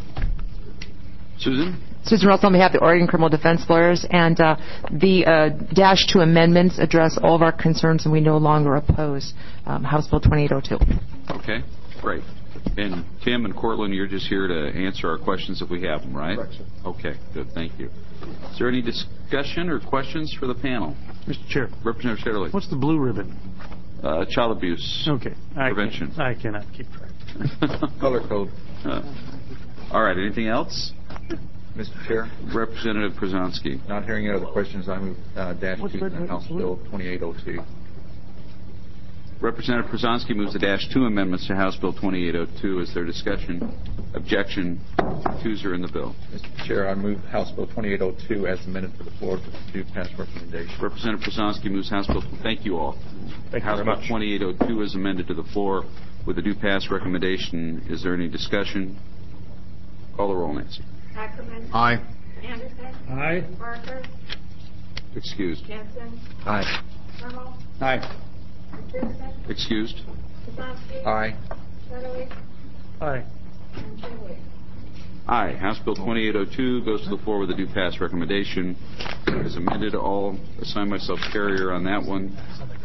Susan? Susan Russell on behalf of the Oregon Criminal Defense Lawyers, and uh, the uh, Dash two amendments address all of our concerns, and we no longer oppose um, House Bill twenty-eight oh two. Okay, great. And Tim and Cortland, you're just here to answer our questions if we have them, right? Correct, sir. Okay, good, thank you. Is there any discussion or questions for the panel? Mister Chair. Representative Shetterly. What's the blue ribbon? Uh, child abuse Okay. I prevention. Can, I cannot keep track. Color code. Uh, all right, anything else? Mister Chair. Representative Przanski. Not hearing any other questions, I move uh, dash two and House Bill twenty-eight oh two. Representative Przanski moves the dash two amendments to House Bill twenty-eight oh two. Is there discussion? Objection? Twos are in the bill. Mister Chair, I move House Bill twenty-eight oh two as amended to the floor with due pass recommendation. Representative Przanski moves House Bill. Thank you all. Thank you House very Bill much. twenty-eight oh two is amended to the floor with a due pass recommendation. Is there any discussion? Call the roll, Nancy. Ackerman. Aye. Anderson. Aye. Parker. Excused. Jensen. Aye. Trammell. Aye. McPherson. Excused. Krasowski. Aye. Shetterly. Aye. And Shetterly. Aye. House Bill twenty-eight oh two goes to the floor with a due pass recommendation. As amended, I'll assign myself carrier on that one.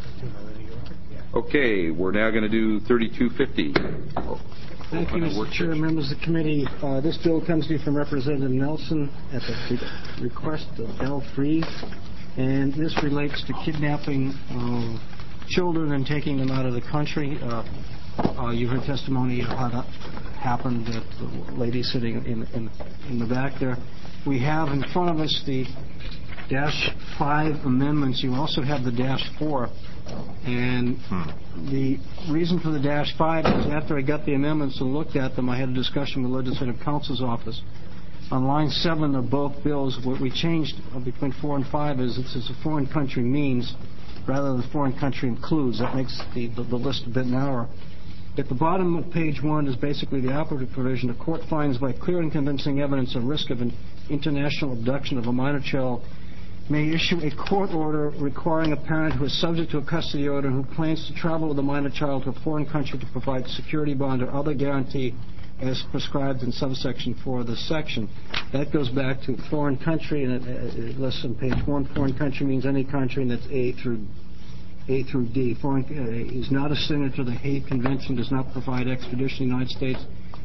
Okay, we're now going to do thirty-two fifty. Thank you, Mister Chair, members of the committee. Uh, this bill comes to you from Representative Nelson at the request of Belle Freeze, and this relates to kidnapping of children and taking them out of the country. Uh, uh, you heard testimony of how that happened at the lady sitting in, in, in the back there. We have in front of us the Dash five amendments. You also have the Dash four. And the reason for the Dash five is after I got the amendments and looked at them, I had a discussion with the Legislative Counsel's office. On line seven of both bills, what we changed between four and five is it says a foreign country means rather than foreign country includes. That makes the, the, the list a bit narrower. At the bottom of page one is basically the operative provision. The court finds by clear and convincing evidence a risk of an international abduction of a minor child may issue a court order requiring a parent who is subject to a custody order who plans to travel with a minor child to a foreign country to provide security bond or other guarantee as prescribed in subsection four of this section. That goes back to foreign country, and it, it lists on page one, foreign country means any country, and that's A through A through D. Foreign uh, is not a signature to the Hague Convention, does not provide extradition to the United States,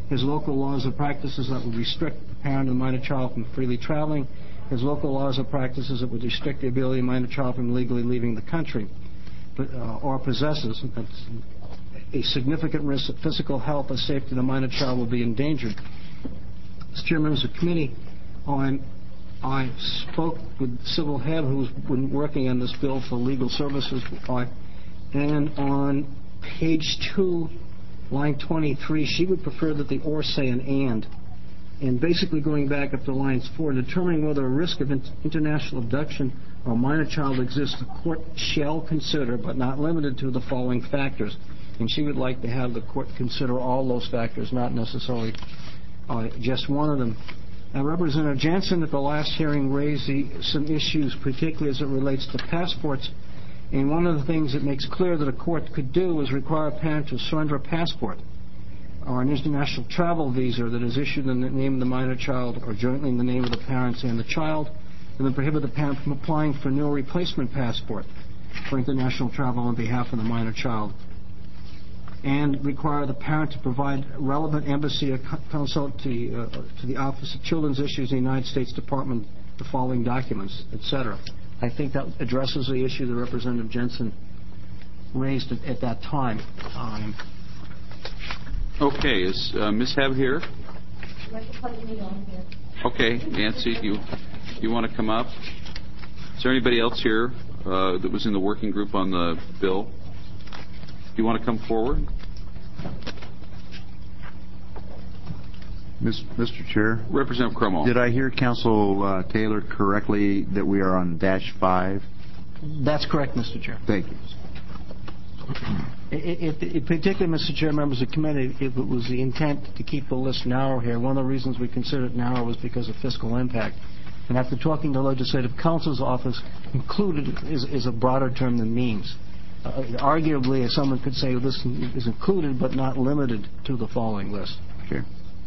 his local laws or practices that would restrict the parent of the minor child from freely traveling, his local laws or practices that would restrict the ability of the minor child from legally leaving the country, but, uh, or possesses that's a significant risk that physical health or safety of the minor child will be endangered. Mister Chairman, as a committee, on, I spoke with Sybil Head, who's been working on this bill for legal services, uh, and on page two, line twenty-three, she would prefer that the or say an and. And basically going back up to lines four, determining whether a risk of in- international abduction or a minor child exists, the court shall consider, but not limited to, the following factors. And she would like to have the court consider all those factors, not necessarily uh, just one of them. Now, Representative Jansen at the last hearing raised the, some issues, particularly as it relates to passports. And one of the things it makes clear that a court could do is require a parent to surrender a passport or an international travel visa that is issued in the name of the minor child or jointly in the name of the parents and the child, and then prohibit the parent from applying for a new replacement passport for international travel on behalf of the minor child, and require the parent to provide relevant embassy or consul to, uh, to the Office of Children's Issues in the United States Department the following documents, et cetera. I think that addresses the issue that Representative Jensen raised at, at that time. Um, okay, is uh, Miz Hebb here? Okay, Nancy, you you want to come up? Is there anybody else here uh, that was in the working group on the bill? Do you want to come forward? Mister Chair? Representative Crummell. Did I hear Council uh, Taylor correctly that we are on dash five? That's correct, Mister Chair. Thank you. It, it, it, particularly, Mister Chair, members of the committee, it was the intent to keep the list narrow here. One of the reasons we considered it narrow was because of fiscal impact. And after talking to the Legislative Counsel's office, included is, is a broader term than means. Uh, arguably, someone could say this is included but not limited to the following list. Sure.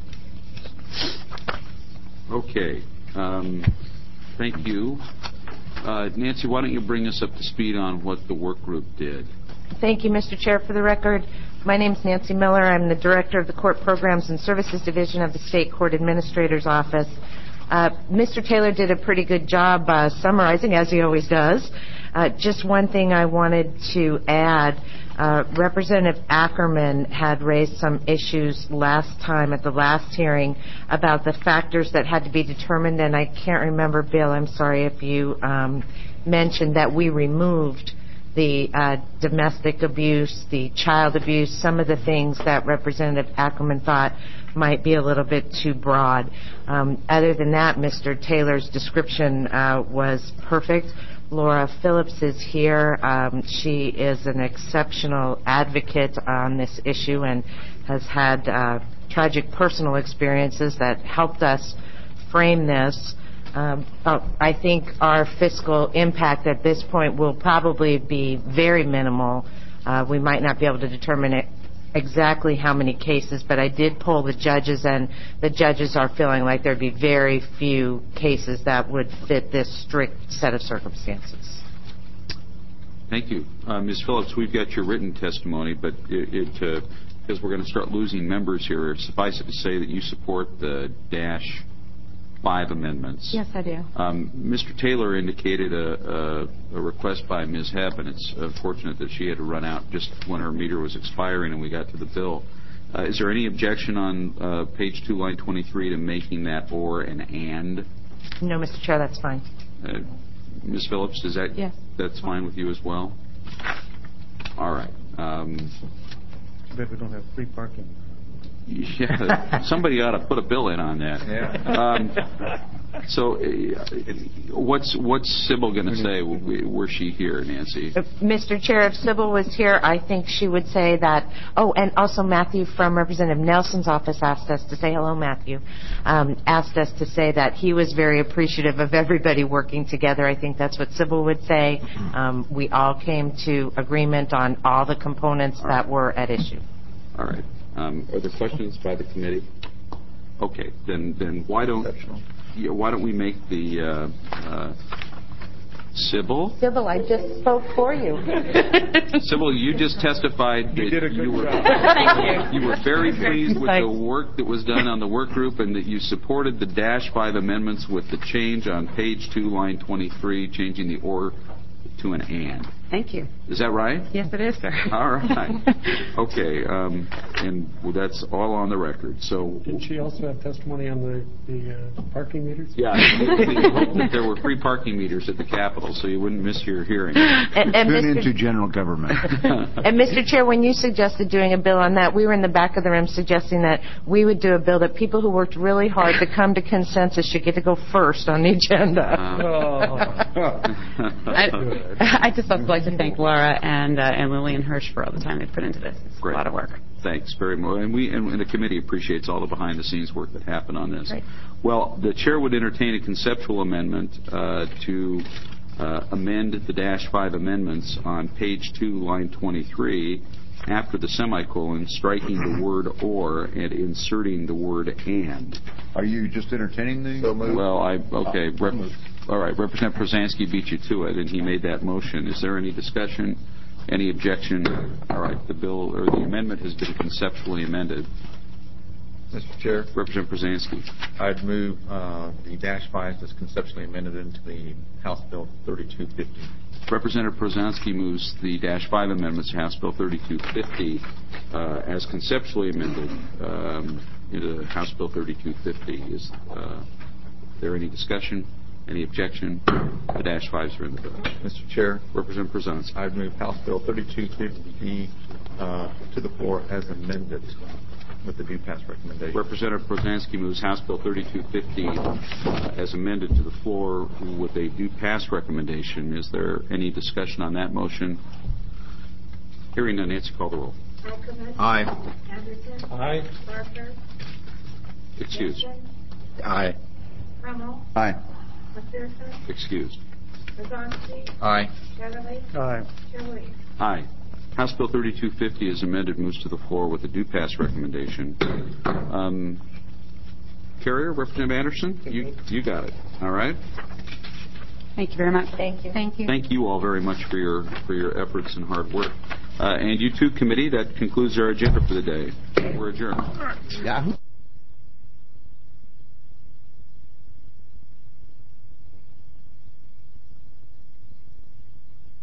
Okay. Um, thank you. Uh, Nancy, why don't you bring us up to speed on what the work group did? Thank you, Mister Chair. For the record, my name is Nancy Miller. I'm the Director of the Court Programs and Services Division of the State Court Administrator's Office. Uh, Mister Taylor did a pretty good job uh, summarizing, as he always does. Uh, just one thing I wanted to add. Uh, Representative Ackerman had raised some issues last time at the last hearing about the factors that had to be determined, and I can't remember, Bill, I'm sorry if you um, mentioned that we removed the uh, domestic abuse, the child abuse, some of the things that Representative Ackerman thought might be a little bit too broad. Um, other than that, Mister Taylor's description uh, was perfect. Laura Phillips is here. Um, she is an exceptional advocate on this issue and has had uh, tragic personal experiences that helped us frame this. Um, uh, I think our fiscal impact at this point will probably be very minimal. Uh, we might not be able to determine it exactly how many cases, but I did poll the judges, and the judges are feeling like there'd be very few cases that would fit this strict set of circumstances. Thank you. Uh, Miz Phillips, we've got your written testimony, but it, it uh, because we're going to start losing members here, suffice it to say that you support the dash five amendments. Yes, I do. Um, Mister Taylor indicated a, a, a request by Miz Hebb, and it's unfortunate that she had to run out just when her meter was expiring and we got to the bill. Uh, is there any objection on uh, page two, line twenty-three, to making that or an and? No, Mister Chair, that's fine. Uh, Miz Phillips, is that yes. That's fine with you as well? All right. Um, Bet we don't have free parking. Yeah, somebody ought to put a bill in on that. Yeah. Um, so, uh, what's what's Sybil going to say? Were she here, Nancy? Uh, Mister Chair, if Sybil was here, I think she would say that. Oh, and also Matthew from Representative Nelson's office asked us to say hello. Matthew um, asked us to say that he was very appreciative of everybody working together. I think that's what Sybil would say. Um, we all came to agreement on all the components all that right. were at issue. All right. Um, are there questions by the committee? Okay, then then why don't yeah, why don't we make the uh, uh, Sybil? Sybil, I just spoke for you. Sybil, you just testified that You did a good you were job. Thank you. you were very pleased with Thanks. the work that was done on the work group and that you supported the dash five amendments with the change on page two, line twenty-three, changing the or to an and. Thank you. Is that right? Yes, it is, sir. All right. Okay. Um, and well, that's all on the record. So. Did she also have testimony on the, the uh, parking meters? Yeah. We hope that there were free parking meters at the Capitol, so you wouldn't miss your hearing. And, and Tune Mister into general government. And Mister Chair, when you suggested doing a bill on that, we were in the back of the room suggesting that we would do a bill that people who worked really hard to come to consensus should get to go first on the agenda. I, I just also like to thank Laura and uh, and Lillian Hirsch for all the time they put into this. It's Great. a lot of work. Thanks very much. And we and, and the committee appreciates all the behind-the-scenes work that happened on this. Great. Well, the chair would entertain a conceptual amendment uh, to uh, amend the dash five amendments on page two, line twenty-three, after the semicolon, striking the word or and inserting the word and. Are you just entertaining the? Well, I okay. Rep, all right. Representative Przanski beat you to it, and he made that motion. Is there any discussion? Any objection? All right. The bill or the amendment has been conceptually amended. Mister Chair, Representative Przanski. I'd move uh, the dash five as conceptually amended into the House Bill thirty-two fifty. Representative Przanski moves the dash five amendments to House Bill thirty-two fifty uh, as conceptually amended um, into House Bill thirty-two fifty. Is uh, there any discussion? Any objection? The dash fives are in the bill. Mister Chair, Representative Przanski. I'd move House Bill thirty-two fifty uh, to the floor as amended with the due pass recommendation. Representative Przanski moves House Bill thirty-two fifty uh, as amended to the floor with a due pass recommendation. Is there any discussion on that motion? Hearing none, Nancy, call the roll. Ackerman. Aye. Anderson. Aye. Parker. Excused. Gibson. Aye. Crummell. Aye. McPherson. Excused. Brzezinski. Aye. Beverly. Aye. Chair Williams. Aye. House Bill thirty-two fifty is amended, moves to the floor with a due pass recommendation. Um, Carrier, Representative Anderson, you you got it. All right. Thank you very much. Thank you. Thank you. Thank you all very much for your for your efforts and hard work. Uh, and you too, committee. That concludes our agenda for the day. We're adjourned. Yahoo.